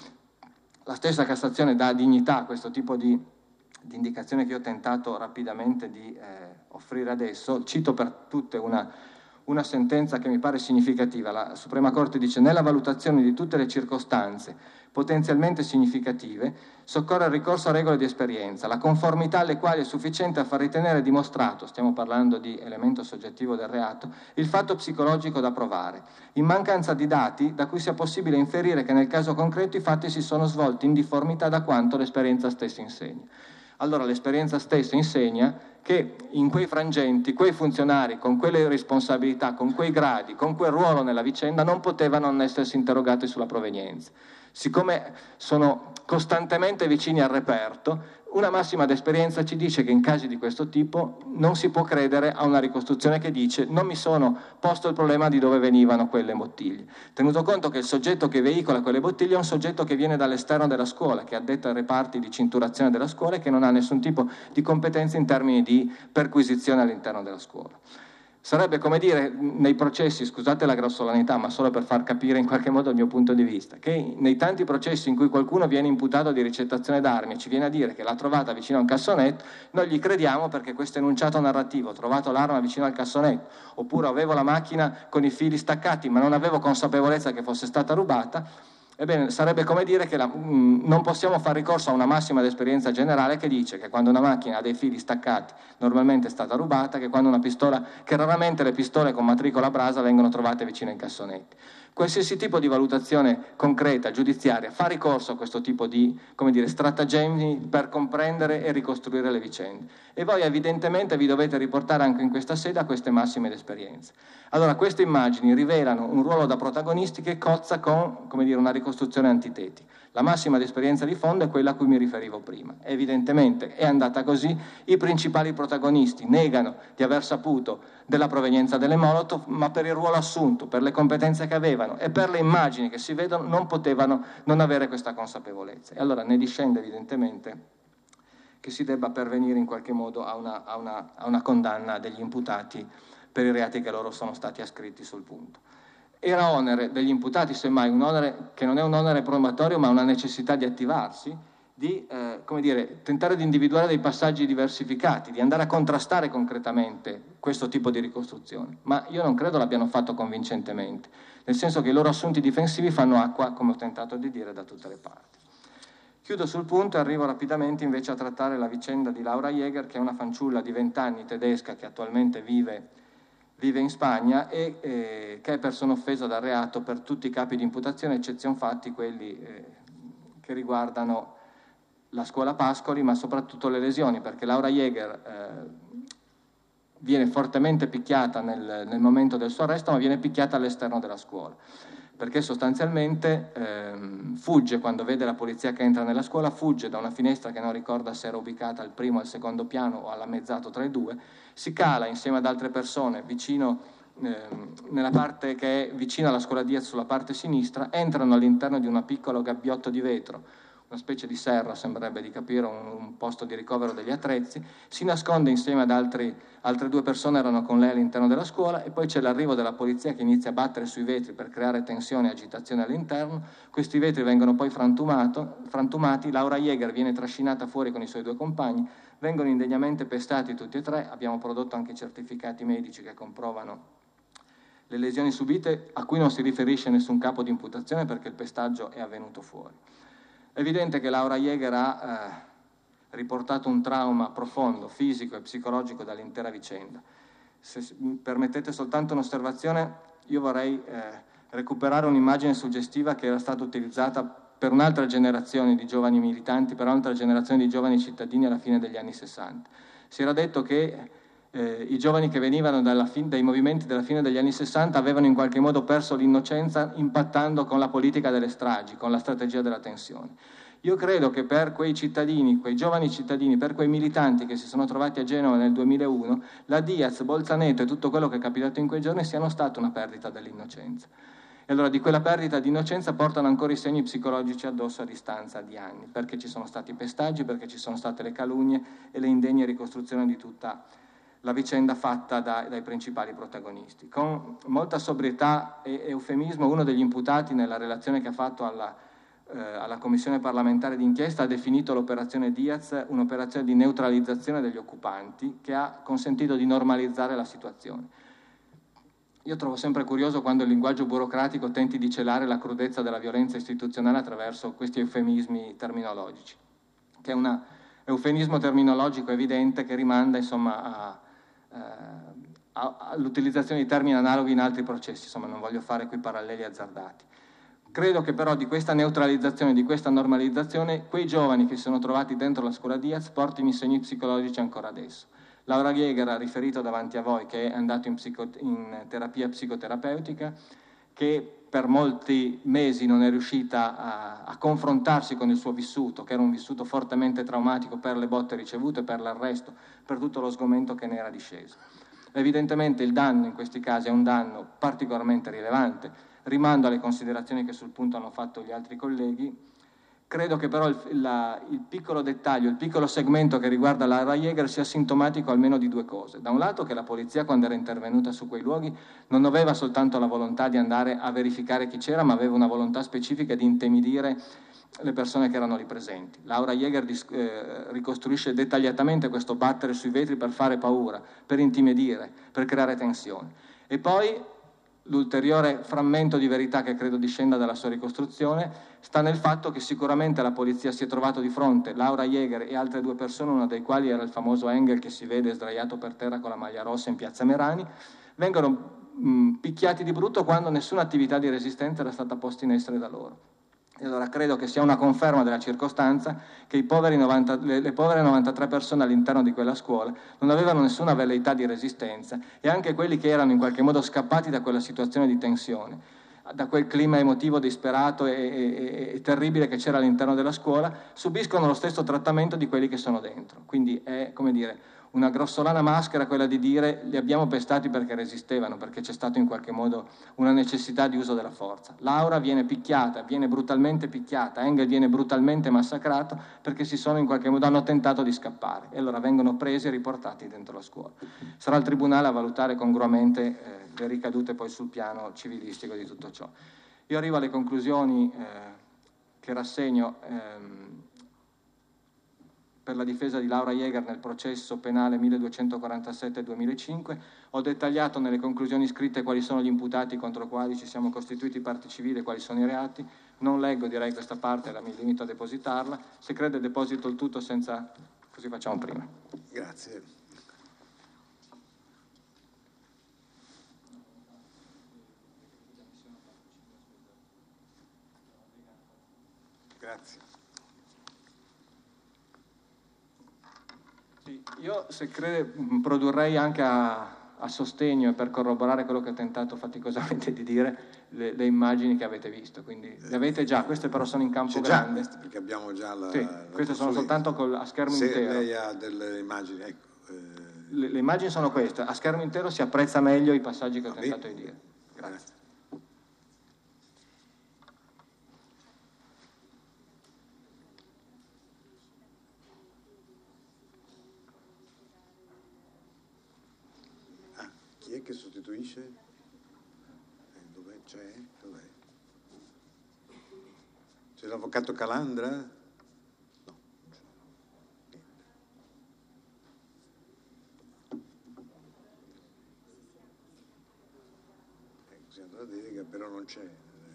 La stessa Cassazione dà dignità a questo tipo di, di indicazione che io ho tentato rapidamente di eh, offrire adesso. Cito per tutte una, una sentenza che mi pare significativa. La Suprema Corte dice: nella valutazione di tutte le circostanze potenzialmente significative soccorre il ricorso a regole di esperienza, la conformità alle quali è sufficiente a far ritenere dimostrato, stiamo parlando di elemento soggettivo del reato, il fatto psicologico da provare, in mancanza di dati da cui sia possibile inferire che nel caso concreto i fatti si sono svolti in difformità da quanto l'esperienza stessa insegna. Allora l'esperienza stessa insegna che in quei frangenti, quei funzionari con quelle responsabilità, con quei gradi, con quel ruolo nella vicenda non potevano non essersi interrogati sulla provenienza. Siccome sono costantemente vicini al reperto, una massima d'esperienza ci dice che in casi di questo tipo non si può credere a una ricostruzione che dice: non mi sono posto il problema di dove venivano quelle bottiglie, tenuto conto che il soggetto che veicola quelle bottiglie è un soggetto che viene dall'esterno della scuola, che è addetto ai reparti di cinturazione della scuola e che non ha nessun tipo di competenza in termini di perquisizione all'interno della scuola. Sarebbe come dire nei processi, scusate la grossolanità, ma solo per far capire in qualche modo il mio punto di vista, che nei tanti processi in cui qualcuno viene imputato di ricettazione d'armi e ci viene a dire che l'ha trovata vicino a un cassonetto, noi gli crediamo perché questo enunciato narrativo, ho trovato l'arma vicino al cassonetto, oppure avevo la macchina con i fili staccati ma non avevo consapevolezza che fosse stata rubata. Ebbene, sarebbe come dire che la, mh, non possiamo fare ricorso a una massima d'esperienza generale che dice che quando una macchina ha dei fili staccati normalmente è stata rubata, che quando una pistola, che raramente le pistole con matricola brasa vengono trovate vicino ai cassonetti. Qualsiasi tipo di valutazione concreta, giudiziaria, fa ricorso a questo tipo di, come dire, stratagemmi per comprendere e ricostruire le vicende. E voi evidentemente vi dovete riportare anche in questa sede a queste massime d'esperienza. Allora, queste immagini rivelano un ruolo da protagonisti che cozza con, come dire, una ricostruzione antitetica. La massima d'esperienza di fondo è quella a cui mi riferivo prima. Evidentemente è andata così, i principali protagonisti negano di aver saputo della provenienza delle Molotov, ma per il ruolo assunto, per le competenze che avevano e per le immagini che si vedono non potevano non avere questa consapevolezza. E allora ne discende evidentemente che si debba pervenire in qualche modo a una, a una, a una condanna degli imputati per i reati che loro sono stati ascritti sul punto. Era onere degli imputati, semmai, un onere che non è un onere probatorio, ma una necessità di attivarsi, di eh, come dire, tentare di individuare dei passaggi diversificati, di andare a contrastare concretamente questo tipo di ricostruzione. Ma io non credo l'abbiano fatto convincentemente, nel senso che i loro assunti difensivi fanno acqua, come ho tentato di dire, da tutte le parti. Chiudo sul punto e arrivo rapidamente invece a trattare la vicenda di Laura Jäger, che è una fanciulla di venti anni tedesca che attualmente vive vive in Spagna e eh, che è persona offesa dal reato per tutti i capi di imputazione, eccezion fatti quelli eh, che riguardano la scuola Pascoli, ma soprattutto le lesioni, perché Laura Jäger eh, viene fortemente picchiata nel, nel momento del suo arresto, ma viene picchiata all'esterno della scuola, perché sostanzialmente ehm, fugge quando vede la polizia che entra nella scuola, fugge da una finestra che non ricorda se era ubicata al primo o al secondo piano o all'ammezzato tra i due, si cala insieme ad altre persone vicino, ehm, nella parte che è vicina alla scuola Diaz sulla parte sinistra, entrano all'interno di un piccolo gabbiotto di vetro, una specie di serra, sembrerebbe di capire, un, un posto di ricovero degli attrezzi, si nasconde insieme ad altri, altre due persone, erano con lei all'interno della scuola, e poi c'è l'arrivo della polizia che inizia a battere sui vetri per creare tensione e agitazione all'interno. Questi vetri vengono poi frantumati, Laura Jäger viene trascinata fuori con i suoi due compagni, vengono indegnamente pestati tutti e tre, abbiamo prodotto anche certificati medici che comprovano le lesioni subite, a cui non si riferisce nessun capo di imputazione perché il pestaggio è avvenuto fuori. È evidente che Laura Jäger ha eh, riportato un trauma profondo, fisico e psicologico dall'intera vicenda. Se mi permettete soltanto un'osservazione, io vorrei eh, recuperare un'immagine suggestiva che era stata utilizzata per un'altra generazione di giovani militanti, per un'altra generazione di giovani cittadini alla fine degli anni sessanta. Si era detto che eh, i giovani che venivano dalla fin- dai movimenti della fine degli anni sessanta avevano in qualche modo perso l'innocenza impattando con la politica delle stragi, con la strategia della tensione. Io credo che per quei cittadini, quei giovani cittadini, per quei militanti che si sono trovati a Genova nel duemilauno, la Diaz, Bolzaneto e tutto quello che è capitato in quei giorni siano stata una perdita dell'innocenza. E allora di quella perdita di innocenza portano ancora i segni psicologici addosso a distanza di anni, perché ci sono stati pestaggi, perché ci sono state le calunnie e le indegne ricostruzioni di tutta la vicenda fatta da, dai principali protagonisti. Con molta sobrietà e eufemismo, uno degli imputati nella relazione che ha fatto alla, eh, alla Commissione parlamentare d'inchiesta ha definito l'operazione Diaz un'operazione di neutralizzazione degli occupanti che ha consentito di normalizzare la situazione. Io trovo sempre curioso quando il linguaggio burocratico tenti di celare la crudezza della violenza istituzionale attraverso questi eufemismi terminologici, che è un eufemismo terminologico evidente che rimanda insomma a all'utilizzazione di termini analoghi in altri processi, insomma non voglio fare qui paralleli azzardati. Credo che però di questa neutralizzazione, di questa normalizzazione, quei giovani che si sono trovati dentro la scuola Diaz portino i segni psicologici ancora adesso. Laura Jäger ha riferito davanti a voi che è andato in, psico, in terapia psicoterapeutica, che per molti mesi non è riuscita a, a confrontarsi con il suo vissuto, che era un vissuto fortemente traumatico per le botte ricevute, per l'arresto, per tutto lo sgomento che ne era disceso. Evidentemente il danno in questi casi è un danno particolarmente rilevante. Rimando alle considerazioni che sul punto hanno fatto gli altri colleghi. credo che però il, la, il piccolo dettaglio, il piccolo segmento che riguarda Laura Jäger sia sintomatico almeno di due cose. Da un lato che la polizia, quando era intervenuta su quei luoghi, non aveva soltanto la volontà di andare a verificare chi c'era, ma aveva una volontà specifica di intimidire le persone che erano lì presenti. Laura Jäger eh, ricostruisce dettagliatamente questo battere sui vetri per fare paura, per intimidire, per creare tensione. E poi l'ulteriore frammento di verità che credo discenda dalla sua ricostruzione sta nel fatto che sicuramente la polizia si è trovato di fronte Laura Jäger e altre due persone, una dei quali era il famoso Engel che si vede sdraiato per terra con la maglia rossa in piazza Merani, vengono mh, picchiati di brutto quando nessuna attività di resistenza era stata posta in essere da loro. E allora credo che sia una conferma della circostanza che i poveri novanta, le, le povere novantatré persone all'interno di quella scuola non avevano nessuna velleità di resistenza, e anche quelli che erano in qualche modo scappati da quella situazione di tensione, da quel clima emotivo disperato e, e, e terribile che c'era all'interno della scuola, subiscono lo stesso trattamento di quelli che sono dentro. Quindi è, come dire, una grossolana maschera quella di dire li abbiamo pestati perché resistevano, perché c'è stato in qualche modo una necessità di uso della forza. Laura viene picchiata, viene brutalmente picchiata, Engel viene brutalmente massacrato perché si sono in qualche modo, hanno tentato di scappare, e allora vengono presi e riportati dentro la scuola. Sarà il Tribunale a valutare congruamente eh, le ricadute poi sul piano civilistico di tutto ciò. Io arrivo alle conclusioni eh, che rassegno ehm, per la difesa di Laura Jäger nel processo penale milleduecentoquarantasette duemilacinque. Ho dettagliato nelle conclusioni scritte quali sono gli imputati contro i quali ci siamo costituiti parte civile e quali sono i reati. Non leggo, direi, questa parte, la mi limito a depositarla. Se crede deposito il tutto senza... così facciamo prima. Grazie. Grazie. Sì, io, se crede, produrrei anche a, a sostegno e per corroborare quello che ho tentato faticosamente di dire le, le immagini che avete visto, quindi le avete già, queste però sono in campo C'è grande. già, perché abbiamo già la... Sì, la queste sono soltanto col, a schermo Se intero. Se lei ha delle immagini, ecco... Eh... Le, le immagini sono queste, a schermo intero si apprezza meglio i passaggi che ho tentato di dire. Grazie. Ah, chi è che sostituisce? Eh, dov'è? C'è? Dov'è? C'è l'avvocato Calandra? No, non c'è. Niente. Eh, così andrà la delega, però non c'è.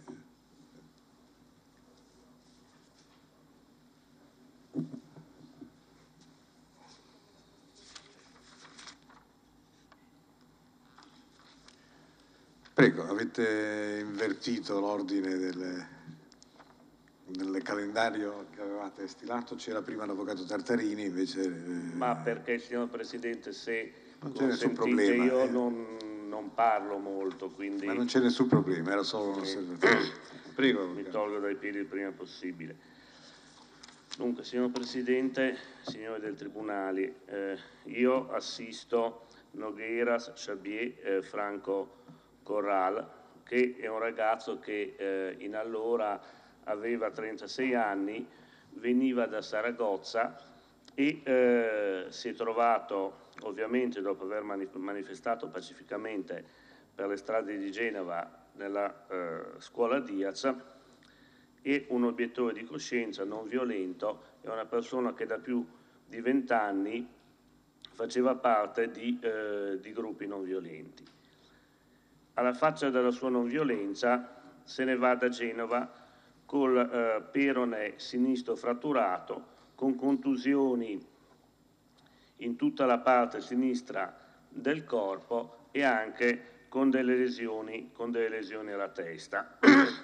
Prego, avete invertito l'ordine del, del calendario che avevate stilato, c'era prima l'avvocato Tartarini, invece... Eh, Ma perché, signor Presidente, se non c'è nessun consentite, problema, io eh. non, non parlo molto, quindi... Ma non c'è nessun problema, era solo un'osservazione. Prego, mi avvocato. tolgo dai piedi il prima possibile. Dunque, signor Presidente, signori del Tribunale, eh, io assisto Nogueiras Xavier eh, Franco Corral, che è un ragazzo che eh, in allora aveva trentasei anni, veniva da Saragozza e eh, si è trovato, ovviamente dopo aver manifestato pacificamente per le strade di Genova nella eh, scuola Diaz, è un obiettore di coscienza non violento, è una persona che da più di vent'anni faceva parte di, eh, di gruppi non violenti. Alla faccia della sua non violenza se ne va da Genova col eh, perone sinistro fratturato, con contusioni in tutta la parte sinistra del corpo e anche con delle lesioni, con delle lesioni alla testa.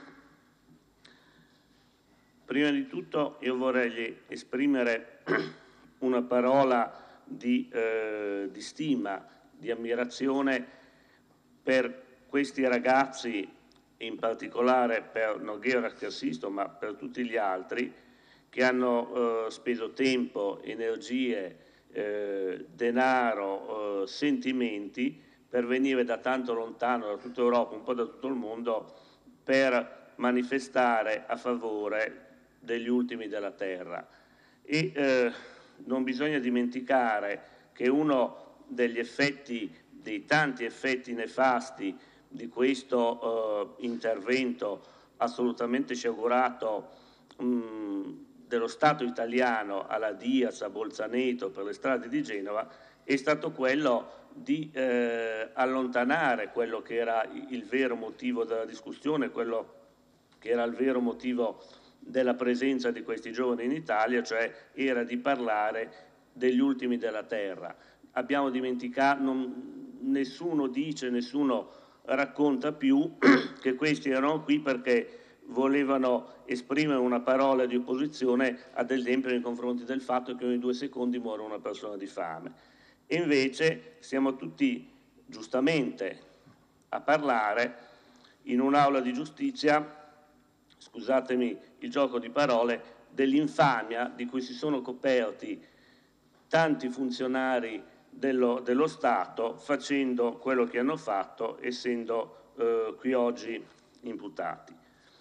Prima di tutto io vorrei esprimere una parola di, eh, di stima, di ammirazione per questi ragazzi, in particolare per Nogueiras che assisto, ma per tutti gli altri, che hanno eh, speso tempo, energie, eh, denaro, eh, sentimenti per venire da tanto lontano, da tutta Europa, un po' da tutto il mondo, per manifestare a favore degli ultimi della terra. E eh, non bisogna dimenticare che uno degli effetti, dei tanti effetti nefasti di questo eh, intervento assolutamente sciagurato mh, dello Stato italiano alla Diaz, a Bolzaneto, per le strade di Genova, è stato quello di eh, allontanare quello che era il vero motivo della discussione, quello che era il vero motivo della presenza di questi giovani in Italia, cioè era di parlare degli ultimi della terra. Abbiamo dimenticato, non, nessuno dice, nessuno racconta più che questi erano qui perché volevano esprimere una parola di opposizione, ad esempio nei confronti del fatto che ogni due secondi muore una persona di fame. E invece siamo tutti giustamente a parlare in un'aula di giustizia, scusatemi il gioco di parole, dell'infamia di cui si sono coperti tanti funzionari dello, dello Stato facendo quello che hanno fatto, essendo eh, qui oggi imputati.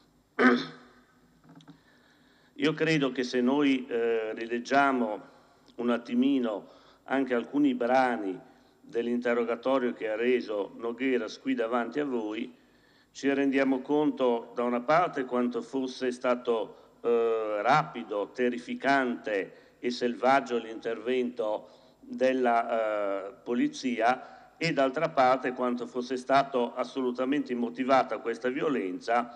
Io credo che se noi eh, rileggiamo un attimino anche alcuni brani dell'interrogatorio che ha reso Nogueras qui davanti a voi, ci rendiamo conto da una parte quanto fosse stato eh, rapido, terrificante e selvaggio l'intervento della eh, polizia e d'altra parte quanto fosse stato assolutamente immotivata questa violenza,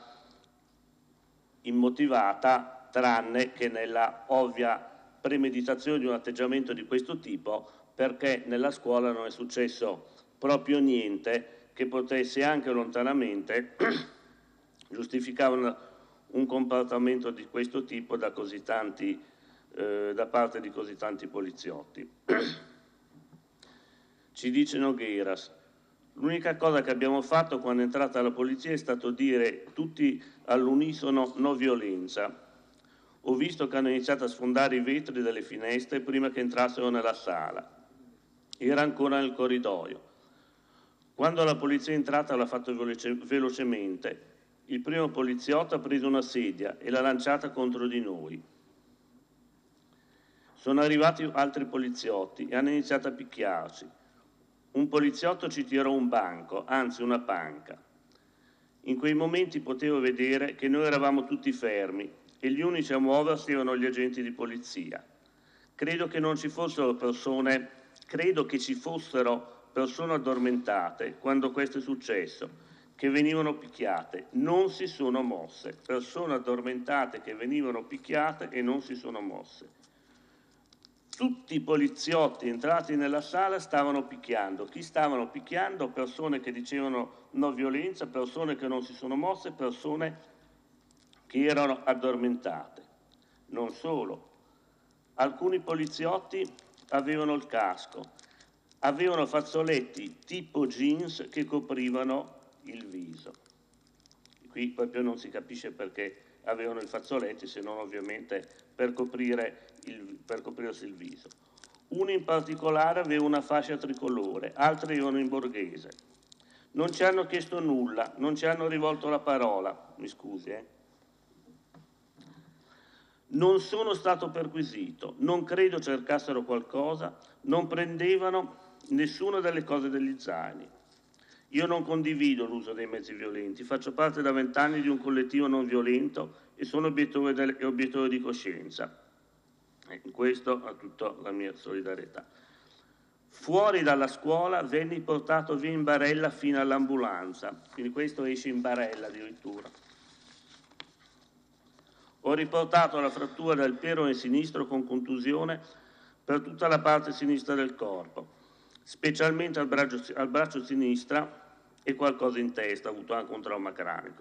immotivata tranne che nella ovvia premeditazione di un atteggiamento di questo tipo, perché nella scuola non è successo proprio niente che potesse anche lontanamente giustificare un, un comportamento di questo tipo da, così tanti, eh, da parte di così tanti poliziotti. Ci dice Nogueras: l'unica cosa che abbiamo fatto quando è entrata la polizia è stato dire tutti all'unisono no violenza. Ho visto che hanno iniziato a sfondare i vetri delle finestre prima che entrassero nella sala. Era ancora nel corridoio. Quando la polizia è entrata l'ha fatto veloce, velocemente. Il primo poliziotto ha preso una sedia e l'ha lanciata contro di noi. Sono arrivati altri poliziotti e hanno iniziato a picchiarci. Un poliziotto ci tirò un banco, anzi una panca. In quei momenti potevo vedere che noi eravamo tutti fermi e gli unici a muoversi erano gli agenti di polizia. Credo che non ci fossero persone, credo che ci fossero persone addormentate quando questo è successo, che venivano picchiate, non si sono mosse. Persone addormentate che venivano picchiate e non si sono mosse. Tutti i poliziotti entrati nella sala stavano picchiando. Chi stavano picchiando? Persone che dicevano no violenza, persone che non si sono mosse, persone che erano addormentate. Non solo. Alcuni poliziotti avevano il casco, avevano fazzoletti tipo jeans che coprivano il viso. Qui proprio non si capisce perché avevano i fazzoletti, se non ovviamente per, coprire il, per coprirsi il viso. Uno in particolare aveva una fascia tricolore, altri erano in borghese. Non ci hanno chiesto nulla, non ci hanno rivolto la parola, mi scusi, eh. Non sono stato perquisito, non credo cercassero qualcosa, non prendevano nessuna delle cose degli zaini. Io non condivido l'uso dei mezzi violenti, faccio parte da vent'anni di un collettivo non violento e sono obiettore, del, obiettore di coscienza. E in questo ha tutta la mia solidarietà. Fuori dalla scuola venni portato via in barella fino all'ambulanza, quindi questo esce in barella addirittura. Ho riportato la frattura del perone sinistro con contusione per tutta la parte sinistra del corpo, specialmente al braccio, al braccio sinistra e qualcosa in testa, ho avuto anche un trauma cranico.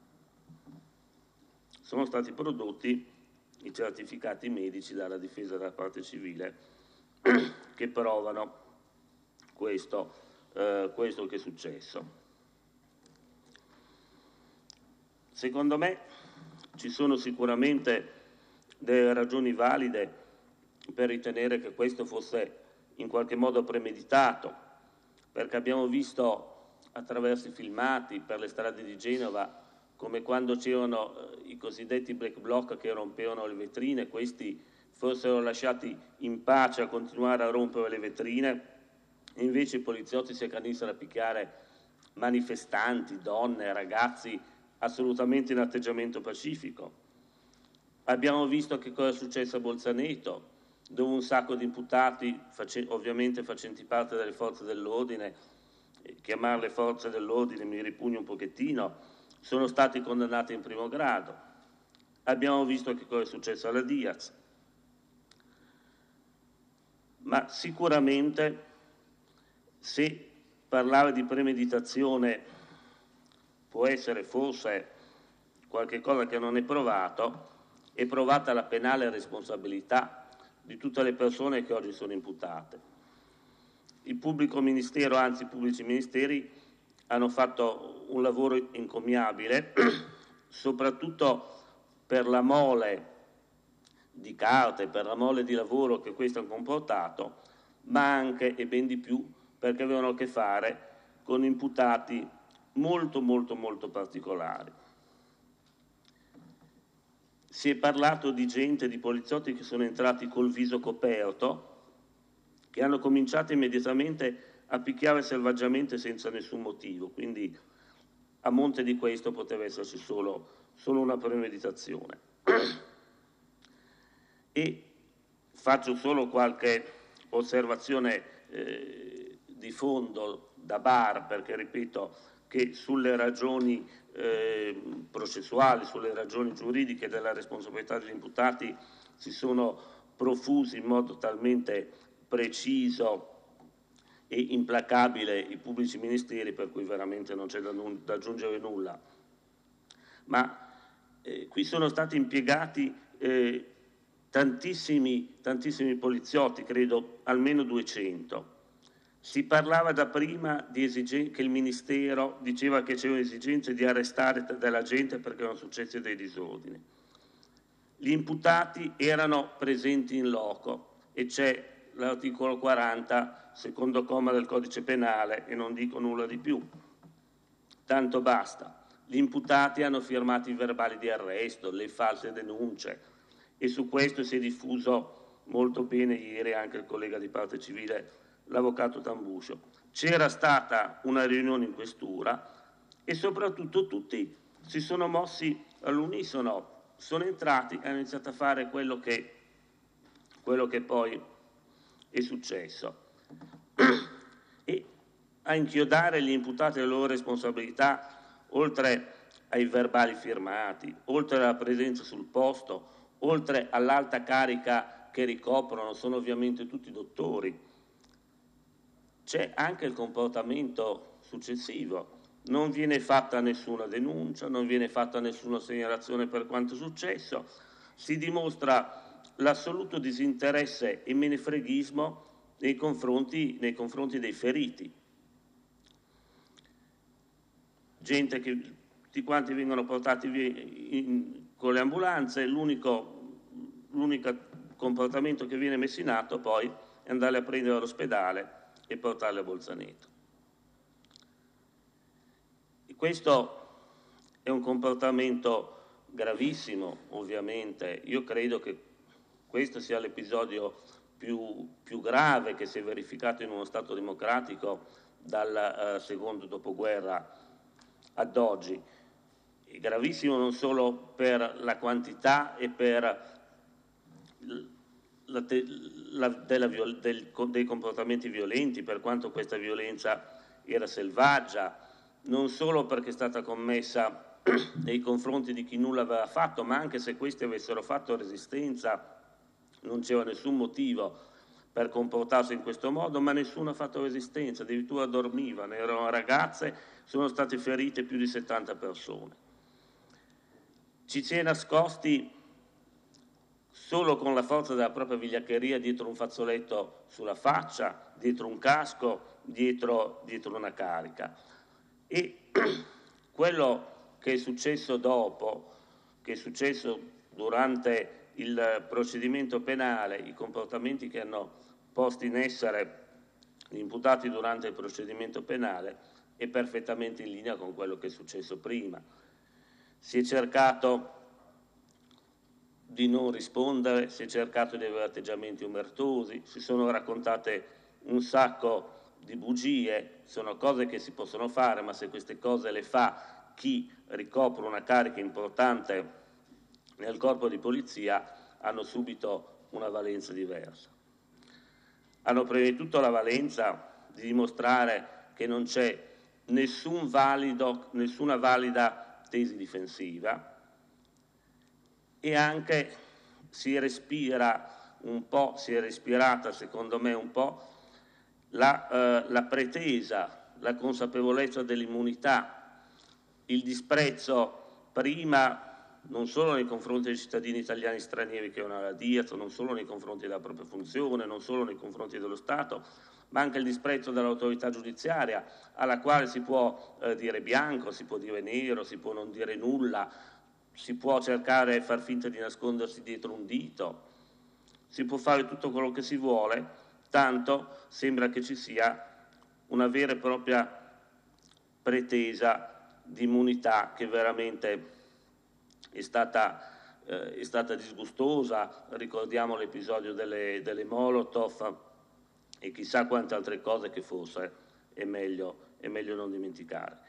Sono stati prodotti i certificati medici dalla difesa della parte civile che provano questo, eh, questo che è successo. Secondo me ci sono sicuramente delle ragioni valide per ritenere che questo fosse in qualche modo premeditato, perché abbiamo visto attraverso i filmati per le strade di Genova come quando c'erano eh, i cosiddetti black bloc che rompevano le vetrine, questi fossero lasciati in pace a continuare a rompere le vetrine, e invece i poliziotti si accanissero a picchiare manifestanti, donne, ragazzi, assolutamente in atteggiamento pacifico. Abbiamo visto che cosa è successo a Bolzaneto, dove un sacco di imputati, face, ovviamente facenti parte delle forze dell'ordine, eh, chiamarle forze dell'ordine mi ripugna un pochettino, sono stati condannati in primo grado. Abbiamo visto che cosa è successo alla Diaz. Ma sicuramente, se parlare di premeditazione può essere forse qualche cosa che non è provato, è provata la penale responsabilità di tutte le persone che oggi sono imputate. Il pubblico ministero, anzi i pubblici ministeri, hanno fatto un lavoro encomiabile, soprattutto per la mole di carte, per la mole di lavoro che questo ha comportato, ma anche e ben di più perché avevano a che fare con imputati molto molto molto particolari. Si è parlato di gente, di poliziotti che sono entrati col viso coperto, che hanno cominciato immediatamente a picchiare selvaggiamente senza nessun motivo, quindi a monte di questo poteva esserci solo, solo una premeditazione. E faccio solo qualche osservazione eh, di fondo da bar, perché ripeto che sulle ragioni eh, processuali, sulle ragioni giuridiche della responsabilità degli imputati si sono profusi in modo talmente preciso e implacabile i pubblici ministeri, per cui veramente non c'è da, da aggiungere nulla. Ma eh, qui sono stati impiegati eh, tantissimi, tantissimi poliziotti, credo almeno duecento. Si parlava da prima di esigen- che il Ministero diceva che c'erano esigenze di arrestare della gente perché erano successi dei disordini. Gli imputati erano presenti in loco e c'è l'articolo quaranta, secondo comma del Codice Penale, e non dico nulla di più. Tanto basta. Gli imputati hanno firmato i verbali di arresto, le false denunce, e su questo si è diffuso molto bene ieri anche il collega di Parte Civile, l'avvocato Tambuscio. C'era stata una riunione in questura e soprattutto tutti si sono mossi all'unisono, sono entrati e hanno iniziato a fare quello che, quello che poi è successo. E a inchiodare gli imputati alle loro responsabilità, oltre ai verbali firmati, oltre alla presenza sul posto, oltre all'alta carica che ricoprono, sono ovviamente tutti dottori, c'è anche il comportamento successivo. Non viene fatta nessuna denuncia, non viene fatta nessuna segnalazione per quanto è successo, si dimostra l'assoluto disinteresse e menefreghismo nei confronti, nei confronti dei feriti. Gente che tutti quanti vengono portati via in, con le ambulanze, l'unico, l'unico comportamento che viene messo in atto poi è andarli a prendere all'ospedale e portarli a Bolzaneto. E questo è un comportamento gravissimo, ovviamente. Io credo che questo sia l'episodio più, più grave che si è verificato in uno Stato democratico dal uh, secondo dopoguerra ad oggi. È gravissimo non solo per la quantità e per la, la, della, del, dei comportamenti violenti, per quanto questa violenza era selvaggia, non solo perché è stata commessa nei confronti di chi nulla aveva fatto, ma anche se questi avessero fatto resistenza non c'era nessun motivo per comportarsi in questo modo, ma nessuno ha fatto resistenza, addirittura dormivano, erano ragazze, sono state ferite più di settanta persone. Ci si è nascosti solo con la forza della propria vigliaccheria dietro un fazzoletto sulla faccia, dietro un casco, dietro, dietro una carica. E quello che è successo dopo, che è successo durante il procedimento penale, i comportamenti che hanno posto in essere gli imputati durante il procedimento penale, è perfettamente in linea con quello che è successo prima. Si è cercato di non rispondere, si è cercato di avere atteggiamenti omertosi, si sono raccontate un sacco di bugie, sono cose che si possono fare, ma se queste cose le fa chi ricopre una carica importante nel corpo di polizia, hanno subito una valenza diversa. Hanno prima di tutto la valenza di dimostrare che non c'è nessun valido, nessuna valida tesi difensiva, e anche si respira un po', si è respirata secondo me un po' la, eh, la pretesa, la consapevolezza dell'immunità, il disprezzo prima non solo nei confronti dei cittadini italiani stranieri che hanno la Diaz, non solo nei confronti della propria funzione, non solo nei confronti dello Stato, ma anche il disprezzo dell'autorità giudiziaria, alla quale si può eh, dire bianco, si può dire nero, si può non dire nulla, si può cercare di far finta di nascondersi dietro un dito, si può fare tutto quello che si vuole, tanto sembra che ci sia una vera e propria pretesa di immunità che veramente è stata, eh, è stata disgustosa. Ricordiamo l'episodio delle, delle Molotov e chissà quante altre cose che forse è meglio, è meglio non dimenticare.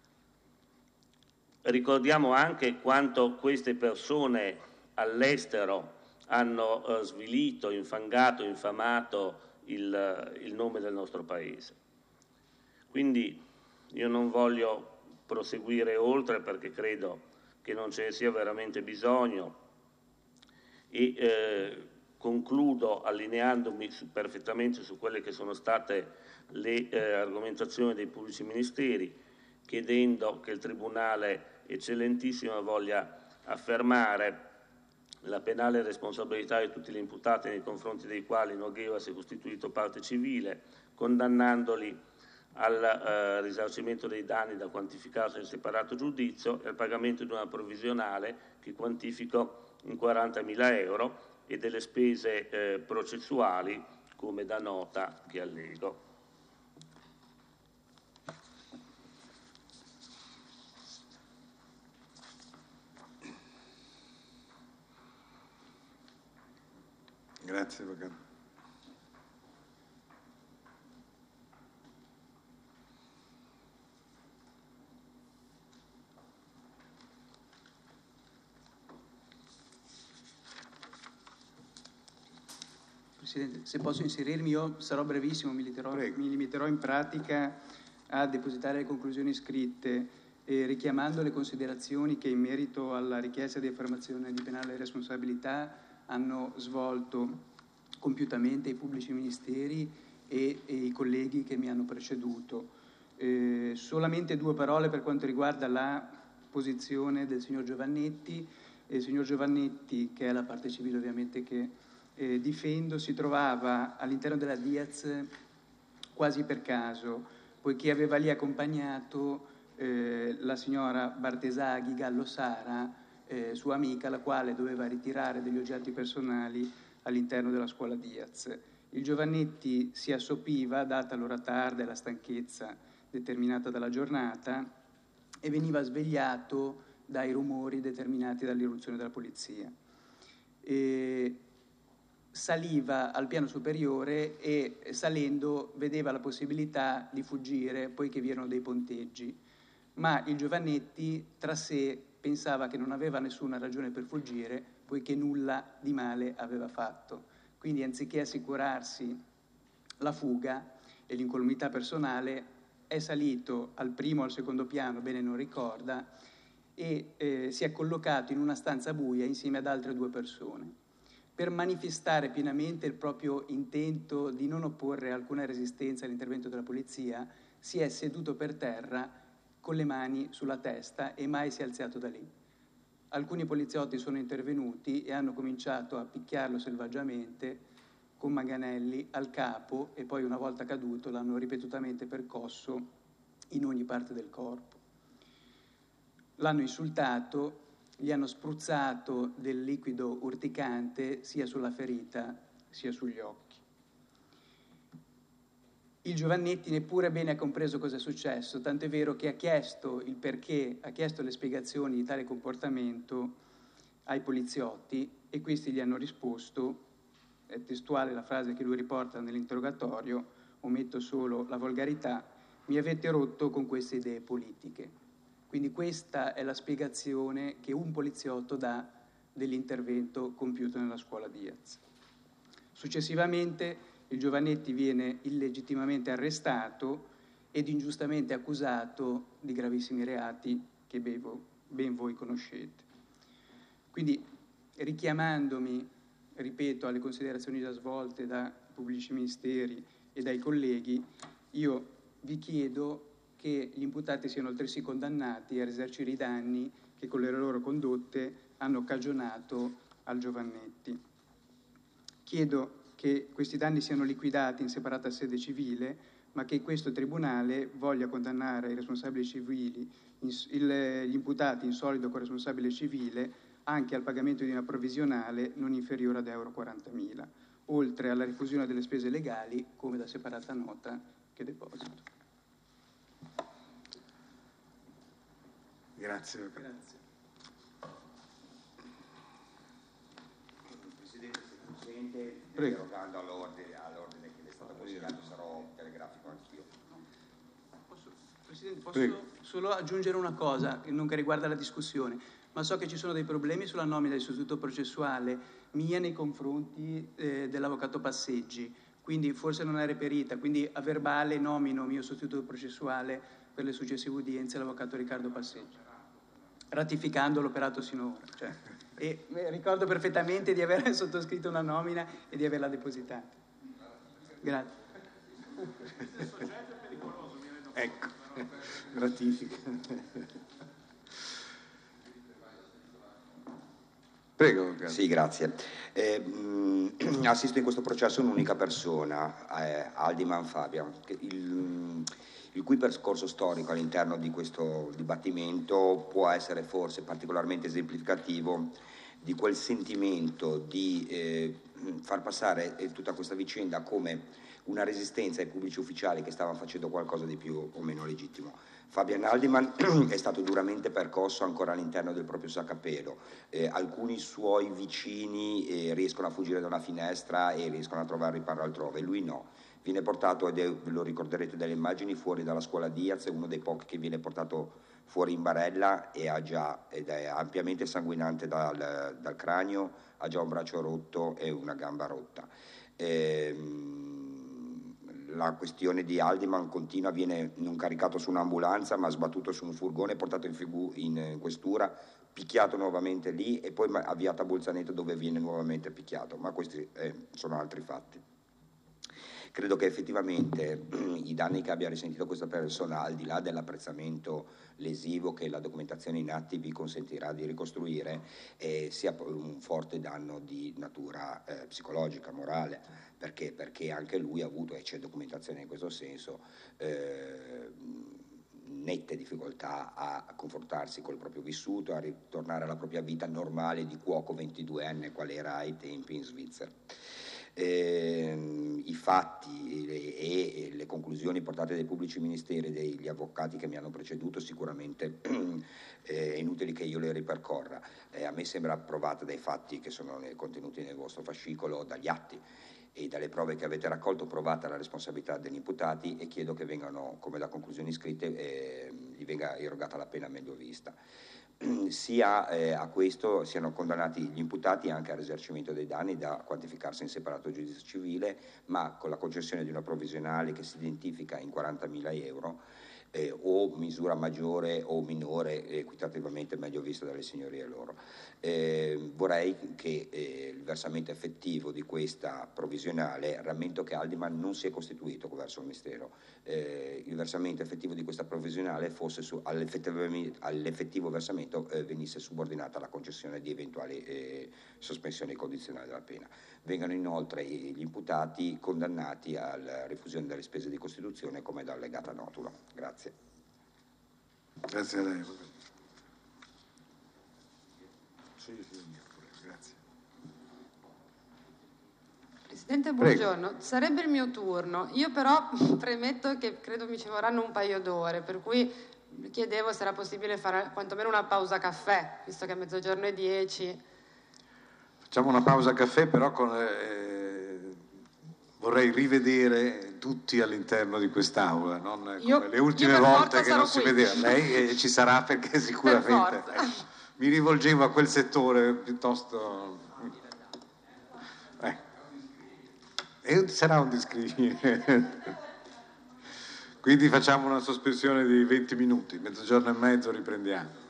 Ricordiamo anche quanto queste persone all'estero hanno eh, svilito, infangato, infamato il, il nome del nostro Paese. Quindi io non voglio proseguire oltre perché credo che non ce ne sia veramente bisogno e eh, concludo allineandomi su, perfettamente su quelle che sono state le eh, argomentazioni dei pubblici ministeri, chiedendo che il Tribunale Eccellentissimo voglia affermare la penale responsabilità di tutti gli imputati nei confronti dei quali Noguera si è costituito parte civile, condannandoli al eh, risarcimento dei danni da quantificarsi in separato giudizio e al pagamento di una provvisionale che quantifico in quarantamila euro e delle spese eh, processuali come da nota che allego. Grazie, Avvocato. Presidente, se posso inserirmi, io sarò brevissimo, mi limiterò, mi limiterò in pratica a depositare le conclusioni scritte, eh, richiamando le considerazioni che in merito alla richiesta di affermazione di penale responsabilità hanno svolto compiutamente i pubblici ministeri e, e i colleghi che mi hanno preceduto. Eh, solamente due parole per quanto riguarda la posizione del signor Giovannetti. Il signor Giovannetti, che è la parte civile ovviamente che eh, difendo, si trovava all'interno della Diaz quasi per caso, poiché aveva lì accompagnato eh, la signora Bartesaghi Gallo Sara, eh, sua amica, la quale doveva ritirare degli oggetti personali all'interno della scuola Diaz. Il Giovannetti si assopiva, data l'ora tarda e la stanchezza determinata dalla giornata, e veniva svegliato dai rumori determinati dall'irruzione della polizia. E saliva al piano superiore e salendo vedeva la possibilità di fuggire poiché vi erano dei ponteggi, ma il Giovannetti tra sé pensava che non aveva nessuna ragione per fuggire poiché nulla di male aveva fatto. Quindi anziché assicurarsi la fuga e l'incolumità personale è salito al primo o al secondo piano, bene non ricorda, e eh, si è collocato in una stanza buia insieme ad altre due persone. Per manifestare pienamente il proprio intento di non opporre alcuna resistenza all'intervento della polizia, si è seduto per terra con le mani sulla testa e mai si è alzato da lì. Alcuni poliziotti sono intervenuti e hanno cominciato a picchiarlo selvaggiamente con manganelli al capo e poi, una volta caduto, l'hanno ripetutamente percosso in ogni parte del corpo. L'hanno insultato, gli hanno spruzzato del liquido urticante sia sulla ferita sia sugli occhi. Il Giovannetti neppure bene ha compreso cosa è successo, tant'è vero che ha chiesto il perché, ha chiesto le spiegazioni di tale comportamento ai poliziotti e questi gli hanno risposto, è testuale la frase che lui riporta nell'interrogatorio, ometto solo la volgarità: mi avete rotto con queste idee politiche. Quindi questa è la spiegazione che un poliziotto dà dell'intervento compiuto nella scuola Diaz. Successivamente il Giovannetti viene illegittimamente arrestato ed ingiustamente accusato di gravissimi reati che ben voi conoscete. Quindi, richiamandomi, ripeto, alle considerazioni già svolte da pubblici ministeri e dai colleghi, io vi chiedo che gli imputati siano altresì condannati a risarcire i danni che con le loro condotte hanno cagionato al Giovannetti. Chiedo che questi danni siano liquidati in separata sede civile, ma che questo Tribunale voglia condannare i responsabili civili, il, gli imputati in solido con responsabile civile, anche al pagamento di una provvisionale non inferiore ad euro quarantamila, oltre alla rifusione delle spese legali, come da separata nota che deposito. Grazie. Grazie. Presidente, derogando all'ordine, all'ordine che le è stato consigliato, sarò telegrafico anch'io. Posso, Presidente, posso Prego. solo aggiungere una cosa che non che riguarda la discussione, ma so che ci sono dei problemi sulla nomina del sostituto processuale mia nei confronti eh, dell'avvocato Passeggi, quindi forse non è reperita, quindi a verbale nomino mio sostituto processuale per le successive udienze l'avvocato Riccardo Passeggi, ratificando l'operato sinora. Cioè. E ricordo perfettamente di aver sottoscritto una nomina e di averla depositata. Grazie. Ecco, ratifica. Prego. Sì, grazie. Eh, mh, assisto in questo processo un'unica persona, eh, Aldiman Fabian, che il, il cui percorso storico all'interno di questo dibattimento può essere forse particolarmente esemplificativo di quel sentimento di eh, far passare tutta questa vicenda come una resistenza ai pubblici ufficiali che stavano facendo qualcosa di più o meno legittimo. Fabian Aldiman è stato duramente percosso ancora all'interno del proprio saccapelo. Eh, alcuni suoi vicini eh, riescono a fuggire da una finestra e riescono a trovare riparo altrove, lui no. Viene portato, ed è, lo ricorderete dalle immagini, fuori dalla scuola Diaz, è uno dei pochi che viene portato fuori in barella e ha già, ed è ampiamente sanguinante dal, dal cranio, ha già un braccio rotto e una gamba rotta. Ehm, la questione di Aldiman continua, viene non caricato su un'ambulanza ma sbattuto su un furgone, portato in, figu- in questura, picchiato nuovamente lì e poi avviato a Bolzaneto dove viene nuovamente picchiato, ma questi eh, sono altri fatti. Credo che effettivamente i danni che abbia risentito questa persona, al di là dell'apprezzamento lesivo che la documentazione in atti vi consentirà di ricostruire, eh, sia un forte danno di natura eh, psicologica, morale. Perché? Perché anche lui ha avuto, e c'è documentazione in questo senso, eh, nette difficoltà a confrontarsi col proprio vissuto, a ritornare alla propria vita normale di cuoco ventiduenne, qual era ai tempi in Svizzera. Eh, i fatti e, e le conclusioni portate dai pubblici ministeri e degli avvocati che mi hanno preceduto sicuramente eh, è inutile che io le ripercorra. Eh, a me sembra provata dai fatti che sono contenuti nel vostro fascicolo, dagli atti e dalle prove che avete raccolto, provata la responsabilità degli imputati e chiedo che vengano, come da conclusioni scritte, eh, gli venga erogata la pena meglio vista. Sia eh, a questo siano condannati gli imputati anche al risarcimento dei danni da quantificarsi in separato giudizio civile, ma con la concessione di una provvisionale che si identifica in quarantamila euro eh, o misura maggiore o minore, equitativamente meglio vista dalle signorie loro. Eh, vorrei che eh, il versamento effettivo di questa provvisionale, rammento che Aldiman non si è costituito verso il Ministero, eh, il versamento effettivo di questa provvisionale fosse su, all'effettivo, all'effettivo versamento eh, venisse subordinata alla concessione di eventuali eh, sospensioni condizionali della pena. Vengano inoltre gli imputati condannati alla rifusione delle spese di costituzione come da allegata notula. Grazie. Grazie a lei. Sì, sì, grazie. Presidente, buongiorno. Prego. Sarebbe il mio turno. Io però premetto che credo mi ci vorranno un paio d'ore, per cui chiedevo se era possibile fare quantomeno una pausa caffè, visto che a mezzogiorno e dieci. Facciamo una pausa caffè, però con, eh, vorrei rivedere tutti all'interno di quest'aula, non io, come le ultime volte che non si qui. vedeva. Lei eh, ci sarà perché sicuramente per eh, mi rivolgevo a quel settore piuttosto... Eh. E sarà un discrimine. Quindi facciamo una sospensione di venti minuti, mezzogiorno e mezzo riprendiamo.